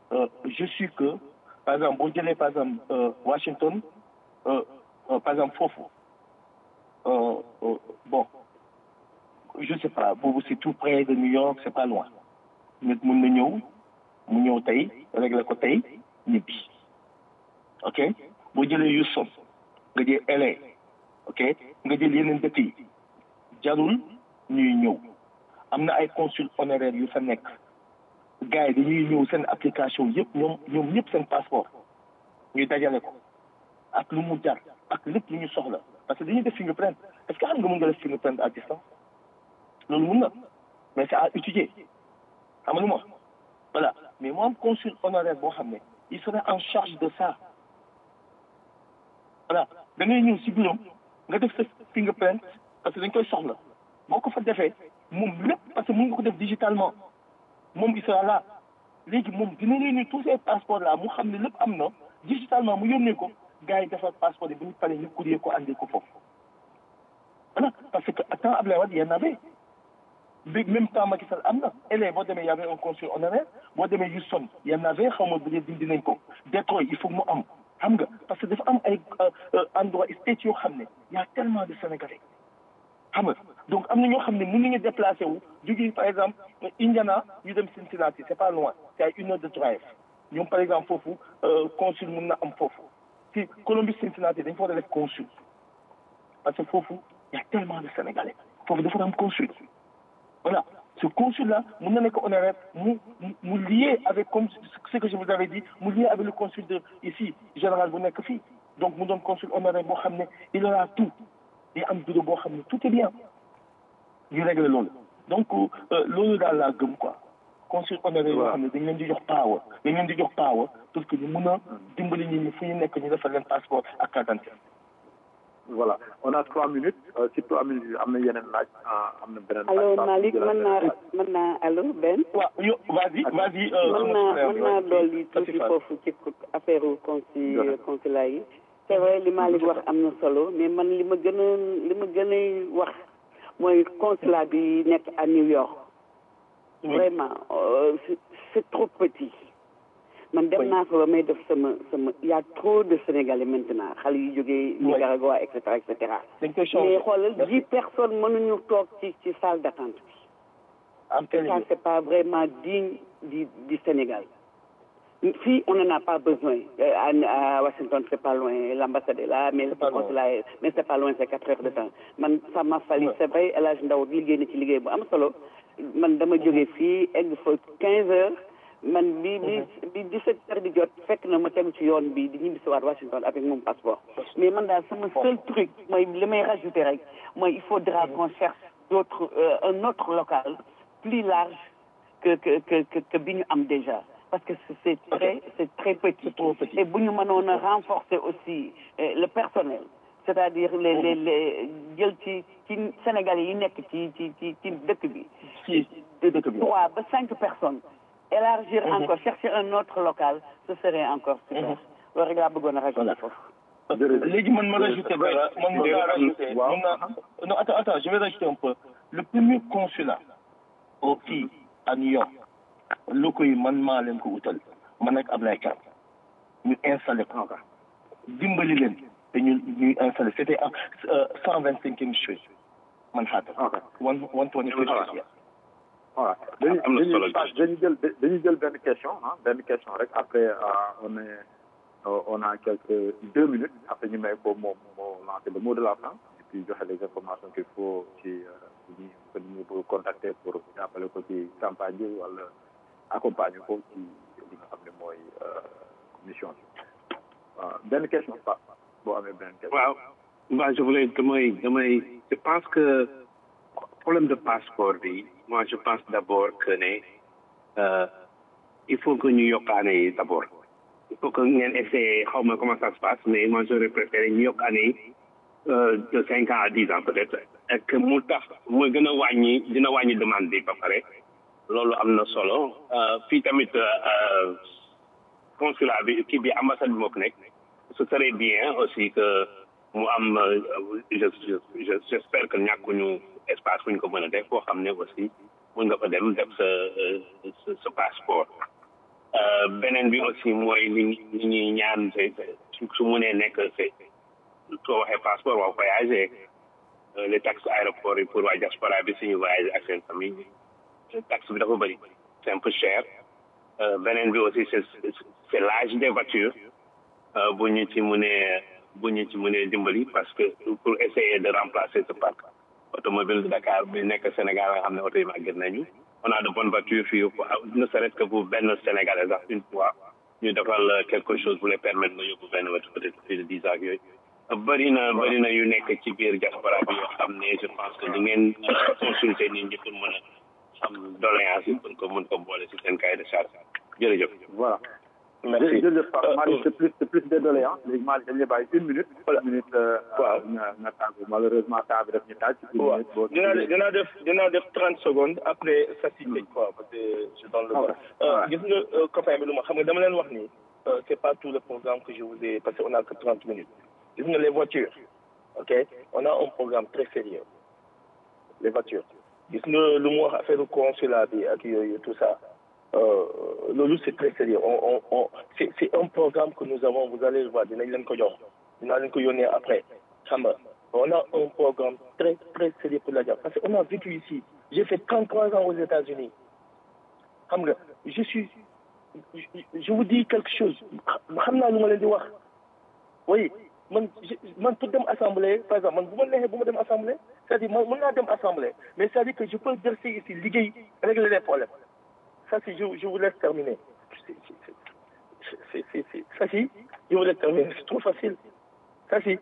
Speaker 8: euh, je suis que par exemple boo jëlee par exemple euh, Washington euh, euh, par exemple foofu euh, euh, bon je sais pas boobu c'est tout près de New York c'est pas loin nit mun na ñëw mu ñëw tey régler ko tey ñibbi ok boo jëlee Houston nga jël L A ok nga jël yeneen dëkk yi jarul ñuy ñëw am na ay consul honoraire yu fa nekk gars yi dañuy ñëw seen application yëpp ñoom ñoom ñëpp seen passeport ñuy dajale ko ak lu mu jar ak lépp lu ñu soxla parce que dañuy def fingerprint est-ce que xam nga mën nga def fingerprint à distance loolu mun na mais c'est à étudier xam nga lu ma wax voilà mais mu am consul honoraire boo xam ne il serait en charge de ça voilà da ngay ñëw si bureau nga def sa fingerprint parce que dañ koy soxla boo ko fa defee moom lépp parce que mën nga ko def digitalement moom il sera là léegi moom dina réunir tous ces passeports là mu xam ne lépp am na digitalement mu yónnee ko gars yi defar passeport yi bu ñu paree ñu courrier ko andi ko foofu voilà parce que à temps Abdoulaye Wade y en avait bi même temps Macky Sall am na L A boo demee y avait un consul honoraire boo demee Houston y en avait xaw ma bu dee dindi nañ ko Detroit il faut mu am xam nga parce que dafa am ay endroit state yoo xam ne y a tellement de Sénégalais xam nga donc am na ñoo xam ne mën nañu déplacé wu jógee par exemple Indiana ñu dem Cincinnati c'est pas loin c'est à une heure de drive ñoom par exemple foofu consul mën na am foofu si Columbus Cincinnati dañ fa war a def consul parce que foofu y a tellement de Sénégalais foofu dafa am consul voilà ce consul là mën na nekk honoraire mu mu lié avec comme ce que je vous avais dit mu lié avec le consul de ici général bu nekk fii donc mu doon consul honoraire boo xam ne il aura tout day am bureau boo xam ne tout est bien ñu régler loolu donc loolu daal laa gëm quoi consul honoraire yoo xam ne dañ leen di jox power dañ leen di jox power pour que ñu mën a dimbali nit ñi fu ñu nekk ñu defal leen passeport ak carte d'identité.
Speaker 2: Voilà, on a trois minutes. Euh, si trois minutes, am na yeneen laaj, am na beneen laaj.
Speaker 10: Allo Malick, mën naa mën naa allo Ben.
Speaker 8: waaw yo vas-y vas-y.
Speaker 10: mën naa mën naa dolli tuuti foofu ci affaire consul consulat yi. c'est vrai li Malick wax am na solo mais man li ma gën a li ma gën a wax mooy consulat bi nekk à New York. Vraiment euh, c'est, c'est trop petit. man dem naa fa ba may def sama sama y a trop de Sénégalais maintenant xale yu jógee Nicaragua et cetera et cetera mais xoolal dix personnes mënuñu toog ci ci salle d'attente bi ça c'est pas vraiment digne du du Sénégal fii on n'en a pas besoin à, à Washington c'est pas loin l'ambassade est là mais le consulat est mais c'est pas loin c'est quatre heures de temps man ça m'a fallu c'est vrai El Hadj Ndaw liggéey na ci liggéey bu am solo man dama jógee fii egg fa quinze heures man bi bi bi dix-sept heures di jot fekk na ma tegu ci yoon bi di ñibbi si waat Washington avec mon passeport mais man daal sama seul truc mooy li may rajouter rek mooy il faudra qu'on cherche d'autres euh, un autre local plus large que que que que, que bi ñu am déjà parce que c'est très c'est très petit et bu ñu mënoon a renforcer aussi euh, le personnel c'est-à-dire les les les jël ci ci Sénégalais yi nekk ci ci ci ci dëkk bi ci dëkk bi trois ba cinq personnes élargir mm-hmm. encore chercher un autre local ce serait encore super loolu rek laa bëggoon a rajouter foofu
Speaker 8: léegi man ma rajouter dara man ma rajouter man na non attends attends je vais rajouter un peu le premier consulat au fii à New York locaux yi man maa leen ko utal man ak Ablaye Kane ñu installé ko dimbali leen te ñu ñuy installé c'était à cent vingt-cinquième street Manhattan one one twenty fifth street
Speaker 2: voilà dañuy dañuy jël dañuy jël benn question ah benn question rek après on est on a quelques deux minutes après ñu may ko moom moo lancer le mot de la fin et puis joxe les informations qu'il faut ci ñi que ñu bëgg contacter pour jàppale ko ci campagne bi wala accompagner ko ci li nga xam ne mooy mission bi waaw benn question pa boo amee benn question.
Speaker 7: waaw waaw je voulais damay damay je pense que problème de passeport bi moi je pense d'abord que ne euh, il faut que ñu yokkaane yi d'abord il faut que ngeen essayer xaw ma comment ça se passe mais moi j'aurais préféré ñu yokkaane yi de cinq ans à dix ans peut-être et que mu tax mu gën a wàññi dina wàññi demande bi ba pare loolu am na solo fii tamit consulat bi kii bi ambassade bi moo ko nekk ce serait bien aussi que mu am je je j'espère que ñàkkuñu espace fu ñu ko mën a def boo xam ne aussi mën nga fa dem def sa sa sa passeport beneen bi aussi mooy li li ñuy ñaan su su mënee nekk c'est soo waxee passeport waa voyager les taxes aéroport yi pour waa diaspora bi suñu voyager ak seen famille taxe bi dafa bëri c'est un peu cher beneen bi aussi c'est c'est l'âge des voitures bu ñu ci mënee bu ñu ci mënee dimbali parce que pour essayer de remplacer ce parc automobile de Dakar bi nekk Sénégal nga xam ne oto yi màgget nañu on a de bonnes voitures fii ne serait-ce que pour benn Sénégalais sax une fois ñu defal quelque chose pour les permettre na yóbbu benn voiture peut-être plus de dix ans yooyu bëri na bëri na yu nekk ci biir diaspora bi yoo xam ne je pense que di ngeen consulter nit ñi pour mën a am doléance yi pour que mën ko boole ci seen cahier de charge jërëjëf.
Speaker 2: Voilà.
Speaker 8: Merci.
Speaker 2: jërëjëf Malick c'est plus c'est plus de doléance léegi Malick dañu lay bàyyi une minute. une minute.
Speaker 8: waaw
Speaker 2: nga nga tàggu malheureusement temps bi daf ñu taaj.
Speaker 8: waaw dinaa dinaa def dinaa def trente secondes après ça si tëj quoi parce que je donne le bras. gis nga copain bi lu ma xam nga dama leen wax nii c'est pas tout le programme que je vous ai parce que on a que trente minutes. gis nga les voitures ok on a un programme très sérieux les voitures gis nga lu mu wax affaire consulat bi ak yooyu tout ça. Euh, loolu c'est très sérieux on on on c'est c'est un programme que nous avons vous allez le voir dinañ leen ko jox dinaa leen ko yónnee après xam nga on a un programme très très sérieux pour la diaspora parce que on a vécu ici j'ai fait trente-trois ans aux États-Unis xam nga je suis je, je vous dis quelque chose xam naa lu ma leen di wax oui man man pour dem assemblée par exemple man bu ma neexee bu ma dem assemblée c'est-à-dire man mën naa dem assemblée mais c'est-à-dire que je peux rester ici liggéey régler les problèmes. Ça, si je, je vous laisse terminer. C'est, c'est, c'est, c'est, c'est, ça, si, je vous laisse terminer. C'est trop facile. Ça, si.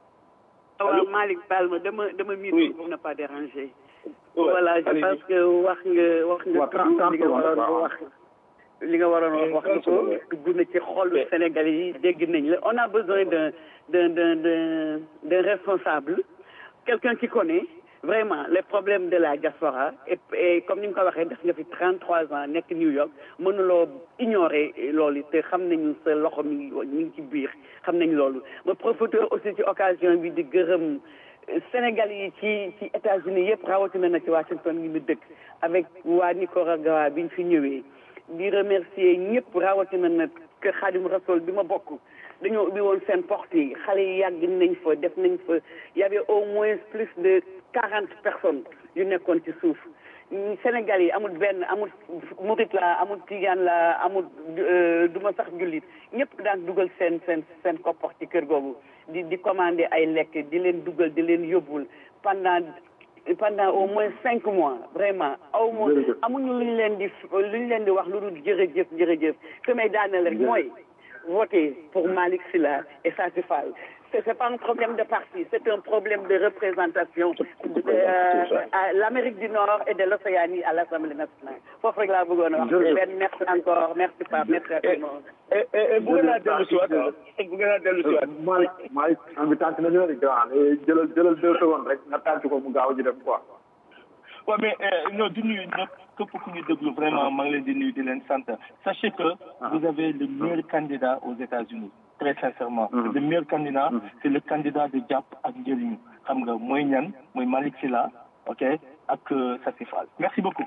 Speaker 10: waaw Malick baal ma dama dama miir pour ne pas déranger. Voilà, je pense que wax nga wax nga li nga waroon wax li nga waroon wax wax ko dugg na ci xolu Sénégalais yi dégg nañ la on a besoin d'un d'un d'un d'un d'un responsable quelqu'un qui connaît vraiment les problèmes de la diaspora et, et comme ni nga ko waxee def nga fi trente-trois ans nekk New York mënuloo ignorer loolu te xam nañu sa loxo mi ngi mi ngi ci biir xam nañu loolu ma profiter aussi ci occasion bi di gërëm Sénégal yi ci ci États-Unis yëpp rawatina na ci Washington gi ñu dëkk avec waa Nicaragua bi ñu fi ñëwee di remercier ñëpp rawatina na que Khadim Rassoul bi ma bokk dañoo ubbi woon seen porte yi xale yi yàgg nañ fa def nañ fa y avait au moins plus de quarante personnes yu nekkoon ci suuf Sénégal yi amul benn amul murit la amul tijaan la amul du ma sax jullit ñëpp daan dugal seen seen seen koppar ci kër googu di di commander ay lekk di leen dugal di leen yóbbul pendant pendant au moins cinq mois vraiment aw ma amuñu lu ñu leen di lu ñu leen di wax lu dul jërëjëf jërëjëf fi may daaneel rek mooy voter pour Malick Sylla et Sassy Fall. C'est, c'est pas un problème de parti, c'est un problème de représentation de euh, à l'Amérique du Nord et de l'Océanie à l'Assemblée nationale. Foofu rek laa bëggoon a wax. benn merci encore merci Pape merci à tout le monde.
Speaker 8: et et bu ngeen a dellu si waat bu ngeen a dellu si waat.
Speaker 2: Malick Malick am bi tànk nañu rek grand jëlal jëlal deux secondes rek nga tànk ko mu gaaw ji dem quoi.
Speaker 8: waaw mais non di nuyu ñëpp képp ku ñu déglu vraiment maa ngi leen di nuyu di leen sant sachez que vous avez le meilleur candidat aux États-Unis très sincèrement mm-hmm. le meilleur candidat mm-hmm. c'est le candidat de jàpp ak njëriñu xam nga mooy ñan mooy Malick Sylla ok ak Sassy Fall merci beaucoup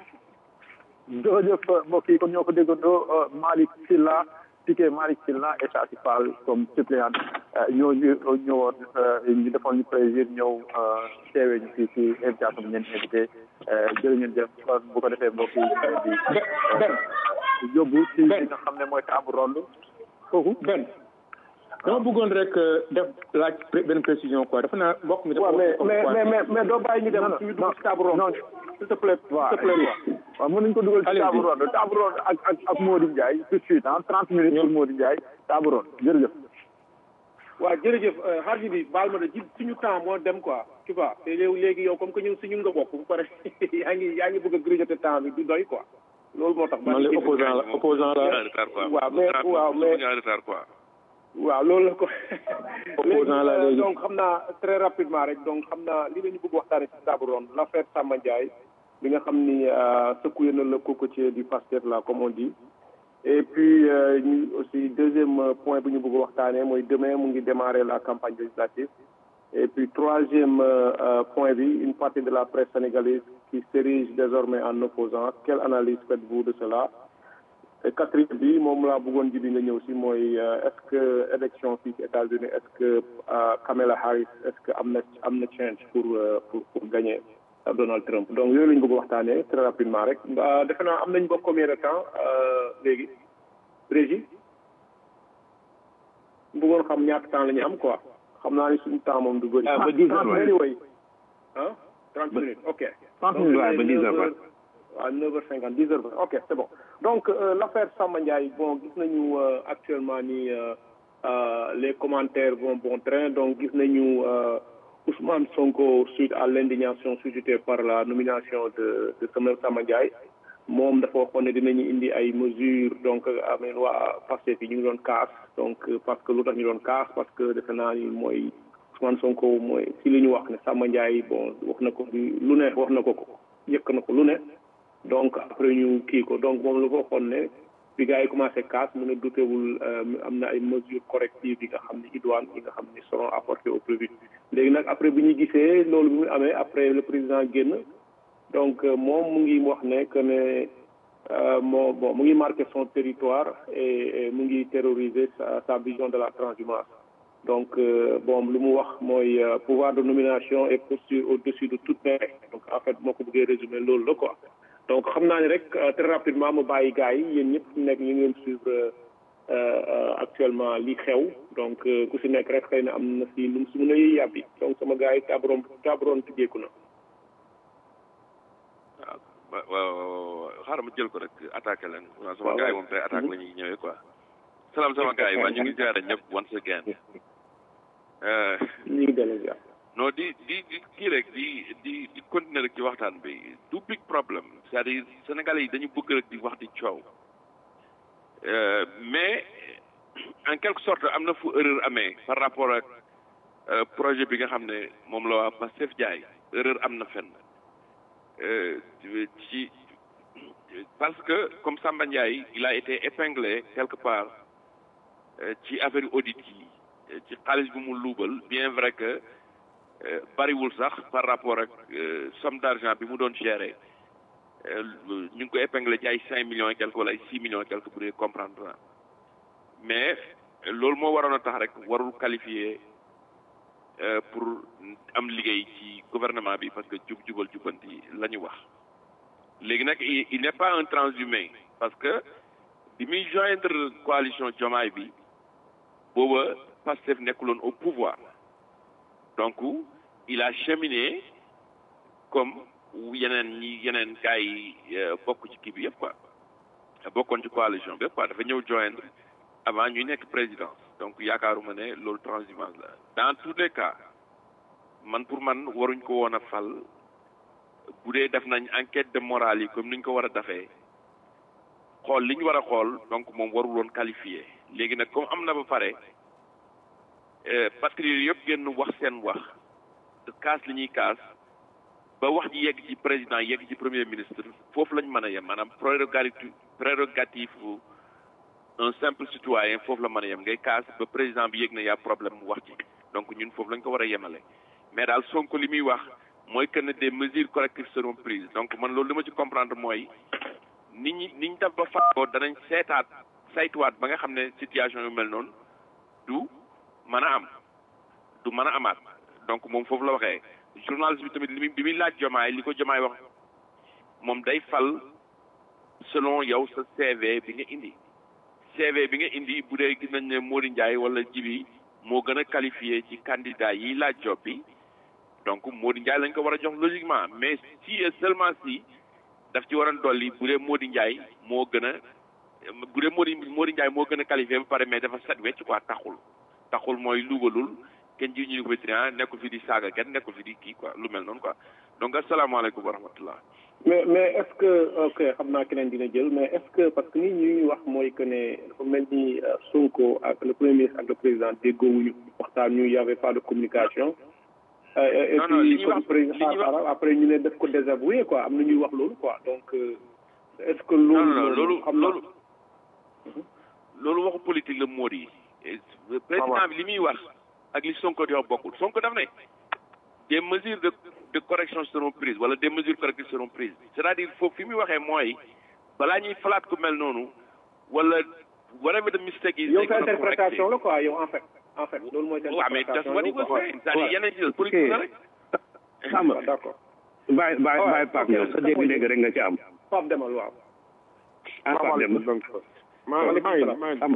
Speaker 2: jërëjëf mbokk yi kon ñoo ko déggandoo Malick Sylla ticket Malick Sylla et Sassy Fall comme suppléant ñoo ñu ñëwoon ñu defoon ñu plaisir ñëw teewee ñu fii ci invitation bi ngeen invité jërë ngeen jëf kon bu ko defee mbokk yi di yóbbu ci li nga xam ne mooy table ronde kooku benn dama bëggoon rek def laaj benn précision quoi dafa naa mbokk mi dafa mais mais mais mais doo bàyyi ñu dem ñu dugg ci table ronde s'il te plaît s'il te plaît waaw mën nañu ko dugal ci table ronde table ronde ak ak ak Mody Ndiaye tout de suite ah trente minutes pour Mody Ndiaye table ronde jërëjëf
Speaker 11: waaw jërëjëf xarji bi baal ma de ci suñu temps moo dem quoi tu vois te léegi yow comme que ñun si ñun nga bokk bu pare yaa ngi yaa ngi bëgg a grignoter temps bi du doy quoi loolu moo tax.
Speaker 2: man la opposant la opposant la.
Speaker 11: waaw mais waaw mais waaw loolu la ko.
Speaker 2: opposant la léegi
Speaker 11: donc xam naa très rapidement rek donc xam naa li la ñu bëgg waxtaanee ci table ronde l'affaire Samba Ndiaye bi nga xam ni secoué na le cocotier du Pastef là comme on dit. et puis ñu aussi deuxième point bu ñu bëgg waxtaanee mooy demain mu ngi démarrer la campagne législative. et puis troisième euh, point bi une partie de la presse sénégalaise qui s'érige désormais en opposant quelle analyse faites-vous de cela et quatrième bi moom laa bëggoon ji bi nga ñëw si mooy est-ce que élection fii ci États-Unis est-ce que Kamala Harris est-ce que am na am na chance pour pour pour gagner Donald Trump donc yooyu la ñu bëgg waxtaanee très rapidement rek defe naa am nañ ba combien de temps léegi Régie bëggoon xam ñaata temps la ñu am quoi xam naa ni suñu temps moom du bëri.
Speaker 8: ah ba dix heures
Speaker 11: anyway ah trente minutes ok.
Speaker 8: trente minutes waaye ba dix heures
Speaker 11: à neuf heures cinquante, dix heures vingt. Ok, c'est bon. Donc, euh, l'affaire Samba Ndiaye, bon, nous euh, actuellement, ni, euh, euh, les commentaires vont bon train. Donc, nous euh, Ousmane Sonko, suite à l'indignation suscitée par la nomination de, de Samuel Samba Ndiaye, moom dafa waxoon ne dinañu indi ay mesures donc ameen waa Pastef yi ñu ngi doon kaas donc parce que lu tax ñu doon kaas parce que defe naa ni mooy Ousmane Sonko mooy si li ñu wax ne Samba Ndiaye bon wax na ko lu ne wax na ko ko yëkk na ko lu ne donc après ñu kii ko donc moom la ko waxoon ne bi gars yi commencé casse mu ne dutewul am na ay mesures correctives yi nga xam ne idoine yi nga xam ne seront apportées au plus vite léegi nag après bi ñu gisee loolu bi mu amee après le président génn donc moom mu ngi wax ne que ne moo bon mu ngi marqué son territoire et mu ngi terroriser sa sa vision de la transhumance donc bon lu mu wax mooy pouvoir de nomination et posture au-dessus de toute règle donc en fait moo ko bëggee résumer loolu la quoi donc xam naa ne rek très rapidement mu bàyyi gars yi yéen ñëpp nekk ñu ngi leen suivre actuellement li xew donc ku si nekk rek xëy na am na si lu mu si mën a yàbbi donc sama gars yi tabron tabron tijjeeku na.
Speaker 9: waaw waaw xaaral ma jël ko rek attaqué leen. waaw sama gars yi moom tey attaque la ñuy ñëwee quoi. salaam sama gars yi waa ñu ngi ziare ñëpp once again.
Speaker 11: ñu ngi dellu ziar.
Speaker 9: non di di di kii rek di di di continuer rek ci waxtaan bi du big problème c'est-à-dire sénégalais yi dañu bëgg rek di wax di coow mais en quelque sorte am na fu erreur amee par rapport ak projet bi nga xam ne moom la waa Pastef jaay erreur am na fenn ci parce que comme Samba Ndiaye il a été épinglé quelque part ci affaire audit yi ci xaalis bi mu luubal bien vrai que bariwul sax par rapport ak somme d'argent bi mu doon gérer ñu ngi ko épinglé ci ay cinq millions et quelque wala ay six millions et quelque bu dee comprendre na mais loolu moo waroon a tax rek warul qualifier pour am liggéey ci gouvernement bi parce que jub jubal jubanti la ñu wax léegi nag il n'est pas un transhumé parce que bi muy joindre coalition Diomaye bi booba Pastef nekkuloon au pouvoir donc il a cheminé comme yeneen ñi yeneen gars yi bokk ci kii bi yëpp quoi bokkoon ci coalition bi yëpp quoi dafa ñëw joindre avant ñuy nekk présidence donc yaakaaruma ne loolu transhumance la dans tous les cas man pour man waruñ ko woon a fal bu dee def nañ enquête de morale yi comme ni ñu ko war a defee xool li ñu war a xool donc moom warul woon qualifié léegi nag comme am na ba pare patriotes yëpp génn wax seen wax kaas li ñuy kaas ba wax ji yegg ci président yegg ci premier ministre foofu lañ mën a yem maanaam prérogative prérogative un simple citoyen foofu la mën a yem ngay kaas ba président bi yegg na yaa problème mu wax ci donc ñun foofu lañ ko war a yemale mais daal Sonko li muy wax mooy que ne des mesures correctives seront prises donc man loolu li ma ci comprendre mooy nit ñi nit ñi def ba fàttoo danañ seetaat saytuwaat ba nga xam ne situation yu mel noonu du mën a am du mën a amaat donc moom foofu la waxee journaliste bi tamit li bi muy laaj Diomaye li ko Diomaye wax moom day fal selon yow sa C V bi nga indi C V bi nga indi bu dee gis nañ ne Mody Ndiaye wala Djibi moo gën a qualifié ci candidat yi laaj job bi donc Mody Ndiaye lañ ko war a jox logiquement mais si et seulement si daf ci waroon dolli bu dee Mody Ndiaye moo gën a bu dee Mody Mody Ndiaye moo gën a qualifié ba pare mais dafa set wecc quoi taxul taxul mooy luubalul kenn ji ñu ko bétrian nekkul fi di saaga kenn nekkul fi di kii quoi lu mel noonu quoi donc asalaamaaleykum wa rahmatullah
Speaker 11: mais mais est-ce que ok xam naa keneen dina jël mais est-ce que parce que ni ñuy wax mooy que ne dafa mel ni Sonko ak le premier ministre ak le président déggoowuñu waxtaan ñu y avait pas de communication et
Speaker 9: non non li ñuy wax
Speaker 11: puis après ñu ne def ko désavoué quoi am na ñuy wax loolu quoi donc est-ce que loolu
Speaker 9: non non loolu loolu loolu waxu politique la moo di président bi li muy wax ak li Sonko di wax bokkul Sonko daf ne des mesures de de correction seront prises wala des mesures correctives seront prises c'est-à-dire foofu fi muy waxee mooy balaa ñuy falaat ku mel noonu wala whatever the mistake is.
Speaker 11: yow sa interprétation la quoi yow en fait en fait loolu mooy
Speaker 9: waaw mais that's what he was saying c'est-à-dire yeneen ci
Speaker 12: politique
Speaker 9: la rek.
Speaker 12: xam nga d'accord. bàyyi bàyyi bàyyi Pape yow sa dégg-dégg rek nga ci am.
Speaker 11: Pape demal waaw.
Speaker 12: ah Pape demal
Speaker 11: donc.
Speaker 12: maa ngi maa ngi
Speaker 11: maa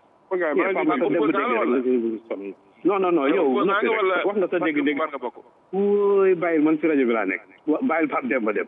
Speaker 12: ngi non non non yow noppi rek wax nga sa dégg-dégg. wóoy bàyyil man si rajo bi laa nekk. wa bàyyil Pape Demba dem.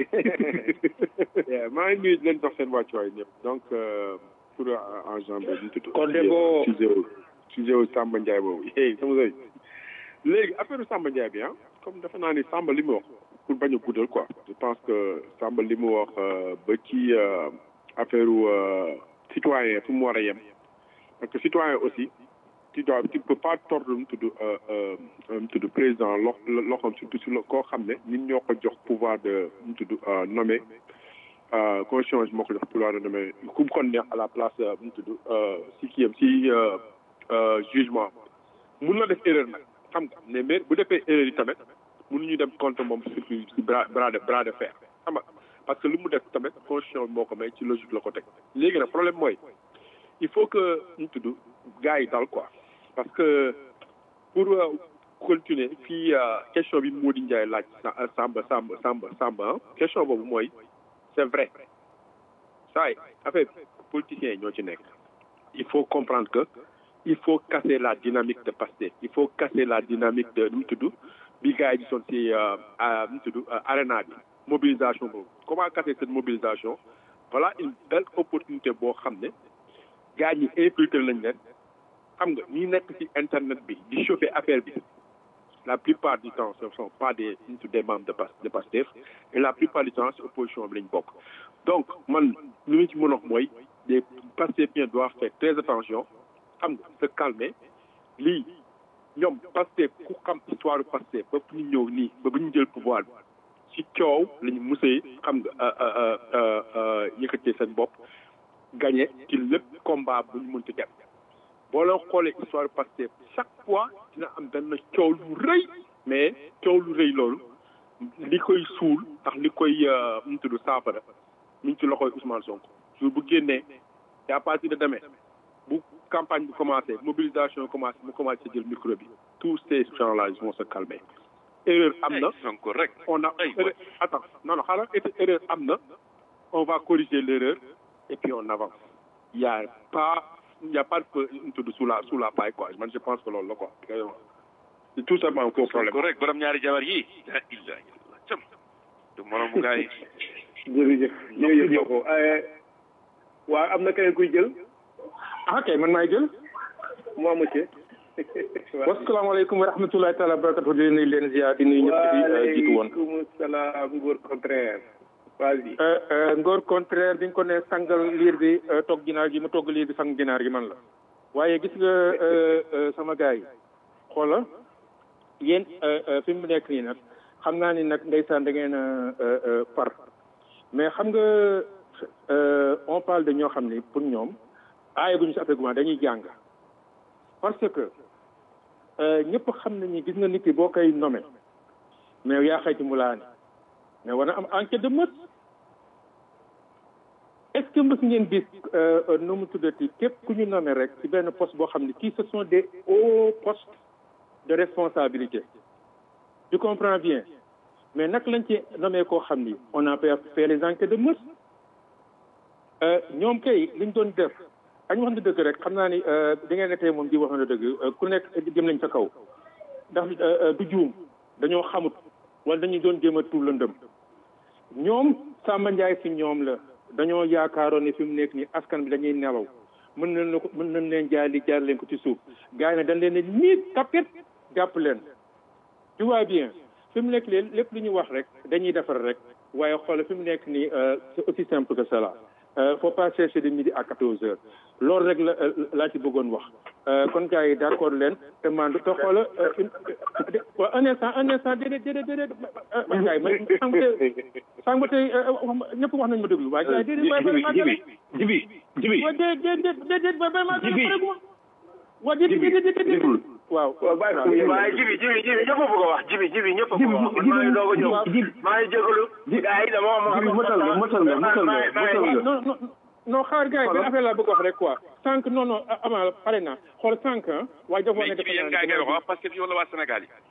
Speaker 11: maa ngi nuyu di leen jox seen wàccuwaay ñëpp donc pour enjambe ñu tudd.
Speaker 12: kon de boo
Speaker 11: sujet wu Samba Ndiaye boobu hey sama sëy léegi affaire Samba Ndiaye bi ah comme dafa naa ni Samba li mu wax pour bañ a guddal quoi je pense que Samba li mu wax ba ci affaire citoyen fu mu war a yem parce que citoyen aussi tu dois tu peux pas tordre mu tudd mu tudd président lo loxoom surtout si koo xam ne nit ñoo ko jox pouvoir de mu tudd nommer conscience moo ko jox pouvoir de nommer ku mu ko neex à la place mu tudd si kii yam si jugement mun na def erreur nag xam nga ne mais bu defee erreur yi tamit mënuñu dem contre moom surtout si bras bras de bras de fer xam nga parce que lu mu def tamit conscience moo ko may ci logique la ko teg léegi nag problème mooy il faut que ñu tudd gars yi dal quoi parce que pour continuer fii question bi Mody Ndiaye laaj Samba Samba Samba Samba question boobu mooy c'est vrai saa yi affaire politiciens yi ñoo ci nekk il faut comprendre que il faut casser la dynamique de Pastef il faut casser la dynamique de nu mu tudd bi gars yi di son si nu mu tudd arena bi mobilisation boobu comment casser cette mobilisation voilà une belle opportunité boo xam ne gars ñi infiltré lañ leen xam nga ñi nekk ci internet bi di chauffer affaire bi la plupart du temps ce ne sont pas des des membres de de Pastef et la plupart du temps ci opposition bi lañ bokk donc man li ñu ci mën a wax mooy les Pastefiens doivent faire très attention xam nga se calmer lii ñoom Pastef ku xam histoire Pastef ba fu ñu ñëw nii ba bu ñu jël pouvoir bi ci coow lañu musee xam nga yëkkatee seen bopp gagné ci lépp combat bu ñu mënti def boo leen xoolee histoire Pastef chaque fois dina am benn coow lu rëy mais coow lu rëy loolu li koy suul ndax li koy mu tudd saafara mi ngi ci loxoy Ousmane Sonko jour bu génnee te à partir de demain bu campagne bi commencé mobilisation commencé mu commencé jël micro bi tous ces gens là vont se calmer erreur am na on a erreur attends non non xaaral erreur am na on va corriger l'erreur et puis on avance il y a pas il y a pas de feu sous la sous la paille quoi man je pense que loolu la quoi c'est tout simplement un problème
Speaker 9: correct borom ñaari jabar yi illa illa cam du morom bu gaay
Speaker 11: jërëjëf jërëjëf ko waaw am na keneen kuy jël
Speaker 13: ah kay man maay jël
Speaker 11: moi monsieur
Speaker 13: wasalaamaaleykum wa rahmatulahi taala wa barakatuh di nuyu leen ziar di nuyu ñëpp di jiitu woon
Speaker 11: waaleykum salaam ngóor contraire vas-y
Speaker 13: ngóor contraire bi nga ko ne sangal liir bi togg ginaar gi mu togg liir bi sang ginaar gi man la waaye gis nga sama gars yi xoola yéen fi mu nekk nii nag xam naa ni nag ndeysaan da ngeen par mais xam nga on parle de ñoo xam ni pour ñoom aayaguñu si affaire dañuy jàng parce que ñëpp xam nañu gis nga nit ki boo koy nommé mais yaa xayti mu laa ni mais war na am enquête de meurtre est-ce que mës ngeen gis nu mu tuddati képp ku ñu nommé rek ci benn poste boo xam ne kii ce sont des hauts postes de responsabilité tu comprends bien mais nag lañ ci nommé koo xam ni on a fait les enquêtes de meurtre ñoom kay liñ doon def añ wax na dëgg rek xam naa ni di ngeen ne tey moom di wax na dëgg ku nekk jëm nañ sa kaw ndax du juum dañoo xamut wala dañuy doon jéem a tuur lëndëm ñoom Samba Ndiaye si ñoom la dañoo yaakaaroon ne fi mu nekk nii askan bi dañuy nelaw mën nañ ko mën nañ leen jaay li jaar leen ko ci suuf gars yi ne dañ leen ne nii tapet jàpp leen tu vois bien fi mu nekk leen lépp lu ñu wax rek dañuy defar rek waaye xoolal fi mu nekk nii c'est aussi simple que cela faut pas chercher de midi à quatorze heures loolu rek la laa ci bëggoon wax kon gars yi d'accord leen te man du xoola un instant un instant déedéet déedéet déedéet gars yi ma sànq tey sànq tey ñëpp wax nañ ma déglu waaye gars yi déedéet
Speaker 12: jibi jibi jibi
Speaker 13: wa déedéet déedéet vraiment wa déedéet déedéet waaw
Speaker 14: waaye jibi jibi jibi ñëpp a bëgg a wax jibi jibi ñëpp a bëgg a wax man maa ngi doog a ñëw maa ngi jégalu gars yi dama wax
Speaker 12: jibi motal nga motal nga motal nga motal nga
Speaker 13: non xaar gars yi benn affaire laa bëgg wax rek quoi sànq non non avant pare naa xool sànq waaye dafa ne
Speaker 9: mais ci yéen gars ngay wax parce que fi wala waa Sénégal yi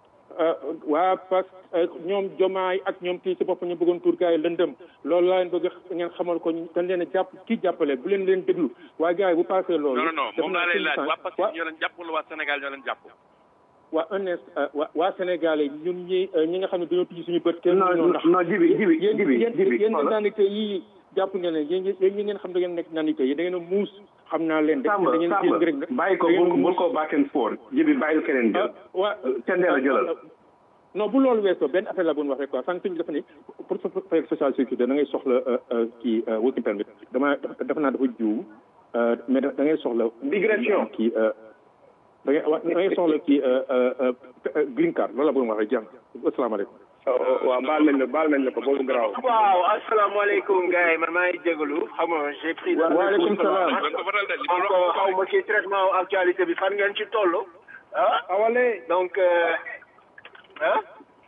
Speaker 13: waa parce que ñoom jomaay ak ñoom kii si bopp ñu bëggoon tuur gars yi lëndëm loolu laa leen bëgg ngeen xamal ko dañ leen a jàpp kii jàppale bu leen leen déglu waaye gars yi bu passé loolu
Speaker 9: non non moom laa lay laaj waa parce que ñoo leen jàpp wala waa Sénégal ñoo leen jàpp
Speaker 13: waa honnête waa waa Sénégal yi ñun ñi ñi nga xam ne dañoo tijji suñu bët kenn
Speaker 12: non non jibi jibi jibi jibi
Speaker 13: yéen ngeen naanite yi jàpp ngeen ne yéen yéen ñi ngeen xam da ngeen nekk naanite yi da ngeen a muus xam naa leen de da ngeen jël rek
Speaker 12: bàyyi ko bul ko back and forth jibi bàyyil keneen jël
Speaker 13: waa
Speaker 12: cendee la jëlal
Speaker 13: non bu loolu weesoo benn affaire la bu ñu wax rek quoi sànq suñu dafa ni pour sa fay social sécurité da ngay soxla kii working permit dama dafa naa dafa jiw mais da ngay soxla
Speaker 12: migration
Speaker 13: kii da ngay da ngay soxla kii green card loolu la bu ñu wax rek jàng asalaamaaleykum
Speaker 11: waaw baal nañ la baal nañ la ko boobu garaaw
Speaker 14: waaw asalaamaaleykum gars yi man maa ngi jégalu xam nga j'ai pris
Speaker 13: waaleykum salaam
Speaker 14: encore xaw ma ci traitement actualité bi fan ngeen ci toll ah
Speaker 11: awale
Speaker 14: donc ah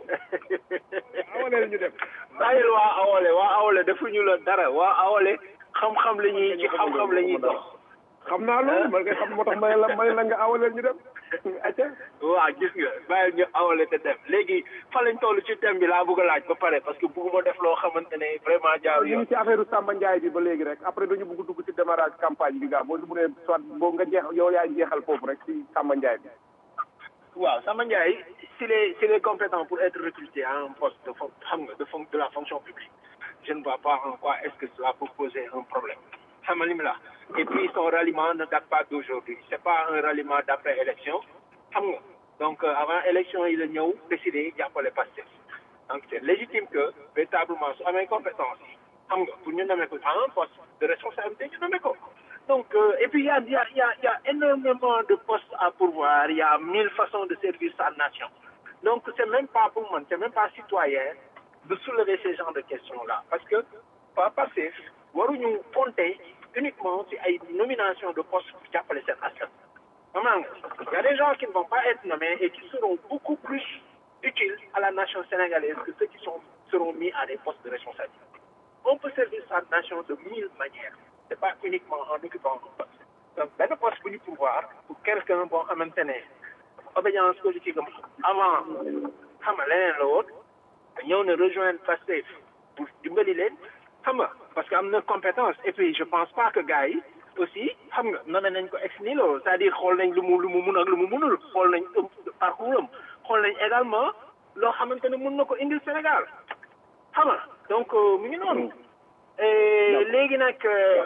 Speaker 11: awale la ñu def
Speaker 14: bàyyil waa awale waa awale defuñu la dara waa awale xam-xam la ñuy ci xam-xam la ñuy dox
Speaker 11: xam naa loolu man nga xam moo tax may la may la nga awale ñu dem acca
Speaker 14: waaw gis nga bàyyil ñu awale te dem léegi fa lañ toll ci thème bi laa bëgg a laaj ba pare parce que bëgguma def loo xamante ne vraiment jaaru
Speaker 11: ñu ngi ci affaire Samba Ndiaye bi ba léegi rek après dañu bëgg dugg ci démarrage campagne bi gaa boo mu ne soit boo nga jeex yow yaay jeexal foofu rek ci Samba Ndiaye bi
Speaker 14: waaw Samba Ndiaye s'il est s'il est compétent pour être recruté à un poste de fon xam nga de fon de la fonction publique je ne vois pas en quoi est-ce que cela peut poser un problème xam nga li mu la et puis son ralliement ne date pas d'aujourd'hui c'est pas un ralliement d'après élection xam nga donc euh, avant élection yi la ñëw décidé jàppale Pastef donc c'est légitime que véritablement su amee compétence yi xam nga pour ñu nommer ko à un poste de responsabilité ñu nommer ko donc euh, et puis il y a il y a il y a il y a énormément de postes à pourvoir il y a mille façons de servir sa nation donc c'est même pas pour moi c'est même pas citoyen de soulever ces genres de questions là parce que pas Pastef waruñu compter uniquement ci ay nomination de postes pour jàppale seen askan xam nga il y a des gens qui ne vont pas être nommés et qui seront beaucoup plus utiles à la nation sénégalaise que ceux qui sont seront mis à des postes de responsabilité on peut servir sa nation de mille manières c'est pas uniquement en occupant un poste donc benn poste bu ñu pouvoir pour quelqu'un boo xamante ne obédience politique am avant xam nga leneen la woon ñëw na rejoindre Pastef pour dimbali leen xam nga parce que am na compétence et puis je pense pas que gars yi aussi xam nga nommé nañ ko ex nihilo c'est-à-dire xool nañ lu mu lu mu mun ak lu mu munul xool nañ parcours am xool nañ également loo xamante ne mun na ko indil Sénégal xam nga donc mu ngi noonu léegi nag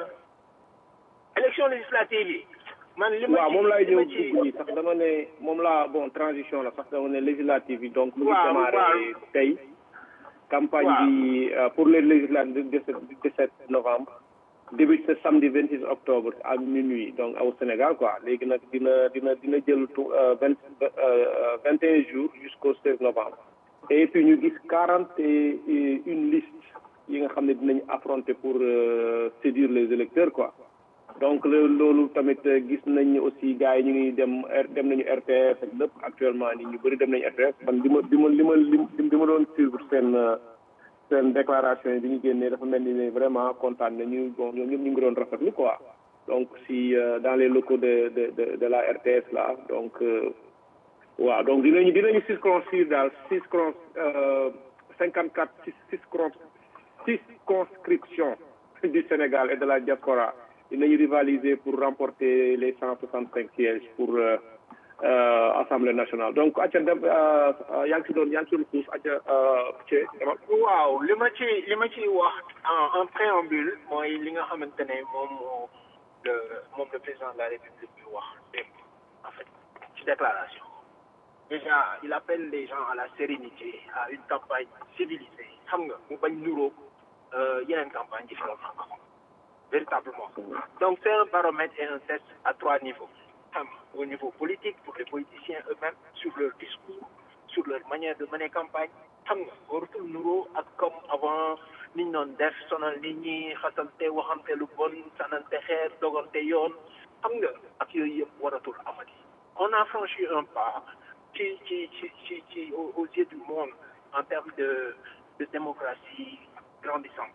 Speaker 14: élection législative yi man li ma
Speaker 11: waaw moom laay ñëw ci nii sax dama ne moom laa bon transition la sax dama ne législative yi donc mu ngi démarré tey campagne bi pour les législatives du dix-sept novembre début ce samedi vingt-six octobre à minuit donc au Sénégal quoi léegi nag dina dina dina jël vingt vingt et un jours jusqu'au seize novembre et puis ñu gis quarante et une listes yi nga xam ne dinañ affronter pour séduire les électeurs quoi donc loolu tamit gis nañ aussi gars yi ñu ngi dem dem nañu R T S ak lépp actuellement nii ñu bëri dem nañu R T S man li ma li ma li ma li ma doon suivre seen seen déclaration yi bi ñu génnee dafa mel ni ne vraiment kontaan nañu bon ñoom ñëpp ñu ngi doon rafetlu quoi donc si dans les locaux de de de de la R T S là donc waaw donc dinañu dinañu circonscrire daal six con cinquante quatre six six six circonscriptions du Sénégal et de la diaspora dinañu rivaliser pour remporter les cent soixante cinq sièges pour euh, euh, Assemblée nationale donc acca dem yaa ngi ci doon yaa ngi ci doon xuus acca ci
Speaker 14: waaw li ma ci li ma ci wax en en préambule mooy li nga xamante ne moom moo le moom le président de la République bi wax démb en fait ci déclaration déjà il appelle les gens à la sérénité à une campagne civilisée xam nga mu bañ nuroo yeneen campagne yi fi doon encore véritablement donc c'est un baromètre et un test à trois niveaux xam nga au niveau politique pour les politiciens eux-mêmes sur leur discours sur leur manière de mener campagne xam nga waratul nuroo ak comme avant ni ñu doon def sonal nit ñi xasante waxante lu bon sanante xeer dogante yoon xam nga ak yooyu yëpp waratul amati on a franchi un pas ci ci ci ci ci aux yeux du monde en termes de de démocratie grandissante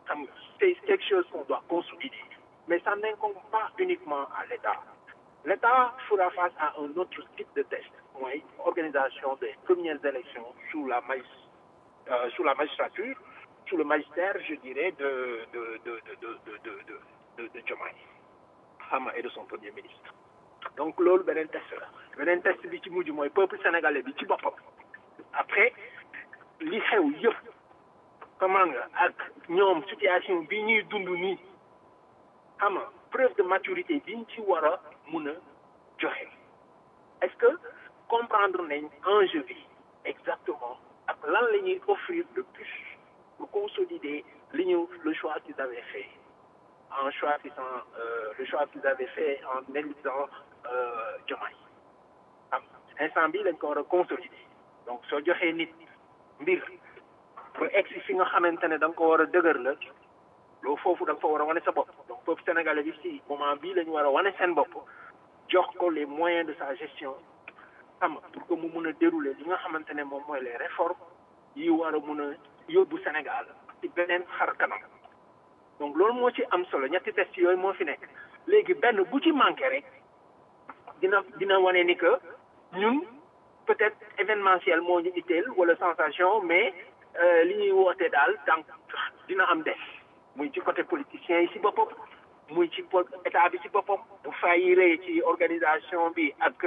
Speaker 14: xam nga c'est quelque chose qu'on doit consolider mais ça n'incombe pas uniquement à l'État. L'État fera face à un autre type de test mooy organisation des premières élections sous la magis euh, sous la magistrature sous le magistère je dirais de de de de de de de de de, de Diomaye xam nga et de son premier ministre. Donc loolu beneen test la beneen test bi ci mujj mooy peuple sénégalais bi ci boppam après li xew yëpp comment nga ak ñoom situation bi ñuy dund nii xam nga preuve de maturité biñ ci war a mun a joxe est-ce que comprendre nañ enjeu bi exactement ak lan la ñuy offrir de plus pour consolider li ñu le choix qu'ils avaient fait en choisissant euh, le choix qu'ils avaient fait en élisant euh, Diomaye am instant bi lañ ko war a consolider donc soo joxee nit mbir ba egsi fi nga xamante ne da nga ko war a dëgër la loolu foofu da nga fa war a wane sa bopp donc peuple sénégalais bi si moment bii la ñu war a wane seen bopp jox ko les moyens de sa gestion xam pour que mu mun a dérouler li nga xamante ne moom mooy les réformes yi war a mun a yóbbu Sénégal ci beneen xar kanam donc loolu moo ci am solo ñetti test yooyu moo fi nekk léegi benn bu ci manqué rek dina dina wane ni que ñun peut-être événementiel moo ñu itteel wala sensation mais li ñuy woote daal donc dina am des muy ci côté politicien yi ci boppam muy ci état bi ci boppam bu fayiree ci organisation bi ak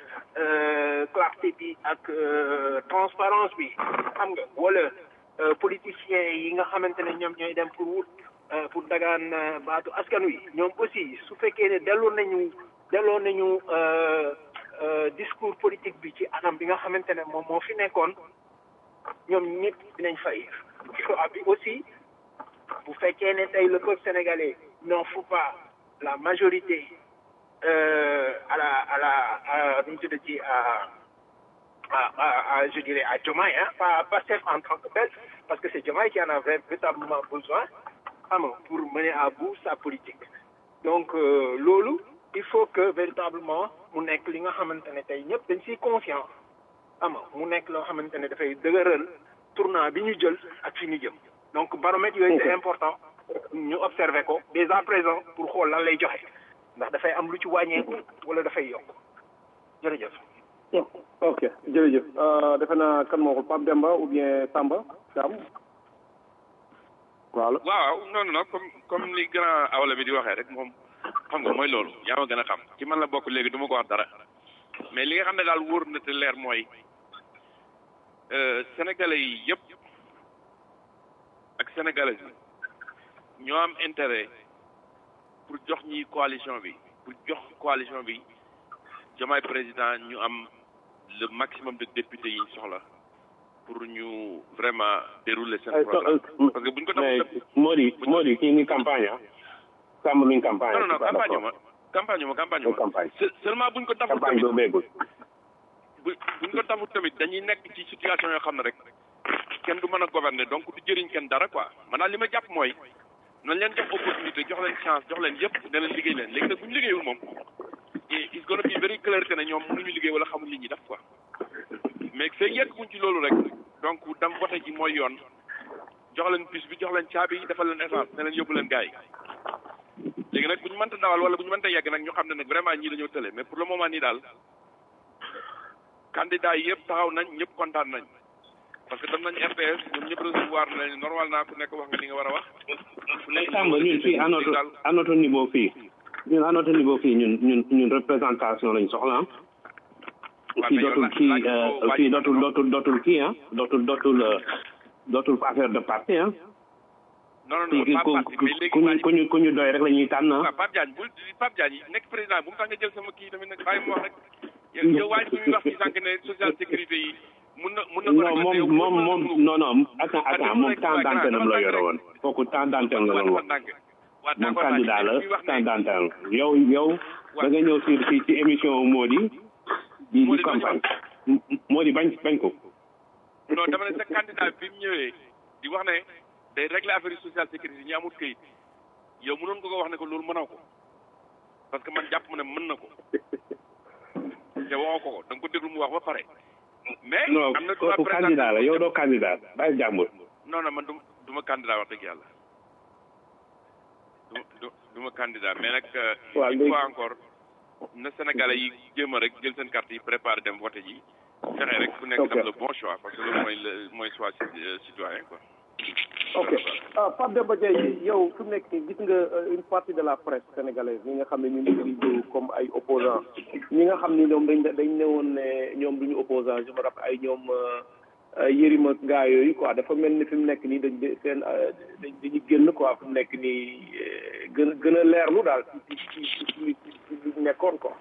Speaker 14: clarté bi ak transparence bi xam nga wala politiciens yi nga xamante ne ñoom ñooy dem pour wut pour dagaan baatu askan wi ñoom aussi su fekkee ne delloo nañu delloo nañu discours politique bi ci anam bi nga xamante ne moom moo fi nekkoon ñoom ñëpp dinañ fayir choix bi aussi bu fekkee ne tey le peuple sénégalais n'en fout pas la majorité euh, à la à la à nu mu tuddati à à à je dirais à Diomaye hein pas pas Pastef en tant que tel parce que c'est Diomaye qui en a véritablement besoin xam pour mener à bout sa politique donc euh, loolu il faut que véritablement mu nekk li nga xamante ne tey ñëpp dañ siy confiant xam mu nekk loo xamante ne dafay dëgëral tournant bi ñu jël ak fi ñu jëm donc baromètre yooyu c'est important ñu observer ko dès à présent pour xool lan lay joxe ndax dafay am lu ci wàññeeku wala dafay yokk jërëjëf.
Speaker 11: ok jërëjëf defe naa kan moo ko Pape Demba ou bien Samba Thiam.
Speaker 9: waaw waaw non non comme comme li grand awla bi di waxee rek moom xam nga mooy loolu yaa ma gën a xam ci man la bokk léegi du ma ko wax dara mais li nga xam ne daal wóor na te leer mooy sénégalais yi yëpp ak sénégalais yi ñoo am intérêt pour jox ñi coalition bi pour jox coalition bi Diomaye président ñu am le maximum de députés yi ñu soxla pour ñu vraiment dérouler seen programme parce que buñ ko tax
Speaker 12: Modi Modi kii ngi campagne ah Samba mi ngi campagne
Speaker 9: non non campagne ma campagne ma campagne ma seulement buñ ko taxul
Speaker 12: campagne do beegul
Speaker 9: bu buñ ko taxul tamit dañuy nekk ci situation yoo xam ne rek kenn du mën a gouverner donc du jëriñ kenn dara quoi man daal li ma jàpp mooy nañ leen jox opportunité jox leen chance jox leen yëpp ne leen liggéey leen léegi nag bu ñu liggéeyul moom it's gonna be very clear que ne ñoom mënuñu liggéey wala xamul li ñuy def quoi mais fekk yegg buñ ci loolu rek donc dam vote ji mooy yoon jox leen bis bi jox leen caabi yi defal leen essence ne leen yóbbu leen gars yi léegi nag bu ñu mënta dawal wala bu ñu mënta yegg nag ñu xam ne nag vraiment ñii dañoo tële mais pour le moment nii daal candidat yi yëpp taxaw nañ ñëpp kontaan nañ parce que dem nañ R P S ñoom ñëpp recevoir nañ normal naa ku nekk wax nga li nga war a wax.
Speaker 12: mais Samba ñun fii à notre à notre niveau fii ñun à notre niveau fii ñun ñun ñun représentation lañ soxla ah. fii dootul kii fii dootul dootul dootul kii ah dootul dootul dootul affaire de parti ah.
Speaker 9: non non non pas parti mais léegi
Speaker 12: ku ñu ku ñu ku ñu doy rek la ñuy tànn ah.
Speaker 9: waaw Pape Diagne bu Pape Diagne nekk président bu mu tax nga jël sama kii tamit nag bàyyi mu wax rek. yow waaye su ñuy wax ci sànq ne social sécurité yi. mun na mun na
Speaker 12: non moom moom moom non non attends attends moom temps d'antenne la yore woon kooku temps d'antenne la doon wax moom candidat la temps d'antenne yow yow da nga ñëw ci ci ci émission Modi di di campagne Modi bañ bañ ko
Speaker 9: non dama ne sa candidat bi mu ñëwee di wax ne day régler affaire sociale sécurité ñi amul këyit yow mënoon ko ko wax ne ko loolu mënoo ko parce que man jàpp mu ne mën na ko te waxoo ko ko da nga ko déglu mu wax ba pare mais
Speaker 12: non
Speaker 9: am na
Speaker 12: kooku candidat la yow doo candidat bàyyi jàmbur
Speaker 9: non non man du du ma candidat wax dëgg yàlla du du du ma candidat mais nag.
Speaker 11: waaw
Speaker 9: une fois encore na Sénégalais yi jéem a rek jël seen carte yi préparé dem vote ji fexe rek ku nekk def le bon choix parce que loolu mooy le mooy choix citoyen quoi.
Speaker 11: ok ah Pape Demba Diaye yow fi mu nekk nii gis nga une partie de la presse sénégalaise ñi nga xam ne ñu ngi di comme ay opposants ñi nga xam ni ñoom dañ dañ ne woon ne ñoom duñu opposant je me rappelle ay ñoom Yérim ak gaa yooyu quoi dafa mel ni fi mu nekk nii dañ seen dañ dañu génn quoi fi mu nekk nii gën gën a leerlu daal ci ci ci ci ci nekkoon quoi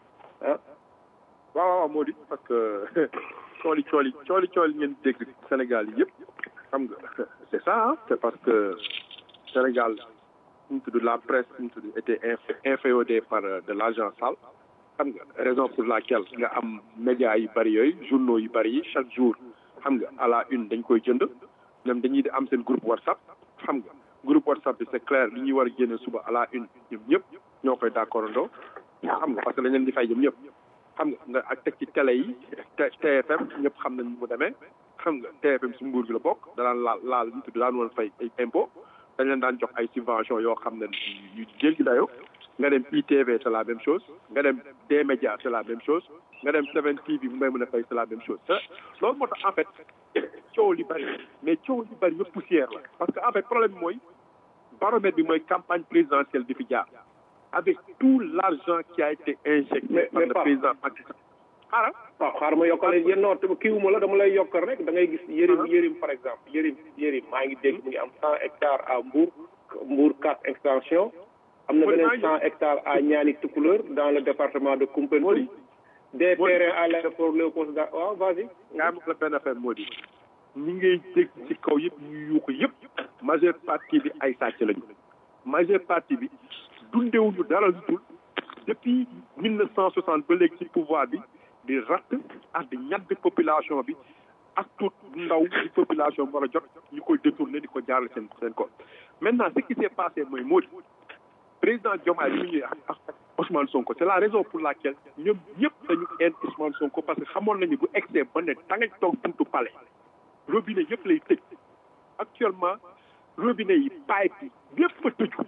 Speaker 11: ah.
Speaker 13: waaw waaw moo di parce que cooli cooli cooli cooli ngeen dégg Sénégal yi yëpp xam nga c'est ça hein c'est parce que Sénégal ñu tudd la presse ñu tudd était inféodée par de l'argent sale xam nga raison pour laquelle nga am médias yu bari yooyu journaux yu bari yi chaque jour xam nga à la une dañ koy jënd même dañuy am seen groupe WhatsApp xam nga groupe WhatsApp bi c'est clair li ñuy war a génne suba à la une ñoom ñëpp ñoo koy d'accord ndoo xam nga parce que dañ leen di fay ñoom ñëpp xam nga nga ak teg ci télé yi T F M ñëpp xam nañ mu demee xam nga T F M si nguur gi la bokk daan laal laal ñu tudd daan woon fay ay impôt dañ leen daan jox ay subvention yoo xam ne yu jéggi dayoo nga dem I T V c'est la même chose nga dem D-Média c'est la même chose nga dem seven T V bu may mën a fay c'est la même chose loolu moo tax en fait coow li bari mais coow li bari yëpp poussière la parce que en fait problème bi mooy baromètre bi mooy campagne présidentielle bi fi jaar avec tout l'argent qui a été injecté par le président Macky Sall xaaral
Speaker 11: waaw xaaral ma yokkal yéen non kiiwuma la dama lay yokkal rek da ngay gis Yérim Yérim par exemple Yérim Yérim maa ngi dégg mu ngi am cent hectares à Mbour Mbour quatre extension am na beneen cent hectares à Niani Tukuleur dans le département de Koumpentoum des terrains à l'aéroport Léopold Sédar waaw vas-y
Speaker 13: ngaa ma la benn affaire moo di ñi ngay dégg ci kaw yëpp ñu yuuxu yëpp majeure partie bi ay sàcc lañu majeure partie bi dundewuñu dara lu dul depuis mille neuf cent soixante ba léegi ci pouvoir bi di ratt ak di ñàdd population bi ak tout ndaw di population bi war a jot ñu koy détourner di ko jaarale seen seen ko maintenant ce qui s'est passé mooy moo di président Diomaye li mu ñëwee ak ak Ousmane Sonko c'est la raison pour laquelle ñoom ñëpp dañu indi Ousmane Sonko parce que xamoon nañu bu excès ba ne da nga toog buntu palais robinet yëpp lay tëj actuellement robinet yi pipe yi lépp a tëju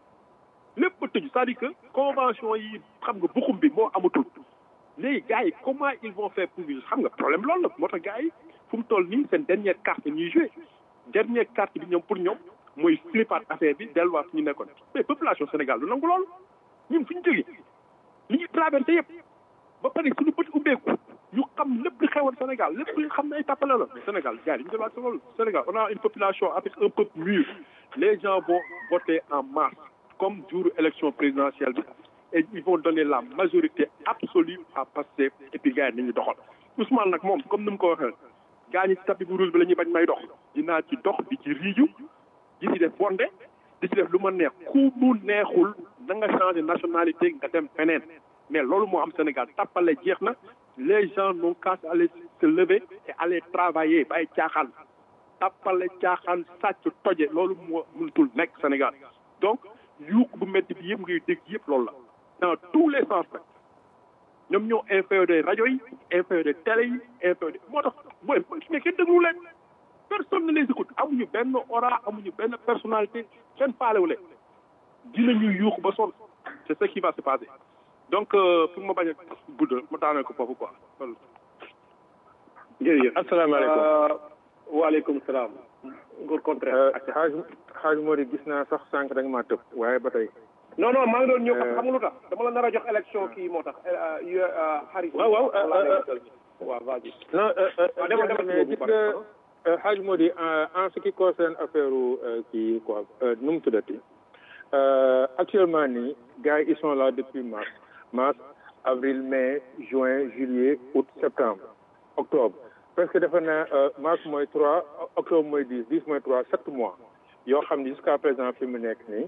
Speaker 13: lépp a tëju c'est-à-dire que convention yi xam nga buxum bi moo amatul léegi gars yi comment ils vont faire pour vivre xam nga problème loolu la moo tax gars yi fu mu toll nii seen dernière carte ñuy joué dernière carte bi ñoom pour ñoom mooy flippaat affaire bi delluwaat fu ñu nekkoon mais population Sénégal du nangu loolu ñun fu ñu jógee li ñu traversé yëpp ba pare suñu bët ubbeeku ñu xam lépp li xewoon Sénégal lépp li xam ne ay tàppale la mais Sénégal gars yi ñu delluwaat si loolu Sénégal on a une population avec un peuple mûr les gens vont voter en masse comme jour élection présidentielle bi et ils vont donner la majorité absolue à Pastef et puis gars yi nañu doxal Ousmane nag moom comme ni mu ko waxee gars ñi ci tapis bu rouge bi la ñuy bañ may dox dinaa ci dox di ci riiju di ci def bonde di ci def lu ma neex ku mu neexul da nga changer nationalité nga dem feneen mais loolu moo am Sénégal tappale jeex na les gens n'ont qu'à aller se lever et aller travailler bàyyi caaxaan tappale caaxaan sàcc toje loolu moo mënatul nekk Sénégal donc yuuk bu métti bi yëpp ngay dégg yëpp loolu la dans tous les sens nag ñoom ñoo inféodé rajo yi inféodé télé yi inféodé moo tax booy mais kenn déglu leen personne ne les écoute amuñu benn aura amuñu benn personnalité kenn faalewu leen dinañu yuux ba sonn c'est ce qui va se passer donc pour ma bañ a gudd ma daaneel ko foofu quoi loolu.
Speaker 11: jërëjëf
Speaker 8: asalaamaaleykum.
Speaker 11: waaleykum salaam. Ngor contraire.
Speaker 13: xaaj xaaj moo di gis naa sax sànq da nga maa tëb waaye ba tey.
Speaker 11: non non maa ngi doon ñëw parce que xam nga lu tax dama la nar a jox élection kii moo tax xarit.
Speaker 8: waaw waaw
Speaker 11: waaw vas-y.
Speaker 8: non mais gis nga xaaj moo di en ce qui concerne affaire kii quoi nu mu tuddati actuellement nii gars yi ils sont là depuis mars mars avril mai juin juillet août septembre octobre presque defe naa mars mooy trois octobre mooy dix dix mooy trois sept mois yoo xam ni jusqu'à présent fi mu nekk nii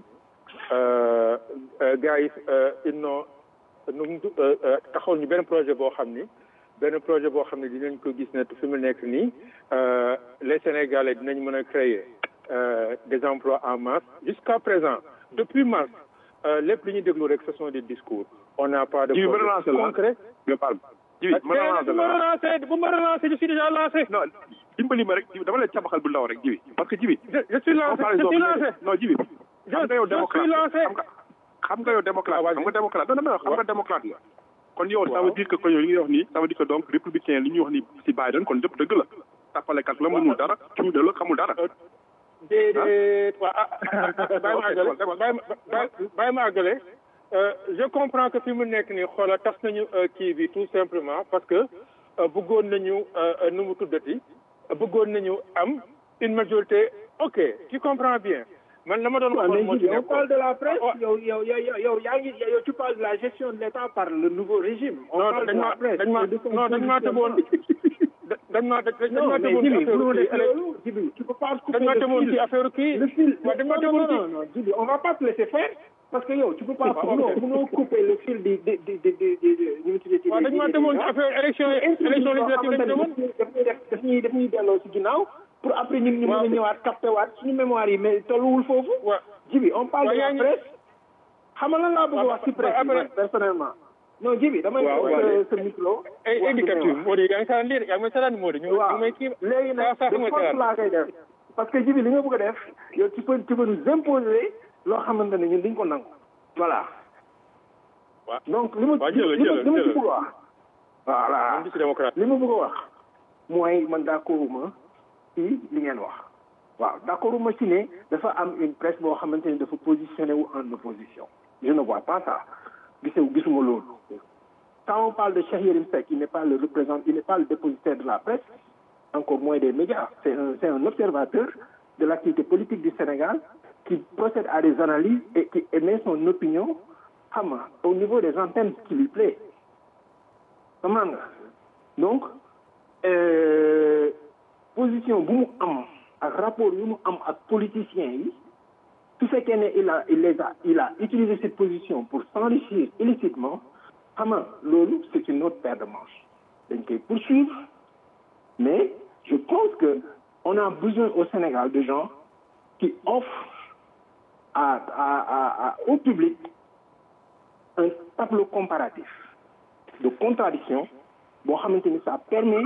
Speaker 8: gars yi ils n'ont nu taxaw ñu benn projet boo xam ni benn projet boo xam ne dinañ ko gis ne fi mu nekk nii les Sénégalais dinañ mën a créer des emplois en masse jusqu'à présent depuis mars lépp li ñuy déglu rek ce sont des discours on n'a pas de projet concret.
Speaker 13: jibi ma relancé
Speaker 8: bu ma relancé bu ma relancé je suis déjà lancé.
Speaker 13: non dimbali ma rek jibi dama lay cabaxal bu ndaw rek jibi parce que jibi
Speaker 8: je suis lancé je suis lancé
Speaker 13: non jibi xam nga yow démocrate xam nga xam nga yow démocrate xam nga démocrate non non xam nga démocrate la kon yow ça veut dire que kon yow li ngay wax nii ça veut dire que donc républicain li ñuy wax ni si Biden kon dëpp dëgg la tapalekat la mënul dara cuuj la xamul dara
Speaker 15: déedéet waa bàyyi ma àggale bàyyi ma àggale je comprends que fi mu nekk nii xoola tas nañu kii bi tout simplement parce que bëggoon nañu nu mu tuddati bëggoon nañu am une majorité ok tu comprends bien man la ma doon waxoon moo ci
Speaker 14: on parle de la presse yow yow yow yow yaa ngi yow tu parles de la gestion de l'État par le nouveau régime on
Speaker 15: non
Speaker 14: parle de
Speaker 15: dañ
Speaker 14: la
Speaker 15: ma
Speaker 14: presse
Speaker 15: dañ ma non dañ maa tëboon dañ ma dañ ma tëboon ci affaire
Speaker 14: tu peux pas
Speaker 15: dañ ma tëboon ci affaire kii
Speaker 14: le fil
Speaker 15: waaw dañ ma tëboon ci
Speaker 14: non non Djibi on va pas te laisser faire parce que yow tu peux pas mënoo mënoo couper le fil di di di di di di ñu mu tuddee ci
Speaker 15: waaw dañ ma tëboon ci affaire élection élection législative dañ tëboon
Speaker 14: daf ñuy def daf ñuy daf ñuy delloo ci ginnaaw pour après ñun ñu mën a ñëwaat capté waat suñu mémoire yi mais tolluwul foofu Djibi on parle de la presse xam nga lan laa bëgg wax ci presse bi personnellement non Djibi damay wax sa micro
Speaker 15: ay indicatif moo di yaa ngi saan lire yaa ngi saan moo di ñu may kii
Speaker 14: léegi nag de force laa koy def parce que Djibi li nga bëgg a def yow tu peux tu peux nous imposer loo xamante ne ñun dañ ko nangu voilà donc li ma li ma li ma ci bëgg a wax voilà li ma bëgg a wax mooy man d'accord ma ci li ngeen wax waaw d'accord ma ci ne dafa am une presse boo xamante ne dafa positionné wu en opposition je ne vois pas ça gisew gisuma loolu quand on parle de Cheikh Yérim Seck il n'est pas le représentant il n'est pas le dépositaire de la presse encore moins des médias c'est un c'est un observateur de l'activité politique du Sénégal qui procède à des analyses et qui émet son opinion xam nga au niveau des antennes qui lui plaît xam nga donc euh, position bu mu am ak rapport yu mu am ak politiciens yi su fekkee ne il a il les a il a utilisé cette position pour s'enrichir illicitement xam nga loolu c'est une autre paire de manches dañ koy poursuivre mais je pense que on a besoin au Sénégal de gens qui offrent à à à, à au public un tableau comparatif de contradiction boo xamante ni ça permet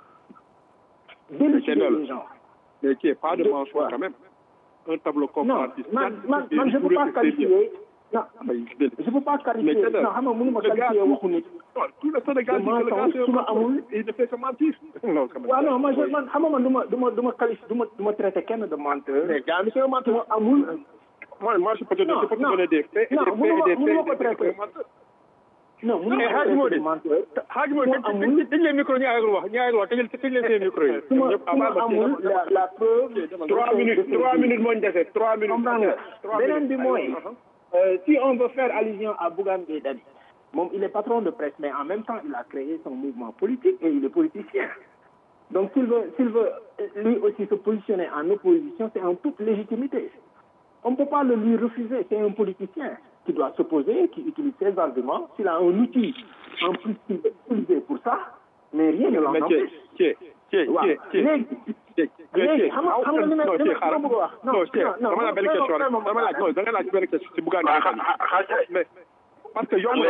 Speaker 14: d'élucider les gens.
Speaker 13: Mais qui est pas de mensonge quand même. Un tableau comparatif.
Speaker 14: Non, man, man, man, je ne peux pas qualifier. Non, je ne peux pas qualifier. Non, xam nga mënu ma qualifier waxu nit.
Speaker 13: Tout le Sénégal dit que le gars,
Speaker 14: su ma amul.
Speaker 13: il ne fait que mentir. Non,
Speaker 14: waaw non man je man xam nga man du ma du ma du ma qualifier du ma du ma traiter kenn de menteur.
Speaker 13: Mais gars, c'est un menteur.
Speaker 14: amul.
Speaker 13: Moi, moi, je peux te donner des faits et des faits et des faits.
Speaker 14: mënu ma ko traiter. non mënu ma ko traiter menteur.
Speaker 15: Hadj Modi dañ dañ leen micro ñaari wax ñaari wax dañ dañ leen seen micro yi.
Speaker 14: su ma su ma amul la la preuve.
Speaker 13: trois minutes trois minutes moo ñu dese trois minutes.
Speaker 14: comprendre nga beneen bi mooy. si on veut faire allusion à Bougane Gueye Dany moom il est patron de presse mais en même temps il a créé son mouvement politique et il est politicien donc s'il veut s'il veut lui aussi se positionner en opposition c'est en toute légitimité on ne peut pas le lui refuser c'est un politicien qui doit s'opposer qui utilise ses arguments s'il a un outil en plus qu'il veut utiliser pour ça mais rien ne l'empêche waaw léegi léegi xam nga xam nga li ma li ma bëgg a wax non non
Speaker 13: dama la benn question rek dama laaj non da nga laaj benn question si Bougane mais parce que yow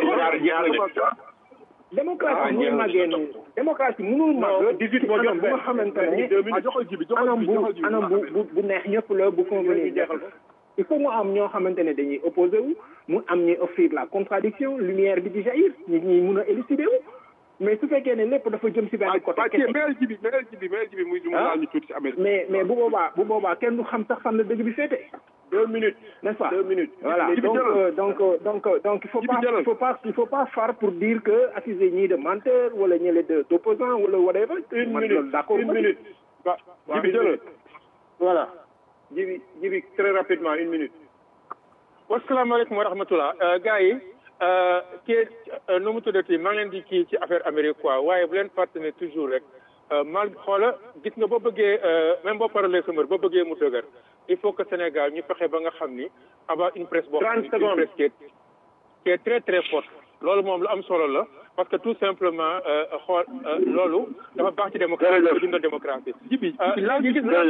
Speaker 14: démocratie mënul màggee noonu démocratie mënul màgg dix-huit moo jox bu nga xamante ne anam bu anam bu bu neex ñëpp la bu convenir jeexal ko il faut mu am ñoo xamante ne dañuy opposé wu mu am ñuy offrir la contradiction lumière bi di jaillir ñi ñuy mun a élucider wu mais su fekkee ne lépp dafa jëm si benn côté
Speaker 13: kese mais ji bi mais ji bi mais ji bi muy mu laal ñu tuuti si Amérique
Speaker 14: mais mais bu boobaa bu boobaa kenn du xam sax fan la dëgg bi féete
Speaker 13: deux minutes
Speaker 14: n'est-ce pas
Speaker 13: deux minutes
Speaker 14: voilà donc donc donc donc il faut pas il faut pas il faut pas far pour dire que accuser ñii de menteur wala ñële de d'opposant wala whatever
Speaker 13: une minute d'accord une minute ji bi jëlal
Speaker 14: voilà
Speaker 15: ji bi ji bi très rapidement une minute wasalaamaaleykum wa rahmatullah gars yi kii nu mu tuddati maa ngi leen di kii ci affaire Amérique quoi waaye bu leen fàtte ne toujours rek mal xoola gis nga boo bëggee même boo paralee sa mbër boo bëggee mu dëgër il faut que Sénégal ñu fexe ba nga xam ni avoir une presse boo xam ni une presse qui est qui est très très forte loolu moom lu am solo la parce que tout simplement xool loolu dafa baax ci démocratie dafa dundal démocratie jibi léegi gis na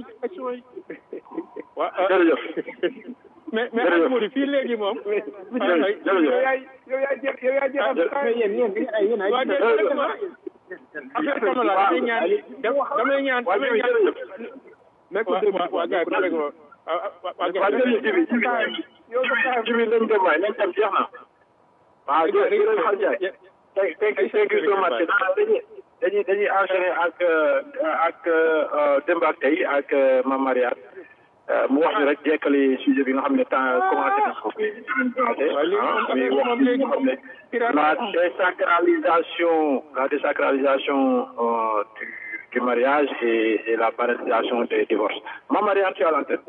Speaker 15: waaw mais mais Hadj Modi fii léegi moom.
Speaker 14: yow yaay yow yaay jeex yow yaay jeexal. yéen yéen yéen ay
Speaker 15: affaire comme la damay ñaan damay ñaan damay ñaan.
Speaker 13: mais ko
Speaker 15: waaw waaw gars yi waaw
Speaker 11: jërëjëf Jibi Jibi yow sa taxaw Jibi lañ dem waay lañ dem jeex na waaw jërëjëf Xal Ndiaye tey tey tey gis nga marché dañuy dañuy dañuy enchaîner ak ak démb ak tey ak Mame Mariane mu wax ñu rek jekkali sujet bi nga xam ne temps commencé na ko muy wax bi nga xam ne la désacralisation la désacralisation du du mariage et, et la banalisation des divorces. Mame Mariane, tu as l'antenne.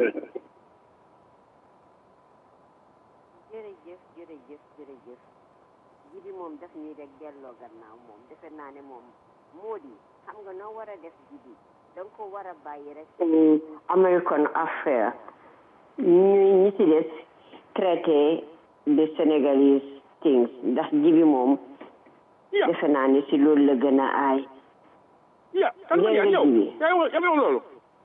Speaker 16: jërëjëf jërëjëf jërëjëf jibi moom daf ñuy rek delloo gannaaw moom defe naa ne moom moo di xam nga noo war a def jibi da nga ko war a bàyyi rek American affaire ñu ñi ci des traité de Senegalese things ndax jibi moom defe naa ne si loolu la gën a aay
Speaker 15: ya kan ma yow yow yow loolu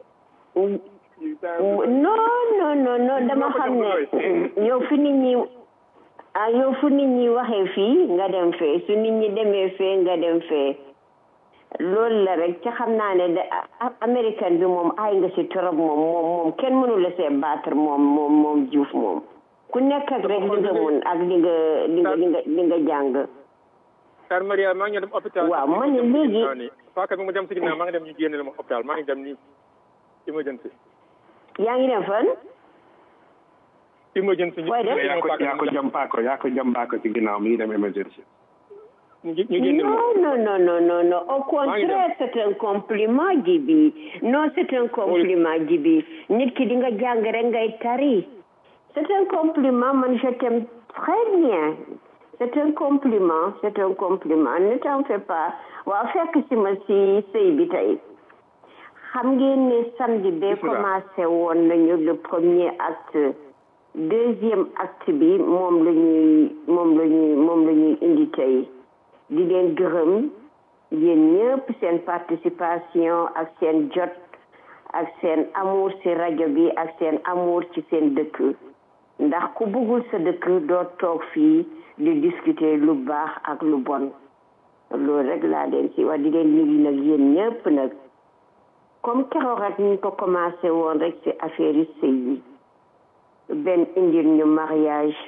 Speaker 16: non non non non dama xam ne yow fi nit ñi ah yow fu nit ñi waxee fii nga dem fee su nit ñi demee fee nga dem fee loolu la rek ca xam naa ne de américaine bi moom ay nga si torop moom moom moom kenn mënu la see battre moom moom moom Diouf moom ku nekk ak rek li nga mun ak li nga li nga li nga li nga jàng
Speaker 15: Kar Maria maa ngi dem hôpital
Speaker 16: waaw man ne léegi
Speaker 15: faaka bi mu dem si ginnaaw maa ngi dem ñu génne la ma hôpital maa ngi dem ni emergency
Speaker 16: yaa ngi dem fan
Speaker 15: emergency
Speaker 12: yaa ko yaa ko jam paako yaa ko jam paako ci ginnaaw mi ngi dem emergency
Speaker 16: non non non non non non au contraire c'est un compliment Djibi non c'est un compliment Djibi nit ki di nga jàng rek ngay tari c'est un compliment man je t'aime très bien c'est un compliment c'est un compliment ne t'en fais pas waaw fekk si ma si sëy bi tey xam ngeen ne samedi ba commencé woon nañu le premier acte deuxième acte bi moom la ñuy moom la ñuy moom la ñuy indi tey di leen gërëm yéen ñëpp seen participation ak seen jot ak seen amour ci rajo bi ak seen amour ci seen dëkk ndax ku bëggul sa dëkk doo toog fii di discuter lu baax ak lu bon loolu rek laa leen ci wax di leen nuyu nag yéen ñëpp nag comme keroog rek ñu ko commencé woon rek ci affaire yi sëy yi benn indil ñu mariage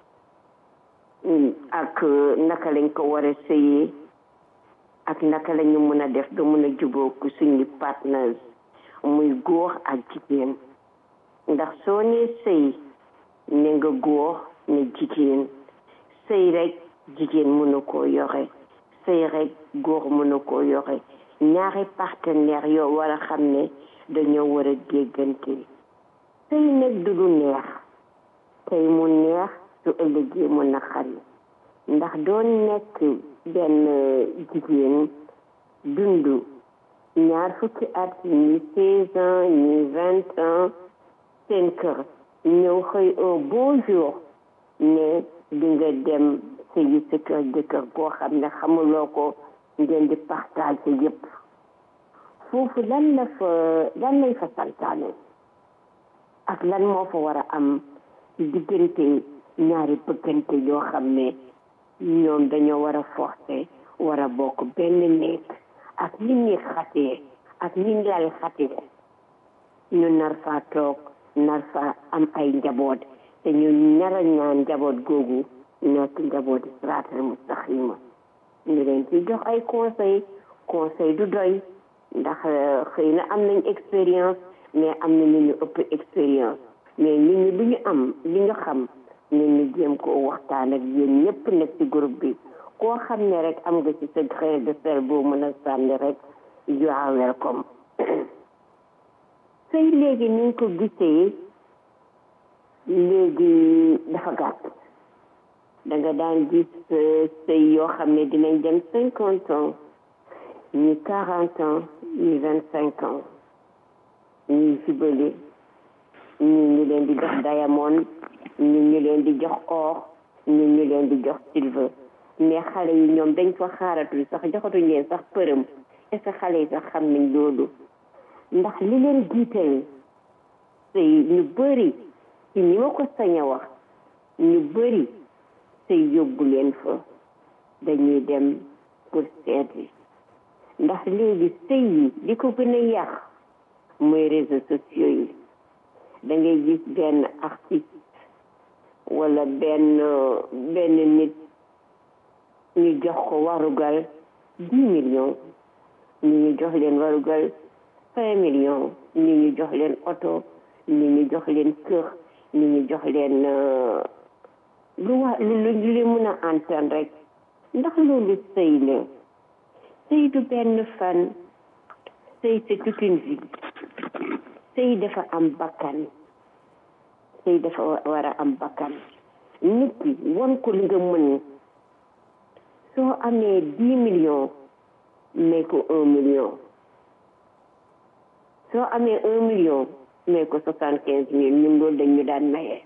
Speaker 16: ak naka lañ ko war a sëyee ak naka la ñu mën a def ba mën a jubóog suñu partners muy góor ak jigéen ndax soo nee sëy ne nga góor ne jigéen sëy rek jigéen mënu koo yore sëy rek góor mënu koo yore ñaari partenaire yoo war a xam ne dañoo war a déggante sëy nag du lu neex tey mu neex su ëllëgee mu naqari ndax doon nekk benn jigéen dund ñaar fukki at ñi seize ans ñi vingt ans seen kër ñëw xëy un beau jour ne di nga dem sëyi sa kër jëkkër boo xam ne xamuloo ko ngeen di partage yëpp foofu lan la fa lan lay fa santaane ak lan moo fa war a am ci diggante ñaari bëggante yoo xam ne ñoom dañoo war a forcé war a bokk benn néeg ak nit ñi xatee ak nit lay xatee ñu nar faa toog nar faa am ay njaboot te ñu ñara ñaan njaboot googu nekk njaboot siraatal mustaxima ñu leen ci jox ay conseil conseil du doy ndax xëy na am nañ expérience mais am na ñu ñu ëpp expérience mais nit ñi lu ñu am li nga xam ne ñu jéem koo waxtaan ak yéen ñëpp nekk ci groupe bi koo xam ne rek am nga ci sa grain de sel boo mën a sànni rek you are welcome sëy léegi ni ñu ko gisee léegi dafa gàtt da nga daan gis sëy yoo xam ne dinañ dem cinquante ans ñi quarante ans ñi vingt cinq ans ñi jubale ñi ñu leen di jox diamond ñi ñu leen di jox or ñi ñu leen di jox silver mais xale yi ñoom dañ fa xaaratul sax joxatuñ leen sax përëm est-ce que xale yi sax xam nañ loolu ndax li leen jiital sëy ñu bëri ci ñi ma ko sañ a wax ñu bëri sëy yóbbu leen fa dañuy dem pour seeti ndax léegi sëy yi di ko gën a yàq mooy réseaux sociaux yi da ngay gis benn artiste wala benn benn nit ñu jox ko warugal dix millions ñi ñu jox leen warugal cinq millions ñi ñu jox leen oto ñi ñu jox leen kër ñi ñu jox leen lu wa lu lu leen mën a antan rek ndax loolu sëy la sëy du benn fan sëy c'est toute une vie sëy dafa am bakkan sëy dafa war a am bakkan nit ki won ko li nga mën soo amee dix millions may ko un million soo amee un million may ko soixante quinze mille ñun loolu dañu daan maye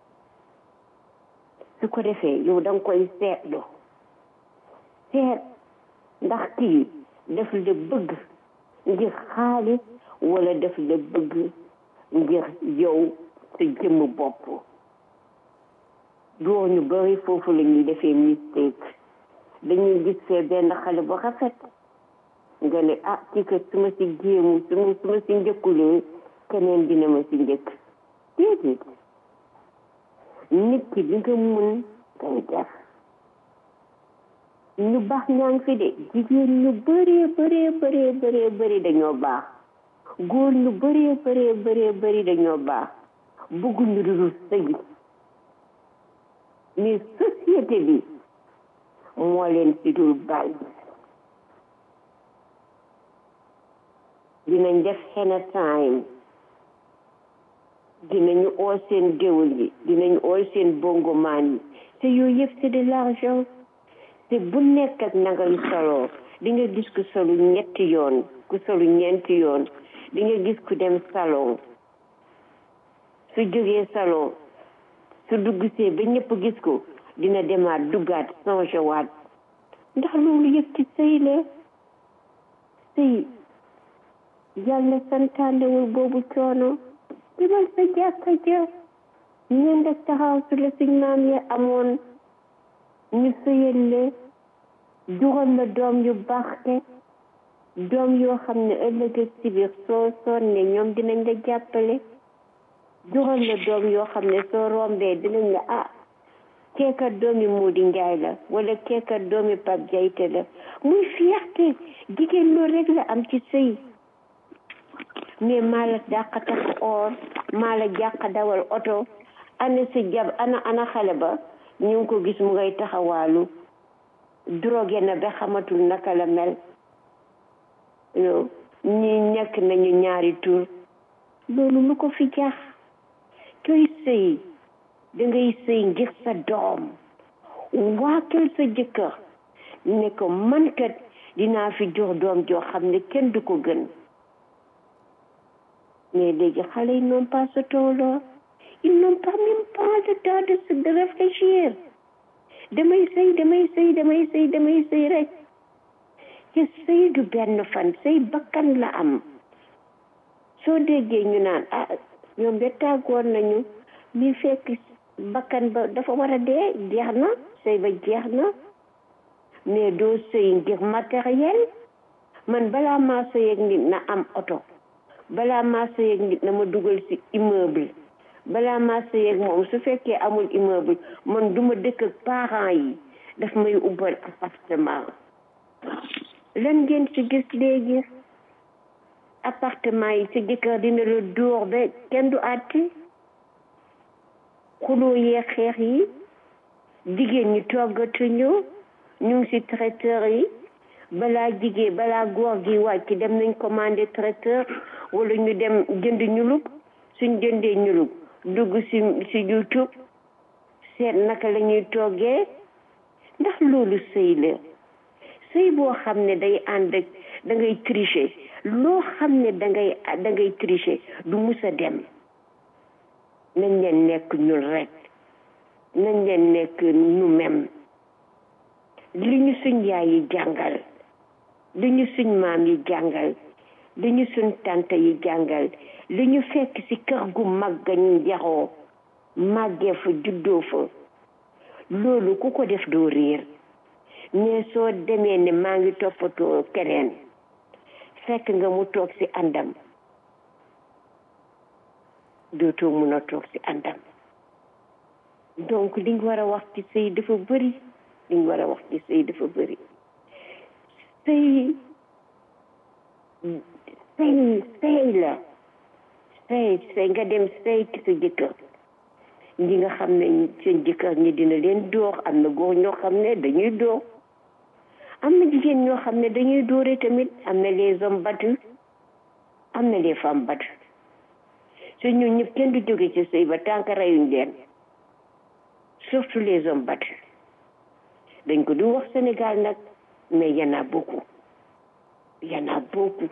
Speaker 16: su ko defee yow da nga koy seetlu seet ndax kii daf la bëgg ngir xaalis wala daf la bëgg ngir yow sa jëmm bopp doo ñu bari foofu la ñuy defee mistake dañuy gis fee benn xale bu rafet nga ne ah ci que su ma si jéemu su ma su ma si njëkkulee keneen dina ma si njëkk déedéet nit ki li nga mun ngay def ñu baax ñaa ngi fi de jigéen ñu bëree bëree bëree bëree bëri dañoo baax góor ñu bëree bëree bëree bëri dañoo baax bëgguñu dul sëy mais société bi moo leen si dul bàyyi dinañ def henna time dinañu oo seen géwël yi dinañu oo seen bongomaan yi te yooyu yëpp c'est de l'argent te bu nekk ak na ngay soloo di nga gis ku solu ñetti yoon ku solu ñeenti yoon di nga gis ku dem salon su jógee salon su duggsee ba ñëpp gis ko dina demaat duggaat changé waat ndax loolu yëpp ci sëy la sëy yàlla santaanewul boobu coono demal sa jàkka ja ñeen def taxaw su la suñ maam ya amoon ñu sëyal la jural la doom yu baaxte doom yoo xam ne ëllëg ak si biir soo sonne ñoom dinañ la jàppale jural la doom yoo xam ne soo rombee dinañ la ah keekat doomi Modi Njaay la wala keekat doomi Pape Jayte la muy fierté jigéen loolu rek la am ci sëy mais maa la dàq takk or maa la jàq dawal oto ana si jab ana ana xale ba ñu ngi ko gis mu ngay taxawaalu drogué na ba xamatul naka la mel ñi ñàkk nañu ñaari tur loolu lu ko fi jaax koy sëy dangay sëy ngir sa doom waakel sa jëkkër ne ko man kat dinaa fi jox doom joo xam ne kenn du ko gën mais léegi xale yi n'ont pas ce temps-là ils n'ont pas même pas le temps de se de réfléchir damay sëy damay sëy damay sëy damay sëy rek ci sëy du benn fan sëy bakkan la am soo déggee ñu naan ah ñoom de tàggoon nañu mi fekk bakkan ba dafa war a dee jeex na sëy ba jeex na mais doo sëy ngir matériel man balaa maa sëy ak nit na am oto balaa maa sëy ak nit na ma dugal ci immeuble balaa maa sëy ak moom su fekkee amul immeuble man duma dëkk ak parents yi daf may ubbal appartement lan ngeen ci gis léegi appartement yi sa jëkkër dina la dóor ba kenn du àtte xuloo yee xeex yi jigéen ñi toggatuñu ñu ngi ci traiteur yi balaa jigéen balaa góor gi wàcc dem nañ commandé traiteur wala ñu dem jënd ñulug suñ jëndee ñulug dugg ci ci YouTube seet naka la ñuy toggee ndax loolu sëy la sëy boo xam ne day ànd ak da ngay tricher loo xam ne da ngay da ngay tricher du mus a dem nañ leen nekk ñul rek nañ leen nekk nu mem li ñu suñ yaay yi jàngal li ñu suñ maam yi jàngal li ñu suñ tante yi jàngal li ñu fekk ci kër gu mag gañ yaroo màggee fa juddoo fa loolu ku ko def doo réer mais soo demee ne maa ngi toppatoo keneen fekk nga mu toog ci àndam dootoo mun a toog si àndam donc li nga war a wax ci sëy dafa bëri li nga war a wax ci sëy dafa bëri sëy sëy sëy la sëy sëy nga dem sëy ci sa jëkkër ñi nga xam ne seen jëkkër ñi dina leen dóor am na góor ñoo xam ne dañuy dóor am na jigéen ñoo xam ne dañuy dóore tamit am na les hommes battus am na les femmes battues te ñun ñëpp kenn du jóge ci sëy ba tànk reyuñ leen surtout les hommes battus dañ ko du wax Sénégal nag mais y en a beaucoup y en a beaucoup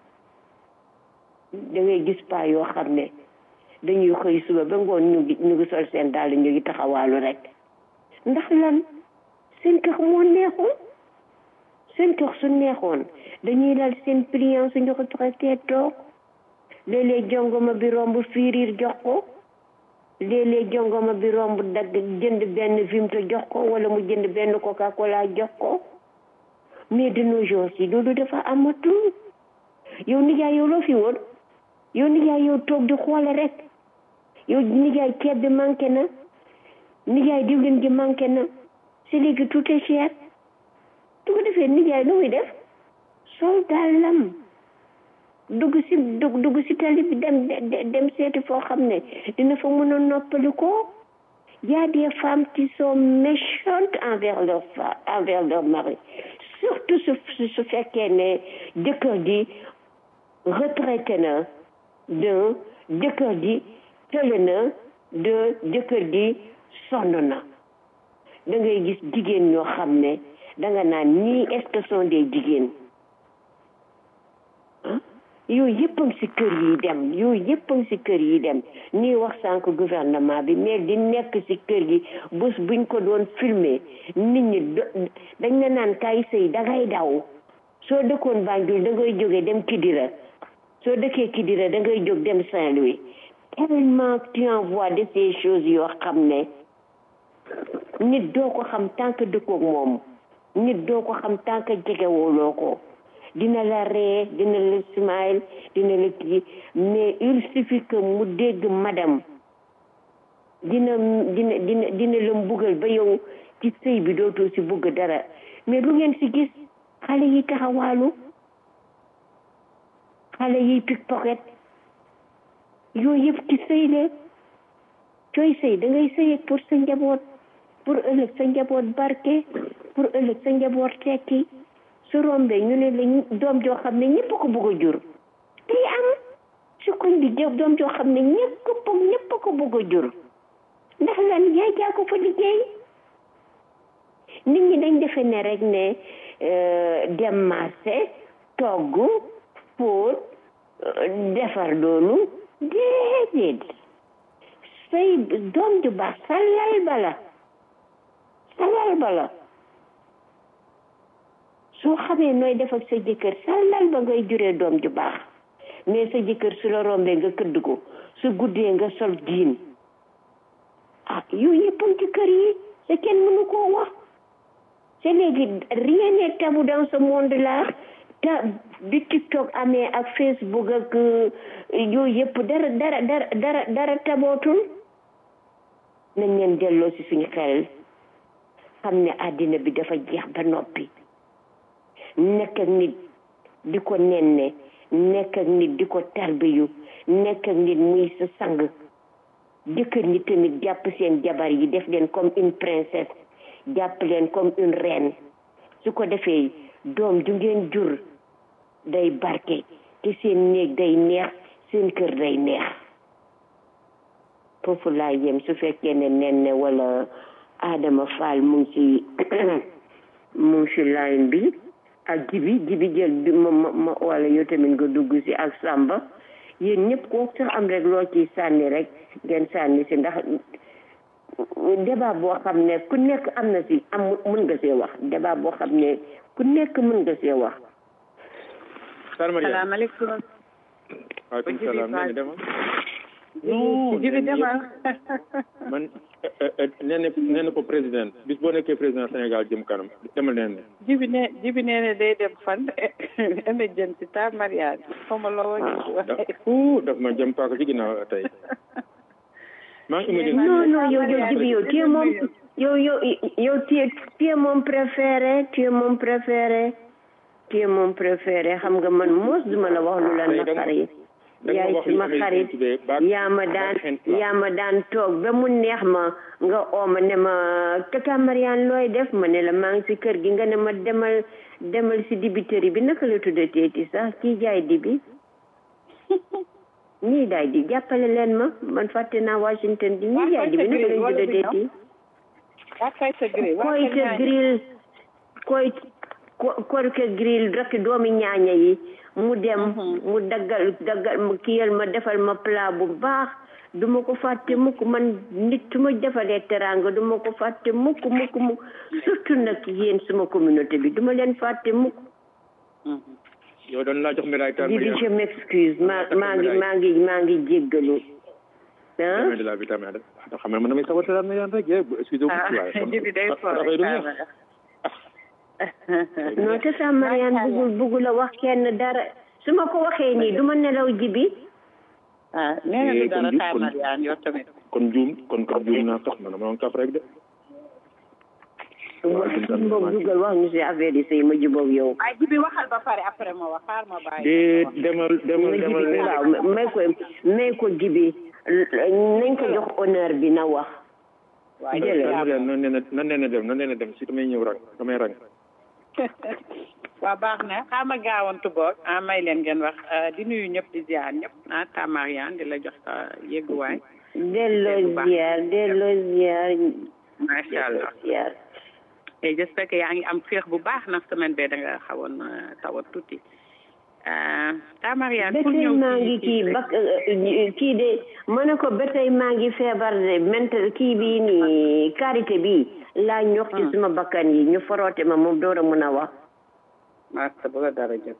Speaker 16: da ngay gis pas yoo xam ne dañuy xëy suba ba ngoon ñu ngi ñu ngi sol seen dàll ñu ngi taxawaalu rek ndax lan seen kër moo neexoon seen kër su neexoon dañuy lal seen pliant suñu ko traité toog léeg-léeg jongoma bi romb fiiriir jox ko léeg-léeg jongoma bi romb dagg jënd benn vimto jox ko wala mu jënd benn coca cola jox ko mais de nos jours si loolu dafa amatul yow nijaay yow loo fi woon yow nijaay yow toog di xoole rek yow nijaay ceeb bi manqué na nijaay diwlin gi manqué na si léegi tout est cher du ko defee nijaay lu muy def sol dàllam dugg si dugg dugg si tali bi dem dem seeti foo xam ne dina fa mën a noppali ko y a des femmes qui sont méchantes envers leur fa envers leur mari surtout su su fekkee ne jëkkër ji retraité na de jëkkër ji tële na de jëkkër ji sonn na da ngay gis jigéen ñoo xam ne da nga naan ñii est-ce que sont des jigéen ah yooyu yëpp a ngi si kër yi dem yooyu yëpp a ngi si kër yi dem nii wax sànq gouvernement bi mais di nekk si kër gi bés buñ ko doon filmer nit ñi dañ la naan kaay sëy dangay daw soo dëkkoon Banjul da ngay jógee dem Kidira soo dëkkee Kidira da ngay jóg dem Saint-Louis tellement tu envoies de ces choses yoo xam ne nit doo ko xam tant que dëkkoog moom nit doo ko xam tant que jegewooloo ko dina la ree dina la smile dina la kii mais il suffit que mu dégg madame dina dina dina dina la mbugal ba yow ci sëy bi dootoo si bugg dara mais lu ngeen si gis xale yi taxawaalu xale yi pickpocket yooyu yëpp ci sëy la cooy sëy da ngay sëy pour sa njaboot pour ëllëg sa njaboot barke pour ëllëg sa njaboot tekki su rombee ñu ne la doom joo xam ne ñëpp ko bëgg a jur day am su koñ bi doom joo xam ne ñëpp ko ñëpp ko bëgg a jur ndax lan yaay jaa ko fa liggéey nit ñi dañ defe ne rek ne dem marché togg fóot defar loolu déedéet say doom ju baax salal bala salal bala soo xamee nooy def ak sa jëkkër salal ba ngay juree doom ju baax mais sa jëkkër su la rombee nga këdd ko su guddee nga sol jiin ah yooyu yëpp ci kër yi te kenn mënu koo wax c'est léegi rien n'est tabou dans ce monde là te bi TikTok amee ak Facebook ak yooyu yëpp dara dara dara dara dara tabootul nañ leen delloo si suñu xel xam ne àddina bi dafa jeex ba noppi nekk ak nit di ko nenne nekk ak nit di ko tarbiyu nekk ak nit muy sa sang jëkkër ñi tamit jàpp seen jabar yi def leen comme une princesse jàpp leen comme une reine su ko defee doom ju ngeen jur day barke te seen néeg day neex seen kër day neex foofu laa yem su fekkee ne nenne wala Adama Fall mu ngi ci mu ngi ci line bi ak jibi jibi jël bi ma ma wala yow tamit nga dugg si ak Samba yéen ñëpp koo sax am rek loo ciy sànni rek ngeen sànni si ndax débat boo xam ne ku nekk am na si am mën nga see wax débat boo xam ne ku nekk mën nga see wax.
Speaker 15: salaamaaleykum.
Speaker 10: salaamaaleykum.
Speaker 15: waaleykum salaam. non
Speaker 10: jibi demal
Speaker 15: man nee na nee na ko président bis boo nekkee président Sénégal jëm kanam demal nee na
Speaker 10: jibi ne jibi nee na day dem fan émergency ta mariage xawma la woon
Speaker 15: fu daf ma jëm paaka ci ginnaaw tey maa ngi imagine
Speaker 16: non non yow yow jibi yow tu es moom yow yow yow tu es tu es mon préféré tu es mon préféré tu es mon préféré xam nga man mos duma la wax lu la naqari yaay suma xarit yaa ma daan yaa ma daan toog ba mu neex ma nga ooma ne ma tata Mariane looy def ma ne la maa ngi si kër gi nga ne ma demal demal si dibiteri bi naka la tuddateeti sax kii jaay dibi ñii daay di jàppale leen ma man fàtte naa Washington di ñii jaay dibi naka lañ tuddateeti koy te grill koy koy te grill rek doomi ñaaña yi mu dem mu daggal daggal mu kiyal ma defal ma plat bu baax duma ko fàtte mukk man nit su ma defalee teraanga duma ko fàtte mukk mukk mukk surtout nag yéen suma communauté bi duma leen fàtte mukk
Speaker 15: yow doon laa jox médaille tar
Speaker 16: di di je m'excuse maa maa ngi maa ngi maa ngi jéggalu ah
Speaker 15: de la vitamine da xam ne man damay saboté am na yaan rek excusez
Speaker 16: non te sa Mariane bugul bugul a wax kenn dara su ma ko waxee nii du ma nelaw jibi
Speaker 10: ah nee na du dara ta Mariane yow tamit
Speaker 15: kon juum kon kon juum naa sax man dama kaf rek de
Speaker 16: boobu dugal wax ñu si affaire yi sëy ma jubóog yow
Speaker 10: ay jibi waxal ba pare après ma wax xaar ma bàyyi
Speaker 15: de demal demal demal
Speaker 16: waaw may ko may ko jibi nañ ko jox honneur bi na wax
Speaker 15: waaw jëlee nan nee na nan nee na dem nan nee na dem si damay ñëw rang damay rang
Speaker 10: waaw baax na xaama gaawantu boog ah may leen ngeen wax di nuyu ñëpp di ziar ñëpp ah ta Mariane di la jox sa yegguwaay
Speaker 16: delloo ziar delloo ziar
Speaker 10: macha allah ziar et j'espère que yaa ngi am féex bu baax nag semaine bee da nga xawoon tawat tuuti ta Mariane pour ñëw
Speaker 16: maa ngi kii bak kii de ma ne ko ba tey maa ngi feebar de mental kii bii nii karité bi laa ñox ci suma bakkan yi ñu foroote ma moom door a mun a wax
Speaker 10: masta bu la dara jël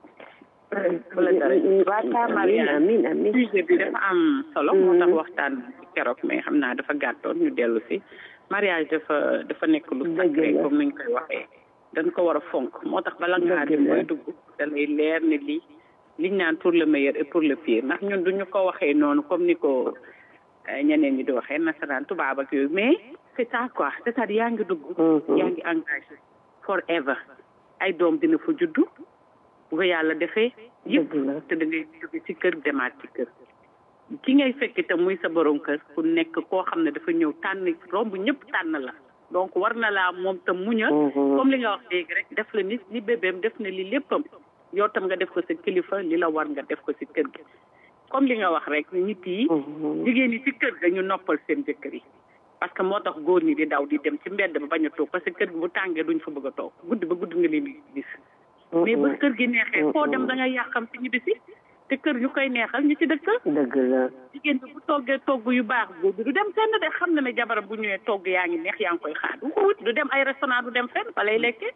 Speaker 10: bu la dara jël waa ta Mariane
Speaker 16: amin amin
Speaker 10: sujet bi dafa am solo moo tax waxtaan keroog mais xam naa dafa gàttoon ñu dellu si mariage dafa dafa nekk lu sacré comme nañ koy waxee dañ ko war a fonk moo tax bala ngaa dem mooy dugg da lay leer ne lii liñ naan pour le meilleur et pour le pire ndax ñun duñu ko waxee noonu comme ni ko ñeneen ñi di waxee nasaraan tubaab ak yooyu mais c'est ça quoi c'est-à-dire yaa ngi dugg yaa ngi engagé forever ay doom dina fa juddu bu ko yàlla defee yëpp te da ngay jóge ci kër demaat ci kër ki ngay fekk itam muy sa borom kër ku nekk koo xam ne dafa ñëw tànn romb ñëpp tànn la donc war na laa moom tam muñal comme li nga wax léegi rek def la ni ni bébéem def na li léppam yow tam nga def ko sa kilifa li la war nga def ko si kër gi comme li nga wax rek nit yi jigéen yi ci kër ga ñu noppal seen jëkkër yi parce que moo tax góor ñi di daw di dem ci mbedd ba bañ a toog parce que kër gi bu tàngee duñ fa bëgg a toog guddi ba guddi nga leen di gis mais ba kër gi neexee foo dem da nga yàqam si ñibbi te kër ñu koy neexal ñu ci dëkk
Speaker 16: dëgg la
Speaker 10: jigéen bi bu toggee togg yu baax góor bi du dem fenn de xam na ne jabaram bu ñëwee togg yaa ngi neex yaa ngi koy xaar du ko wut du dem ay restaurant du dem fenn fa lay lekkee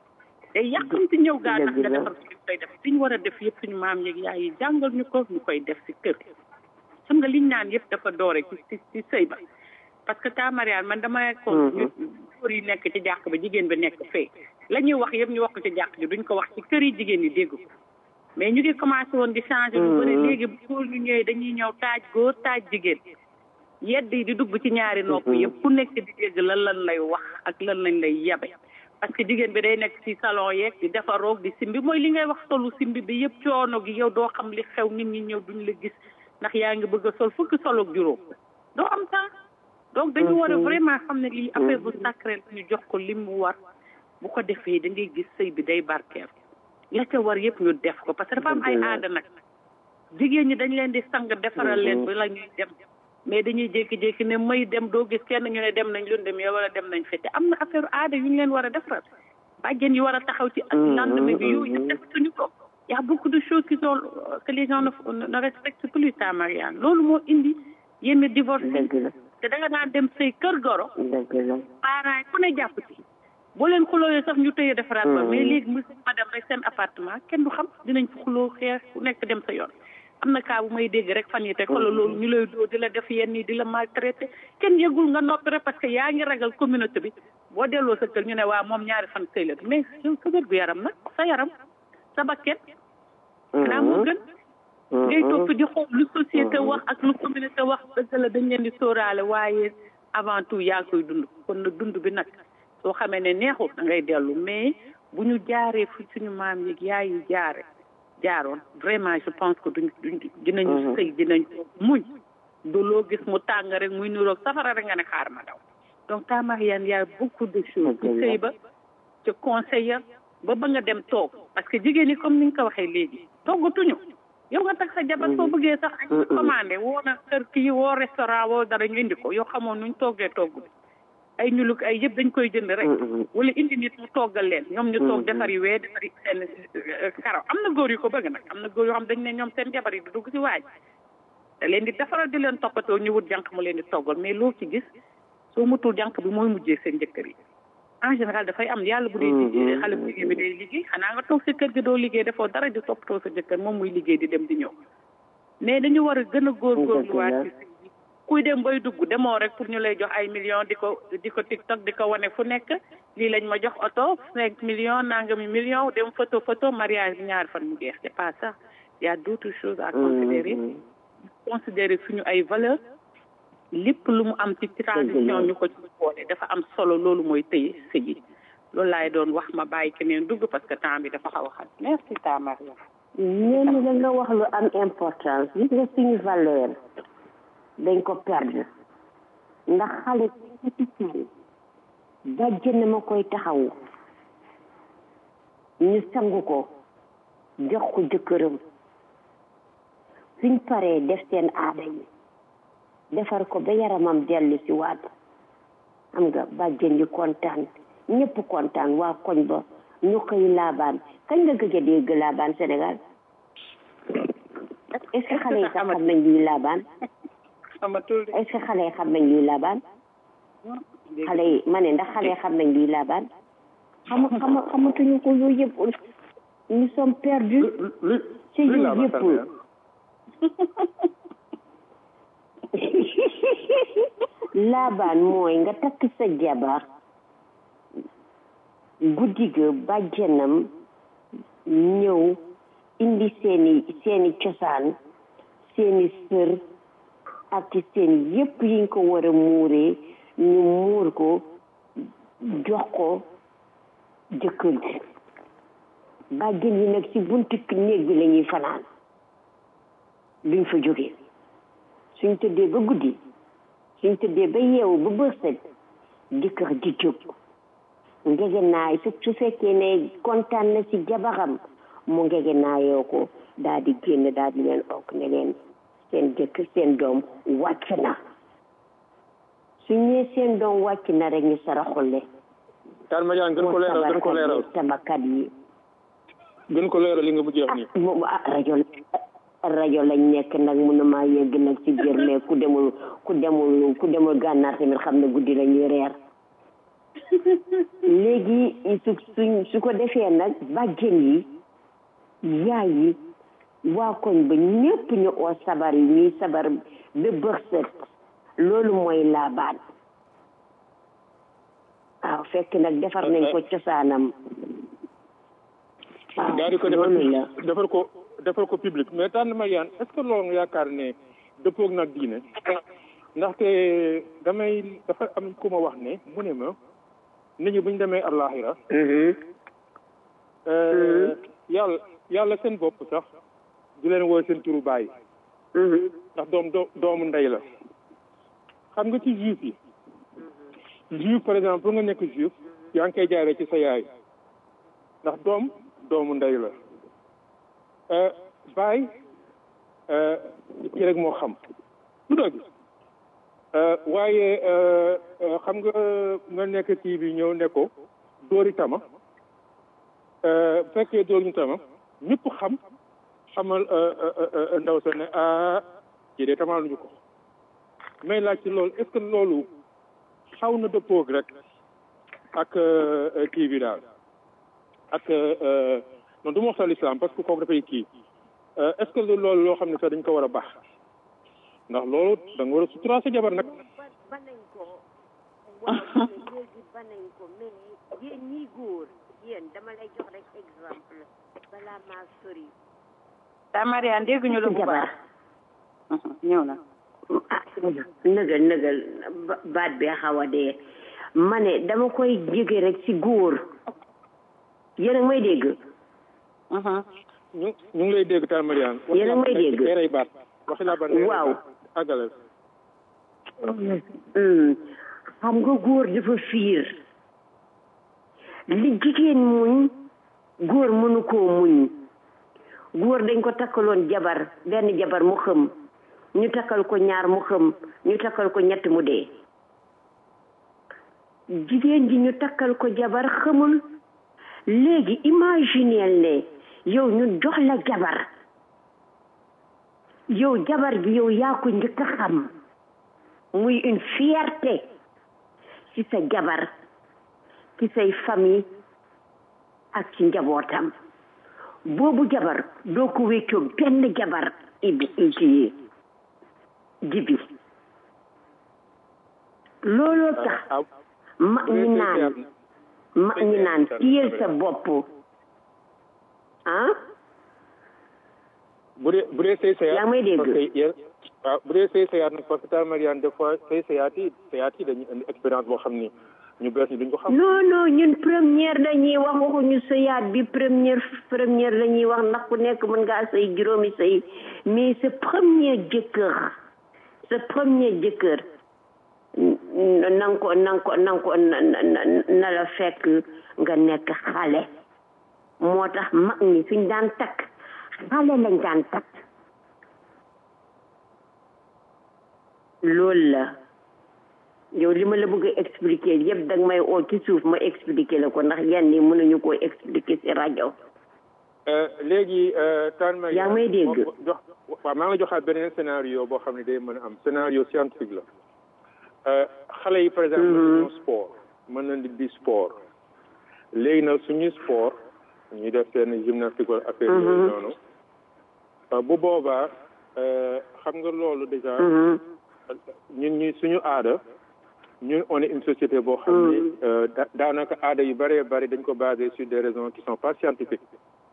Speaker 10: day yàqam ci ñëw gaa tax nga defar suñu koy def fi ñu war a def yëpp suñu maam yeeg yaay yi jàngal ñu ko ñu koy def si kër xam nga liñ naan yëpp dafa doore ci ci ci sëy ba parce que ta Mariane man dama ko ñu góor yi nekk ci jàkk ba jigéen bi nekk fee la ñuy wax yëpp ñu wax ko ci jàkk ji duñ ko wax ci kër yi jigéen ñi dégg ko mais ñu ngi commencé woon di changé lu bëri léegi bu góor ñu ñëwee dañuy ñëw taaj góor taaj jigéen yedd yi di dugg ci ñaari nopp yëpp ku nekk di dégg lan lan lay wax ak lan lañ lay yabe parce que jigéen bi day nekk ci salon yeeg di defaroog di simbi mooy li ngay wax solu simbi bi yëpp coono gi yow doo xam li xew nit ñi ñëw duñ la gis ndax yaa ngi bëgg a sol fukki soloog juróom doo am temps donc dañu war a vraiment xam ne lii affaire bu sacré ñu jox ko li mu war bu ko defee da ngay gis sëy bi day barkeel la ca war yëpp ñu def ko parce que dafa am ay aada nag jigéen ñi dañ leen di sang defaral leen ba la ñuy dem mais dañuy jékki-jékki ne may dem doo gis kenn ñu ne dem nañ lu dem yow wala dem nañ fete am na affaire aada yu ñu leen war a defaral bàjjen yi war a taxaw ci ak lendemain bi yooyu yëpp defatuñu ko y a beaucoup de choses qui sont que les gens ne ne respectent plus ta Mariane loolu moo indi yenn divorce te da nga daan dem say kër goro parents ku ne jàpp ci boo leen xulooyee sax ñu tëye defaraat ba mais léegi mu ma dem rek seen appartement kenn du xam dinañ fa xuloo xeex ku nekk dem sa yoon
Speaker 17: am na cas bu may dégg rek fan yi te xoolal loolu ñu lay doo di la def yenn yi di la maltraité kenn yëgul nga noppi rek parce que yaa ngi ragal communauté bi boo delloo sa kër ñu ne waa moom ñaari fan sëy la mais yow sa wér gu yaram nag sa yaram sa bakket naa moo gën ngay topp di xool lu société wax ak lu communauté wax dëgg la dañ leen di sóoraale waaye avant tout yaa koy dund kon na dund bi nag soo xamee ne neexul da ngay dellu mais bu ñu jaaree fu suñu maam yi yaay yi jaare jaaroon vraiment je pense que duñ duñ dinañu sëy dinañ muñ du loo gis mu tàng rek muy niroog safara rek nga ne xaar ma daw donc ta Mariane y a beaucoup de choses ci sëy ba ci conseiller ba ba nga dem toog parce que jigéen ñi comme ni nga ko waxee léegi toggatuñu yow nga tag sa jabar soo bëggee sax añ commandé woo na kër kii woo restaurant woo dara ñu indi ko yow xamoon nuñ toggee togg bi ay ñuluk ay yëpp dañ koy jënd rek wala indi nit mu toggal leen ñoom ñu toog defari wee defari seen karaw am na góor yu ko bëgg nag am na góor yoo xam dañ ne ñoom seen jabar yi du dugg ci waaj da leen di defaral di leen toppatoo ñu wut jànq mu leen di toggal mais loo ci gis soo mutul jànq bi mooy mujjee seen jëkkër yi en général dafay am yàlla bu dee xale bu jigéen bi day liggéey xanaa nga toog sa kër gi doo liggéey defoo dara di toppatoo sa jëkkër moom muy liggéey di dem di ñëw mais dañu war a gën a góorgóorluwaat ci kuy dem bay dugg demoo rek pour ñu lay jox ay millions di ko di ko TikTok di ko wane fu nekk lii lañ ma jox oto cinq millions nangami millions dem photo photo mariage bi ñaari fan mu jeex c'est pas ça y a d'autres choses à considérer considérer suñu ay valeurs lépp lu mu am ci tradition ñu ko ci boole dafa am solo loolu mooy tëye sëyi loolu laay doon wax ma bàyyi keneen dugg parce que temps bi dafa xaw a xat merci ta Maria
Speaker 16: ñeen la nga wax lu am importance gis nga suñu valeur dañ ko perdre ndax xale ci ci bàjjen ma koy taxawu ñu sangu ko jox ko jëkkëram suñ paree def seen aada yi defar ko ba yaramam dellu si waat xam nga bàjjen yi kontaan ñëpp kontaan waa koñ ba ñu koy laabaan kañ nga gëj a dégg laabaan Sénégal est-ce que xale yi sax xam nañ luy laabaan est-ce que xale yi xam nañ luy laabaan xale yi ma ne ndax xale yi xam nañ luy laabaan xam xam xamatuñu ko yooyu yëpp nous sommes perdus ci yooyu yëpp laabaan mooy nga takk sa jabar guddi ga bàjjenam ñëw indi seeni seeni cosaan seeni sër ak seen yëpp yiñ ko war a muuree ñu muur ko jox ko jëkkër ji bàjjen yi nag ci buntu néeg bi la ñuy fanaan duñ fa jógee suñ tëddee ba guddi suñ tëddee ba yeewu ba bërsët jëkkër ji jóg ngegenaay su su fekkee ne kontaan na ci jabaram mu ngegenaayoo ko daal di génn daal di leen ok ne leen seen jëkkër seen doom wàcc na suñ nee seen doom wàcc na rek ñu saraxulle
Speaker 15: Tall Madiane gën ko leeral gën ko leeral
Speaker 16: tabakat yi
Speaker 15: gën ko leeral li nga mujjee wax ni
Speaker 16: moom ah rajo rajo lañ nekk nag mënuma yegg nag ci biir mais ku demul ku demul ku demul gànnaar tamit xam ne guddi la ñuy reer léegi su suñ su ko defee nag bàjjen yi yaay yi waa koñ ba ñëpp ñu oo sabar yi ñuy sabar ba bërsët loolu mooy laabaan waaw fekk nag defar nañ ko cosaanam
Speaker 15: waaw daal di ko defar defar ko defar ko public mais Tall Madiane est-ce que loolu nga yaakaar ne dëppoog nag diine ndaxte damay dafa am ku ma wax ne mu ne ma nit ñi bu ñu demee àllaaxira yàlla yàlla seen bopp sax du leen woo seen turu baay ndax doom doomu ndey la xam nga ci juif yi juif par exemple pour nga nekk juif yaa ngi koy jaaree ci sa yaay ndax doom doomu ndey la baay ci rek moo xam lu dëgg waaye xam nga nga nekk kii bi ñëw ne ko dóori tama bu fekkee dóor ñu tama ñëpp xam xamal ndaw sa ne ah ci de tamal ñu ko may laaj ci loolu est-ce que loolu xaw na dëppoog rek ak kii bi daal ak non du ma wax sa l'islam parce que kooku dafay kii est-ce que loolu loo xam ne sax dañ ko war a baax ndax loolu da nga war a sutura sa jabar nag.
Speaker 16: banañ ko waaw léegi banañ ko mais yéen ñii góor yéen dama lay jox rek exemple balaa maa sori.
Speaker 17: daa Mariane dégguñu la bu baax. ñëw na.
Speaker 16: ah nëgal nëgal baat bi xaw a dee ma ne dama koy jege rek ci góor yéen a ngi may dégg.
Speaker 15: ñu ñu ngi lay dégg taal Mariane.
Speaker 16: yéen a ngi may dégg
Speaker 15: leeray baat waxi laa baat
Speaker 16: waaw.
Speaker 15: àggalal.
Speaker 16: xam nga góor dafa fiir li jigéen muñ góor mënu koo muñ góor dañ ko takkaloon jabar benn jabar mu xëm ñu takkal ko ñaar mu xëm ñu takkal ko ñett mu dee jigéen ji ñu takkal ko jabar xamul léegi imagineel ne yow ñu jox la jabar yow jabar bi yow yaa ko njëkk a xam muy une fierté ci sa jabar ci say famille ak ci njabootam boobu jabar doo ko wéccoo benn jabar ibi ci jibi looloo tax mag ñi naan mag ñi naan tiyel sa bopp ah
Speaker 15: bu dee bu dee say sayaat
Speaker 16: yaa may dégg
Speaker 15: waaw bu dee say sayaat nag parce que taal Mariane des fois say sayaat yi sayaat yi dañuy indi expérience boo xam ni ñu bees ñi duñ ko xam.
Speaker 16: non non ñun première dañuy wax waxuñu sëyaat bi première première dañuy wax ndax ku nekk mën ngaa sëy juróomi sëy mais sa premier jëkkër sa premier jëkkër na nga ko na nga ko na nga ko na la fekk nga nekk xale moo tax mag ñi suñ daan takk xale lañ daan takk loolu la yow li ma la bëgg a expliquer yëpp danga may oo ci suuf ma expliquer la ko ndax yenn yi mënuñu koo expliquer ci rajo.
Speaker 15: léegi taan may
Speaker 16: yaa may dégg
Speaker 15: jox waaw maa ngi la joxaat beneen scénario boo xam ne day mën a am scénario scientifique la xale yi par exemple mën nañu sport mën nañu di sport léegi nag suñu sport ñuy def seen gymnastique wala affaire yooyu noonu bu boobaa xam nga loolu déjà ñun ñi suñu aada ñun on est une société boo xam ni daanaka aada yu bëree bëri dañ ko basé sur des raisons qui sont pas scientifiques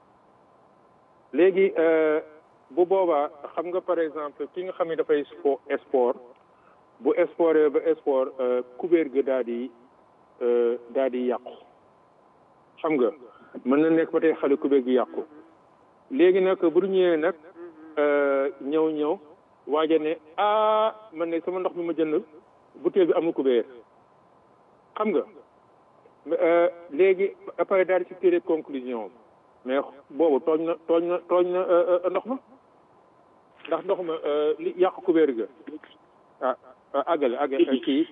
Speaker 15: léegi bu boobaa xam nga par exemple ki nga xam ne dafay sport sport bu sporté ba sport kubéer ga daal di daal di yàqu xam nga mën na nekk ba tey xale kubéer gi yàqu léegi nag bu ñu ñëwee nag ñëw ñëw waaja ne ah man ne sama ndox mi ma jënd bouteille bi amul kubéer xam nga léegi après daal di si tiré conclusion mais boobu tooñ na tooñ na tooñ na ndox ma ndax ndox ma li yàq kubéer ga ah àggale àggale kii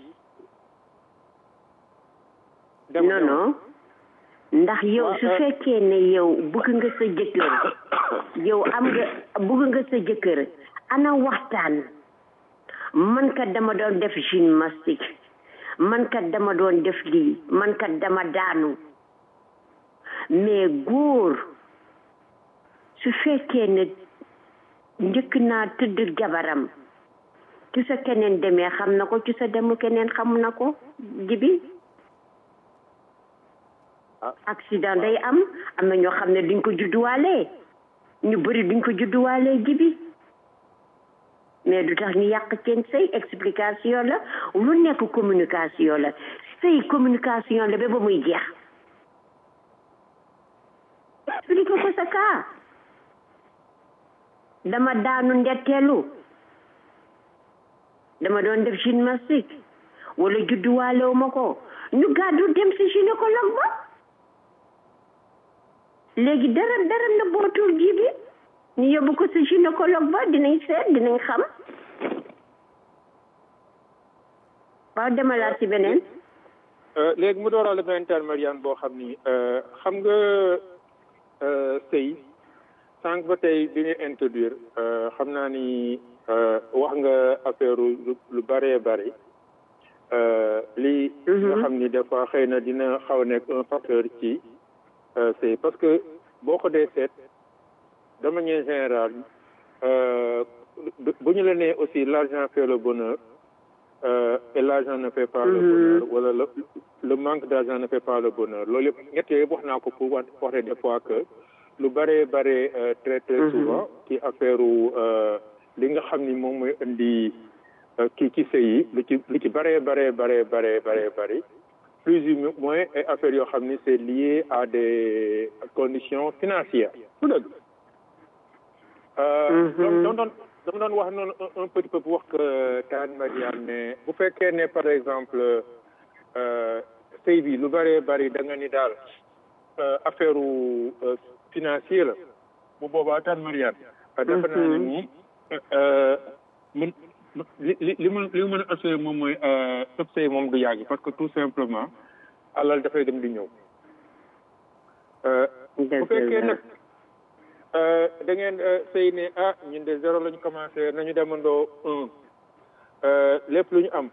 Speaker 16: non non ndax yow su fekkee ne yow bëgg nga sa jëkkër yow am nga bëgg nga sa jëkkër ana waxtaan man kat dama doon def gymnastique man kat dama doon def lii man kat dama daanu mais góor su fekkee ne njëkk naa tëdd jabaram ci sa keneen demee xam na ko ci sa demu keneen xam na ko jibi accident day am am na ñoo xam ne duñ ko judduwaale ñu bëri duñ ko judduwaale jibi mais du tax ñu yàq seen sëy explication la lu nekk communication la sëy communication la ba ba muy jeex expliqué ko sa kaa dama daanu ndetteelu dama doon def gymnastique wala judduwaalewu ma ko ñu gàddu dem si gynécologue ba léegi dara dara na bootul ji bi ñu yóbbu ko si gynécologue ba dinañ seet dinañ xam waaw demalaat si beneen
Speaker 15: léegi mu dooral benn intermédiaire boo xam ni xam nga sëy sànq ba tey bi ñuy introduire xam naa ni wax nga affaire lu bëree bëri lii nga xam ni des fois xëy na dina xaw a nekk un facteur ci sëy parce que boo ko dee seet de manière générale bu ñu la nee aussi l'argent fait le bonheur euh, et l'argent ne fait pas le bonheur wala le le manque d'argent ne fait pas le bonheur loolu yëpp ñett yëpp wax naa ko pour wax waxee des fois que lu bëree bëree très très souvent ci affaire li nga xam ni moom mooy indi kii ci sëy yi lu ci lu ci bëree bëree bëree bëree bëree bëri plus ou moins ay affaires yoo xam ni c'est lié à des conditions financières tout dëgg doon doon doon dama doon wax noonu un petit peu wax que Tane Mariane ne bu fekkee ne par exemple sëy bi lu bëree bëri da nga ni daal affaire financier la bu boobaa Tane Mariane defe naa ne nii mun li li li mu li mu mën a assuré moom mooy sëb sëy moom du yàgg parce que tout simplement alal dafay dem di ñëw bu fekkee nag da ngeen sëy ne ah ñun de zéro la ñu commencé nañu demandoo un lépp lu ñu am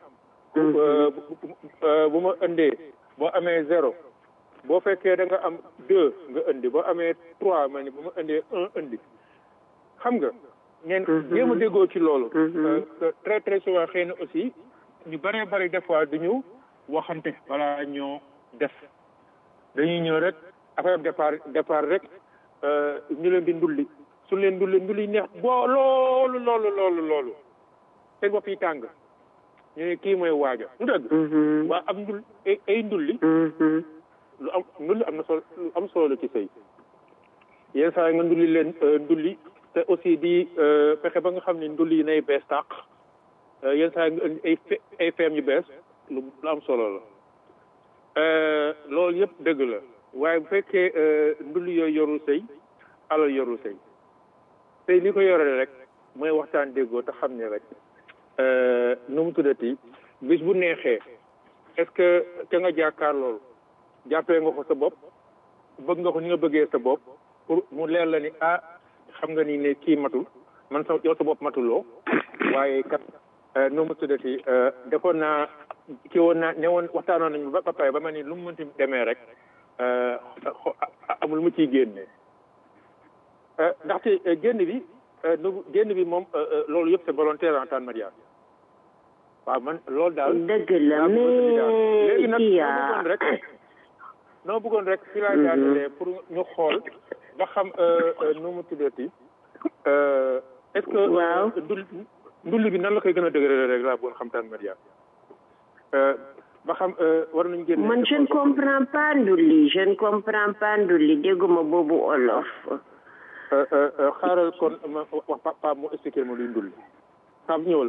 Speaker 15: bu ma indee boo amee zéro boo fekkee da nga am deux nga indi boo amee trois ma ni bu ma indee un indi xam nga ngeen jéem a déggoo ci loolu très très souvent xëy na aussi ñu bëree bëri des fois du ñu waxante wala ñoo def dañuy ñëw rek affaire départ départ rek ñu leen di ndulli su leen ndulli ndulli neex boo loolu loolu loolu loolu seen bopp yi tàng ñu ne kii mooy waaja lu dëgg waa am ndul ay ndulli lu am ndulli am na solo lu am solo la ci sëy yenn saa yi nga ndulli leen ndulli te aussi di fexe ba nga xam ne ndulli yi nay bees tàq yenn saa yi nga indi ay fe ay feem yu bees lu lu am solo la loolu yëpp dëgg la waaye bu fekkee ndulli yooyu yorul sëy alal yorul sëy sëy li ko yore rek mooy waxtaan déggoo te xam ne rek nu mu tuddati bis bu neexee est-ce que ka nga jàkkaar loolu jàppee nga ko sa bopp bëgg nga ko ni nga bëggee sa bopp pour mu leer la ni ah xam nga ni ne kii matul man sa yow sa bopp matuloo waaye kat nu mu tuddati defoon naa ki woon naa ne woon waxtaanoon nañu ba pare ba ma ni lu mu mënti demee rek amul mu ciy génne ndaxte génn bi génn bi moom loolu yëpp c'est volontaire en tant que mariage waaw man loolu daal
Speaker 16: dëgg la mais
Speaker 15: léegi nag noo bëggoon rek noo bëggoon rek fi laa jaajalee pour ñu xool ba xam nu mu tuddati est-ce que
Speaker 16: waaw
Speaker 15: ndul ndulli bi nan la koy gën a dëgërale rek laa bëggoon xam tant mariage ba xam war nañu génne
Speaker 16: man je ne comprends pas ndulli je ne comprends pas ndulli dégguma boobu olof
Speaker 15: xaaral kon ma wax papa mu expliquer ma luy ndulli Pape ñëwal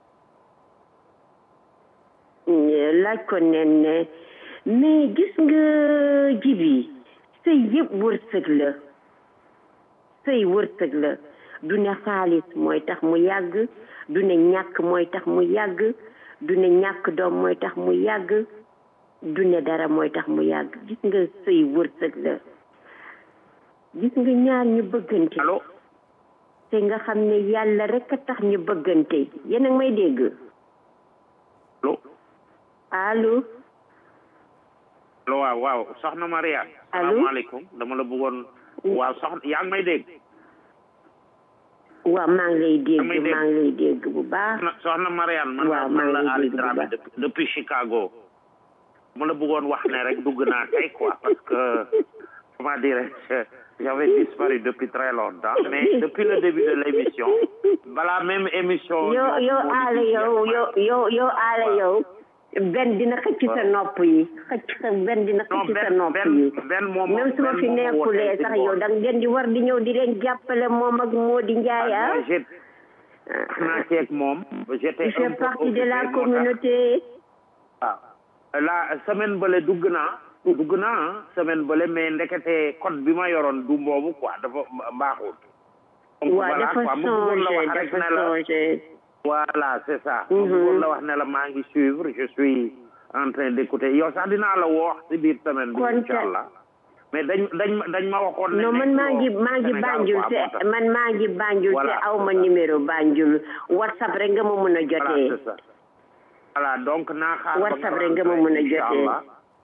Speaker 16: laaj ko nen ne mais gis nga jibi sëy yëpp wërsëg la sëy wërsëg la du ne xaalis mooy tax mu yàgg du ne ñàkk mooy tax mu yàgg du ne ñàkk doom mooy tax mu yàgg du ne dara mooy tax mu yàgg gis nga sëy wërsëg la gis nga ñaar ñu bëggante te nga xam ne yàlla rek a tax ñu bëggante yéen a ngi may dégg allo
Speaker 12: allo waaw waaw soxna Maria salaamaaleykum dama la bëggoon waaw soxna yaa ngi may dégg
Speaker 16: waaw maa ngi lay dégg maa ngi lay dégg bu baax
Speaker 12: soxna Mariane man la man la Ali Dramé depuis Chicago ma la bëggoon wax ne rek dugg naa tey quoi parce que comment dirais-je j'avais disparu depuis très longtemps mais depuis le début de l'émission balaa même émission
Speaker 16: yow yow Ale yow yow yow yow Ale yow benn dina xëcc sa nopp yi xëcc sa benn dina xëcc sa nopp yi même su ma fi nekkulee sax yow da ngeen di war di ñëw di leen jàppale moom ak Mody Ndiaye ah
Speaker 12: naa ceeg moom j'étais
Speaker 16: je fais partie de la communauté
Speaker 12: waaw la semaine bële dugg naa dugg naa semaine bële mais ndekete code bi ma yoroon du boobu quoi dafa mbaaxul
Speaker 16: waaw dafa changé dafa changé
Speaker 12: voilà c'est ça bëggoon la wax ne la maa ngi suivre je suis en train d'écouter yow sax dinaa la woo si biir semaine bi inchallah mais dañ dañ dañ ma waxoon ne
Speaker 16: non man maa ngi maa ngi Banjul te man maa ngi Banjul te aw ma numéro Banjul WhatsApp rek nga ma mën a jotee
Speaker 12: voilà donc naa xaar
Speaker 16: WhatsApp rek nga ma mën a jotee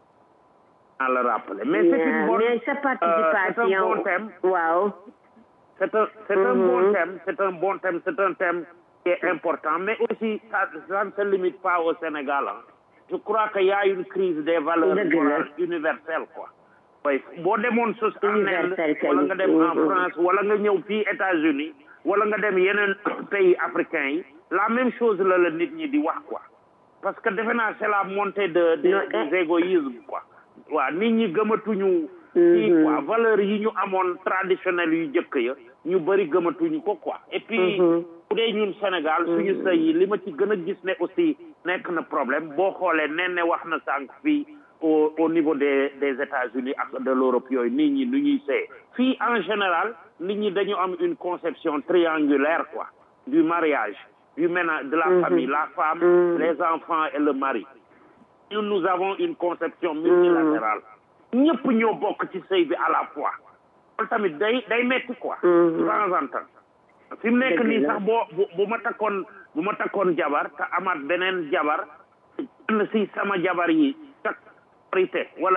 Speaker 12: naa la rappeler mais c'est une bonne
Speaker 16: mais sa participation waaw
Speaker 18: c'est un c'est un bon thème c'est un bon thème c'est un thème qui est important mais aussi ça ça ne se limite pas au Sénégal hein. Je crois qu'il y a une crise des valeurs morales universelles quoi oui boo demoon sos en Inde wala nga dem en France wala nga ñëw fii États-Unis wala nga dem yeneen pays africains yi la même chose la la nit ñi di wax quoi parce que defe naa c'est la montée de des égoïsmes quoi waaw nit ñi gëmatuñu ci quoi valeur yi ñu amoon traditionnel yu jëkk ya ñu bëri gëmatuñu ko quoi et puis bu dee ñun Sénégal suñu sëy yi li ma ci gën a gis ne aussi nekk na problème boo xoolee nen ne wax na sànq fii au au niveau des des États-Unis ak de l'Europe yooyu nit ñi nu ñuy sëy fii en général nit ñi dañu am une conception triangulaire quoi du mariage du ménage de la mm-hmm. famille la femme mm-hmm. les enfants et le mari ñun nous avons une conception multilatérale ñëpp ñoo bokk ci sëy bi à la fois loolu tamit day day metti quoi de temps en temps fi mu nekk nii sax boo bu ma takkoon bu ma takkoon jabar te amaat beneen jabar kenn si sama jabar yi tak parité wala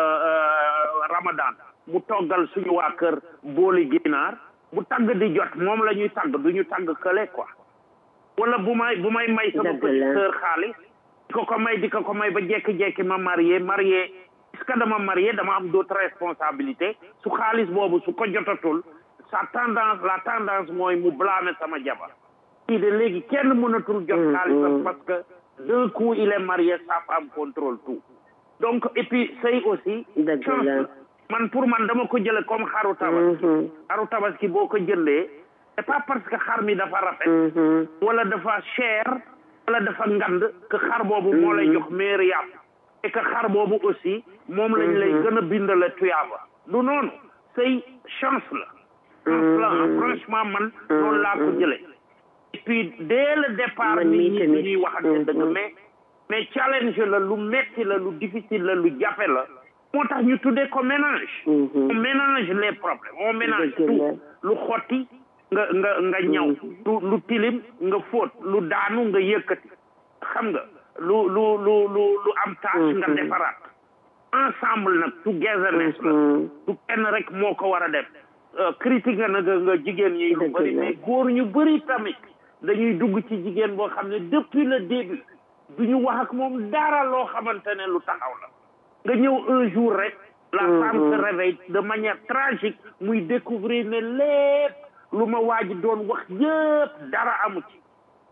Speaker 18: ramadan mu toggal suñu waa kër booli ginaar bu tagg di jot moom la ñuy tagg du ñu tagg kële quoi wala bu may bu may may sama petite sœur xaalis di ko ko may di ko ko may ba jekki-jekki ma marié marié est-ce que dama marié dama am d'autres responsabilités su xaalis boobu su ko jotatul sa tendance la tendance mooy mu blâmer sama jabar kii de léegi kenn mënatul jot xaalisam parce que d'un coup il est marié sa femme contrôle tout donc et puis sëy aussi chance man pour man dama ko jële comme xaru tabaski xaru tabaski boo ko jëndee c'est pas parce que xar mi dafa rafet wala dafa cher wala dafa ngand que xar boobu moo lay jox meilleur yàpp et que xar boobu aussi moom lañ lay gën a bindale tuyaaba du noonu sëy chance la chance la franchement man noonu laa ko jële et puis dès le départ nit ñi ñuy waxante dëgg mais mais challenge la lu metti la lu difficile la lu jafe la moo tax ñu tuddee ko ménage on ménage les problèmes on ménage tout lu xotti nga nga nga ñaw lu lu tilim nga fóot lu daanu nga yëkkati xam nga lu lu lu lu lu am tâche nga defaraat ensemble nag togetherness la du kenn rek moo ko war a def critique nga nag nga jigéen ñi lu bëri mais góor ñu bëri tamit dañuy dugg ci jigéen boo xam ne depuis le début duñu wax ak moom dara loo xamante ne lu taxaw la nga ñëw un jour rek la femme se réveille de manière tragique muy découvrir ne lépp lu ma waaji doon wax yëpp dara amu ci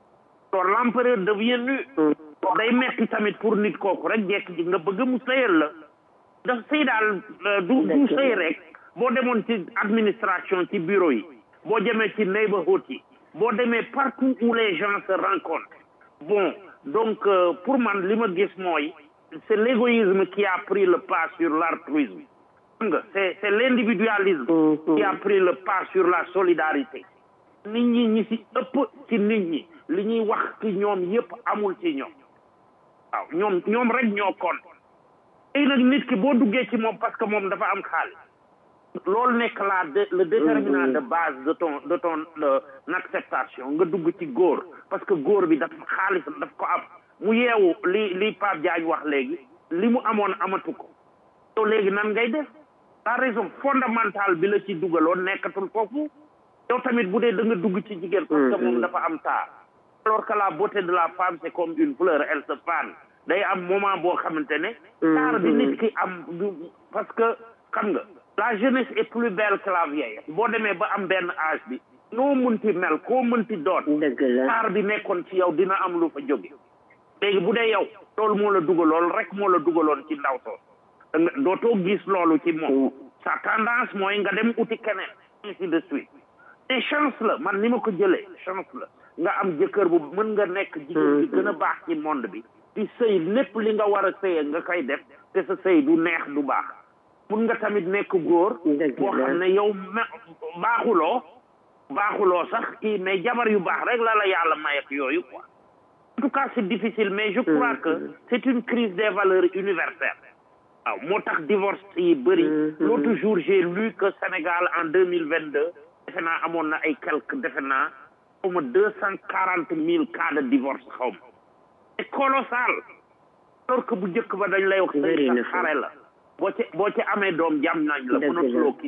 Speaker 18: to l'empereur devient nu day metti tamit pour nit kooku rek jekk ji nga bëgg mu sëyal la daf sëy daal du du sëy rek boo demoon ci administration ci bureau yi boo demee ci neighborhood yi boo demee partout où les gens se rencontrent bon donc euh, pour man li ma gis mooy c'est l'égoïsme qui a pris le pas sur l'altruisme c'est c'est l'individualisme qui a pris le pas sur la solidarité nit ñi ñi ci ëpp ci nit ñi li ñuy wax ci ñoom yépp amul ci ñoom waaw ñoom ñoom rek ñoo kon tey nag nit ki boo duggee ci moom parce que moom dafa am xaalis loolu nekk la le déterminant de base de ton de ton acceptation nga dugg ci góor parce que góor bi dafa xaalis daf ko am mu yeewu li li Pape Diagne wax léegi li mu amoon amatu ko yow léegi nan ngay def la raison fondamentale bi la ci dugaloon nekkatul foofu yow tamit bu dee da nga dugg ci jigéen parce que moom dafa am taar alors que la beauté de la femme c'est comme une fleur elle se fane day am moment boo xamante ne taar bi nit ki am parce que xam nga la jeunesse est plus belle que la vieillesse boo demee ba am benn âge bi noo mënti mel koo mënti doon taar bi nekkoon ci yow dina am lu fa jóge léegi bu dee yow loolu moo la dugaloon rek moo la dugaloon ci ndaw soo dootoo gis loolu ci moom sa tendance mooy nga dem uti keneen ainsi de suite mais chance la man ni ma ko jëlee chance la nga am jëkkër bu mën nga nekk jigéen bi gën a baax ci monde bi di sëy lépp li nga war a sëye nga koy def te sa sëy du neex du baax mun nga tamit nekk góor boo xam ne yow baaxuloo baaxuloo sax kii mais jabar yu baax rek la la yàlla may ak yooyu quoi en tout cas c'est difficile mais je crois que c'est une crise des valeurs universelles waaw moo tax divorce yi bëri l'autre jour j'ai lu que Sénégal en deux mille vingt deux defe naa amoon na ay quelques defe naa xaw ma deux cent quarante mille cas de divorce xaw ma c'est colossal alors que bu njëkk ba dañ lay wax sëy sa xare la boo ci boo ci amee doom jam nañ la mënatuloo quitter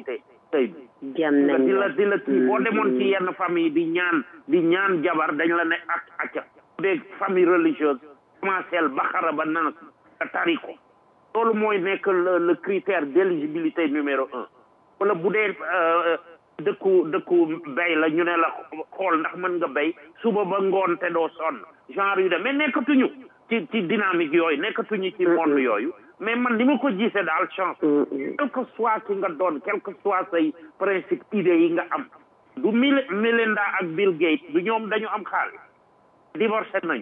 Speaker 18: sëy bi
Speaker 16: jam nañ
Speaker 18: di la di la kii boo demoon ci yenn famille di ñaan di ñaan jabar dañ la ne ak acca bu dee famille religieuse commencé baxara ba nan nga tari ko loolu mooy nekk le critère d'éligibilité numéro un wala bu dee dëkku dëkku bay la ñu ne la xool ndax mën nga bay suba ba ngoon te doo sonn genre yu de mais nekkatuñu ci ci dynamique yooyu nekkatuñu ci monde yooyu mais man li ma ko gisee daal chance quel que soit ki nga doon quel que soit say principe idée yi nga am du Mil Melinda ak Bill Gates du ñoom dañu am xaalis divorcé nañu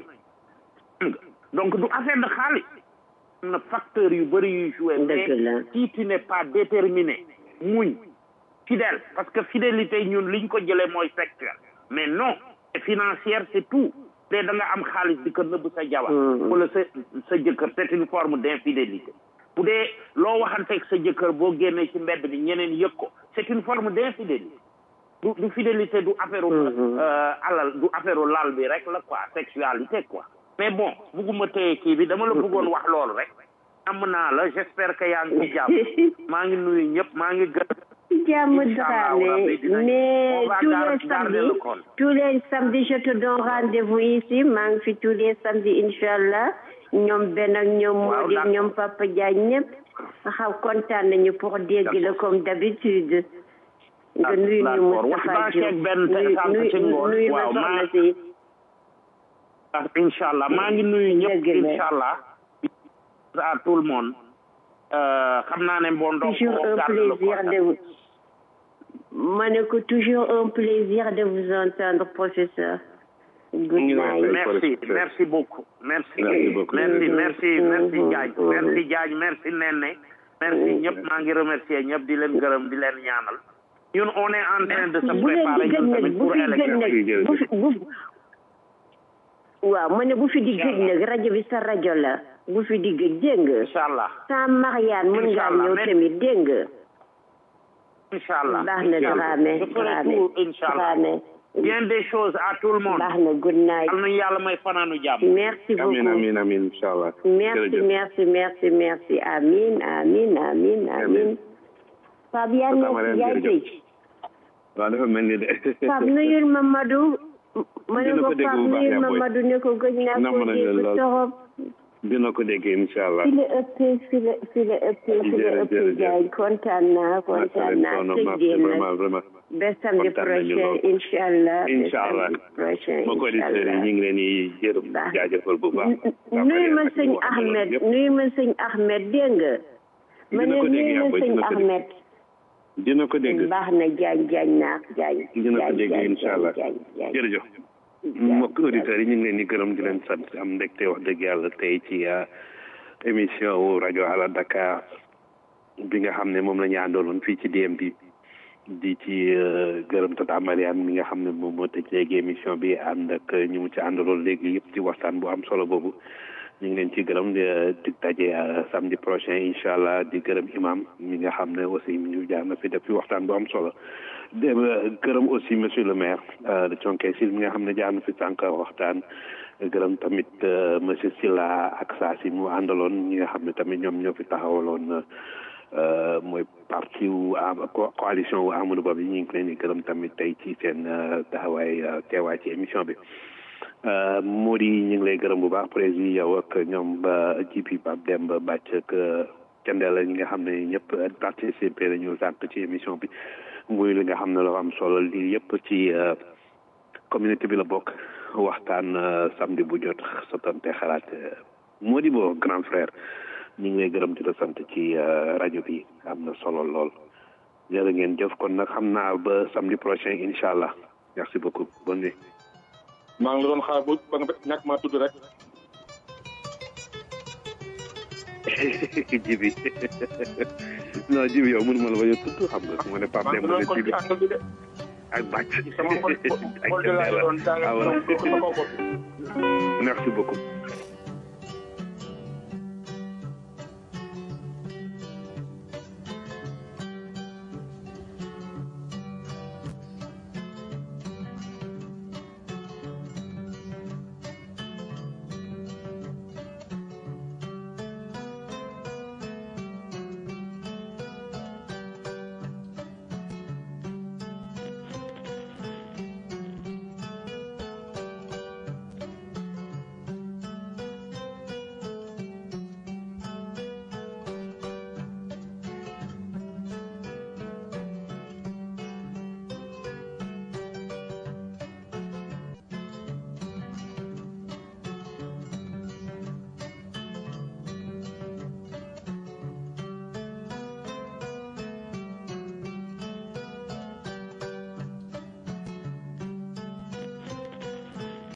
Speaker 18: donc du affaire de xaalis am na facteur yu bëri yuy joué mais si tu n'es pas déterminé muñ fidèle parce que fidélité ñun liñ ko jëlee mooy sexuel mais non financière c'est tout te da nga am xaalis di ko nëbb sa jabar wala sa sa jëkkër c'est une forme d'infidélité bu dee loo waxanteeg sa jëkkër boo génnee ci mbedd bi ñeneen yëg ko c'est une forme d'infidélité du du fidélité du affaire alal du affaire lal bi rek la quoi sexualité quoi mais bon bugguma téye kii bi dama la bëggoon wax loolu rek am naa la j'espère que yaa ngi ci jàmm maa ngi nuyu ñëpp maa ngi gën
Speaker 16: jàmm Dramé mais tous les samedis tous les samedis je te donne rendez-vous ici maa ngi fi tous les samedis inchallah ñoom benn ak ñoom moo di ñoom Papa Diagne ñëpp xaw kontaan nañu pour dégg la comme d'habitude nga nuyu ñu Moustapha Diop nuyu ma soxna si
Speaker 18: inchallah maa ngi nuyu ñëpp inchallah à tout le monde xam naa ne bon donc
Speaker 16: toujours un plaisir de vous ma ne ko toujours un plaisir de vous entendre professeur good night
Speaker 18: merci merci beaucoup merci merci merci merci merci Diagne merci Diagne merci Nene merci ñëpp maa ngi remercier ñëpp di leen gërëm di leen ñaanal ñun on est en train de se préparer ñun tamit pour élection
Speaker 16: waaw ma ne bu fi di gëj nag rajo bi sa rajo la bu fi di gëj dégg nga
Speaker 18: inchallah
Speaker 16: sa Mariane mën ngaa ñëw tamit dégg nga
Speaker 18: inchallah
Speaker 16: baax na Dramé Dramé
Speaker 18: inchallah bien des choses à tout le monde
Speaker 16: baax na good night
Speaker 18: am nañu yàlla may fanaanu jàmm
Speaker 16: merci beaucoup
Speaker 12: amin amin amin inchallah
Speaker 16: merci merci merci merci amin amin amin amin Pape yaa nekk yaay tëj
Speaker 12: waaw dafa mel ni de
Speaker 16: Pape nuyul Mamadou ma ne ko Pape nuyul Mamadou ne ko gëj naa ko dégg torop
Speaker 12: dina ko dégg inchallah
Speaker 16: fi la ëppee fi la fi la ëppee fi la ëppee jaay kontaan naa kontaan naa tëjee nag ba samedi prochain inchallah
Speaker 12: inchallah ma ko di sëri ñu ngi leen di jërëm jaajëfal bu baax
Speaker 16: nuyu ma sëñ Ahmed nuyu ma sëñ Ahmed dégg nga ma ne nuyu ma sëñ Ahmed
Speaker 12: dina ko dégg
Speaker 16: baax na jaañ jaañ naa jaañ
Speaker 12: dina ko dégg inchallah jërëjëf mbokk auditeurs yi ñu ngi leen di gërëm di leen sant am ndegte wax dëgg yàlla tey ci émission wu rajo Allo Dakar bi nga xam ne moom la ñu àndaloon fii ci D M B di ci gërëm Tata Mariane mi nga xam ne moom moo tëj léegi émission bi ànd ak ñu mu ci àndaloon léegi yëpp ci waxtaan bu am solo boobu ñu ngi leen ci gërëm di di daje samedi prochain incha allah di gërëm imam mi nga xam ne aussi mi ngi jaar na fi def fi waxtaan bu am solo de gërëm aussi monsieur le maire de Thionke Sil mi nga xam ne jaar na fi sànq waxtaan gërëm tamit monsieur Silla ak saa si mu àndaloon ñi nga xam ne tamit ñoom ñoo fi taxawaloon mooy parti wu coalition wu Amadou Ba bi ñu ngi leen di gërëm tamit tey ci seen taxawaay teewaay ci émission bi moo di ñu ngi lay gërëm bu baax président yow ak ñoom ba J P Pape Demba Bàcc ak Thiendella ñi nga xam ne ñëpp participé nañu sànq ci émission bi muy li nga xam ne la am solo lii yëpp ci communauté bi la bokk waxtaan samedi bu jot sottante xalaat moo di boo grand frère ñu ngi lay gërëm di la sant ci rajo bi am na solo lool jërë ngeen jëf kon nag xam naa ba samedi prochain incha allah merci beaucoup bonne nuit.
Speaker 15: maa ngi la doon xaar bu ba nga ñàkk maa tudd rek.
Speaker 12: Jibi non Jibi yow mënuma la bañ a tudd xam nga su ma ne Pape Demba ne Jibi ak Bàcc ak Thiendella merci beaucoup.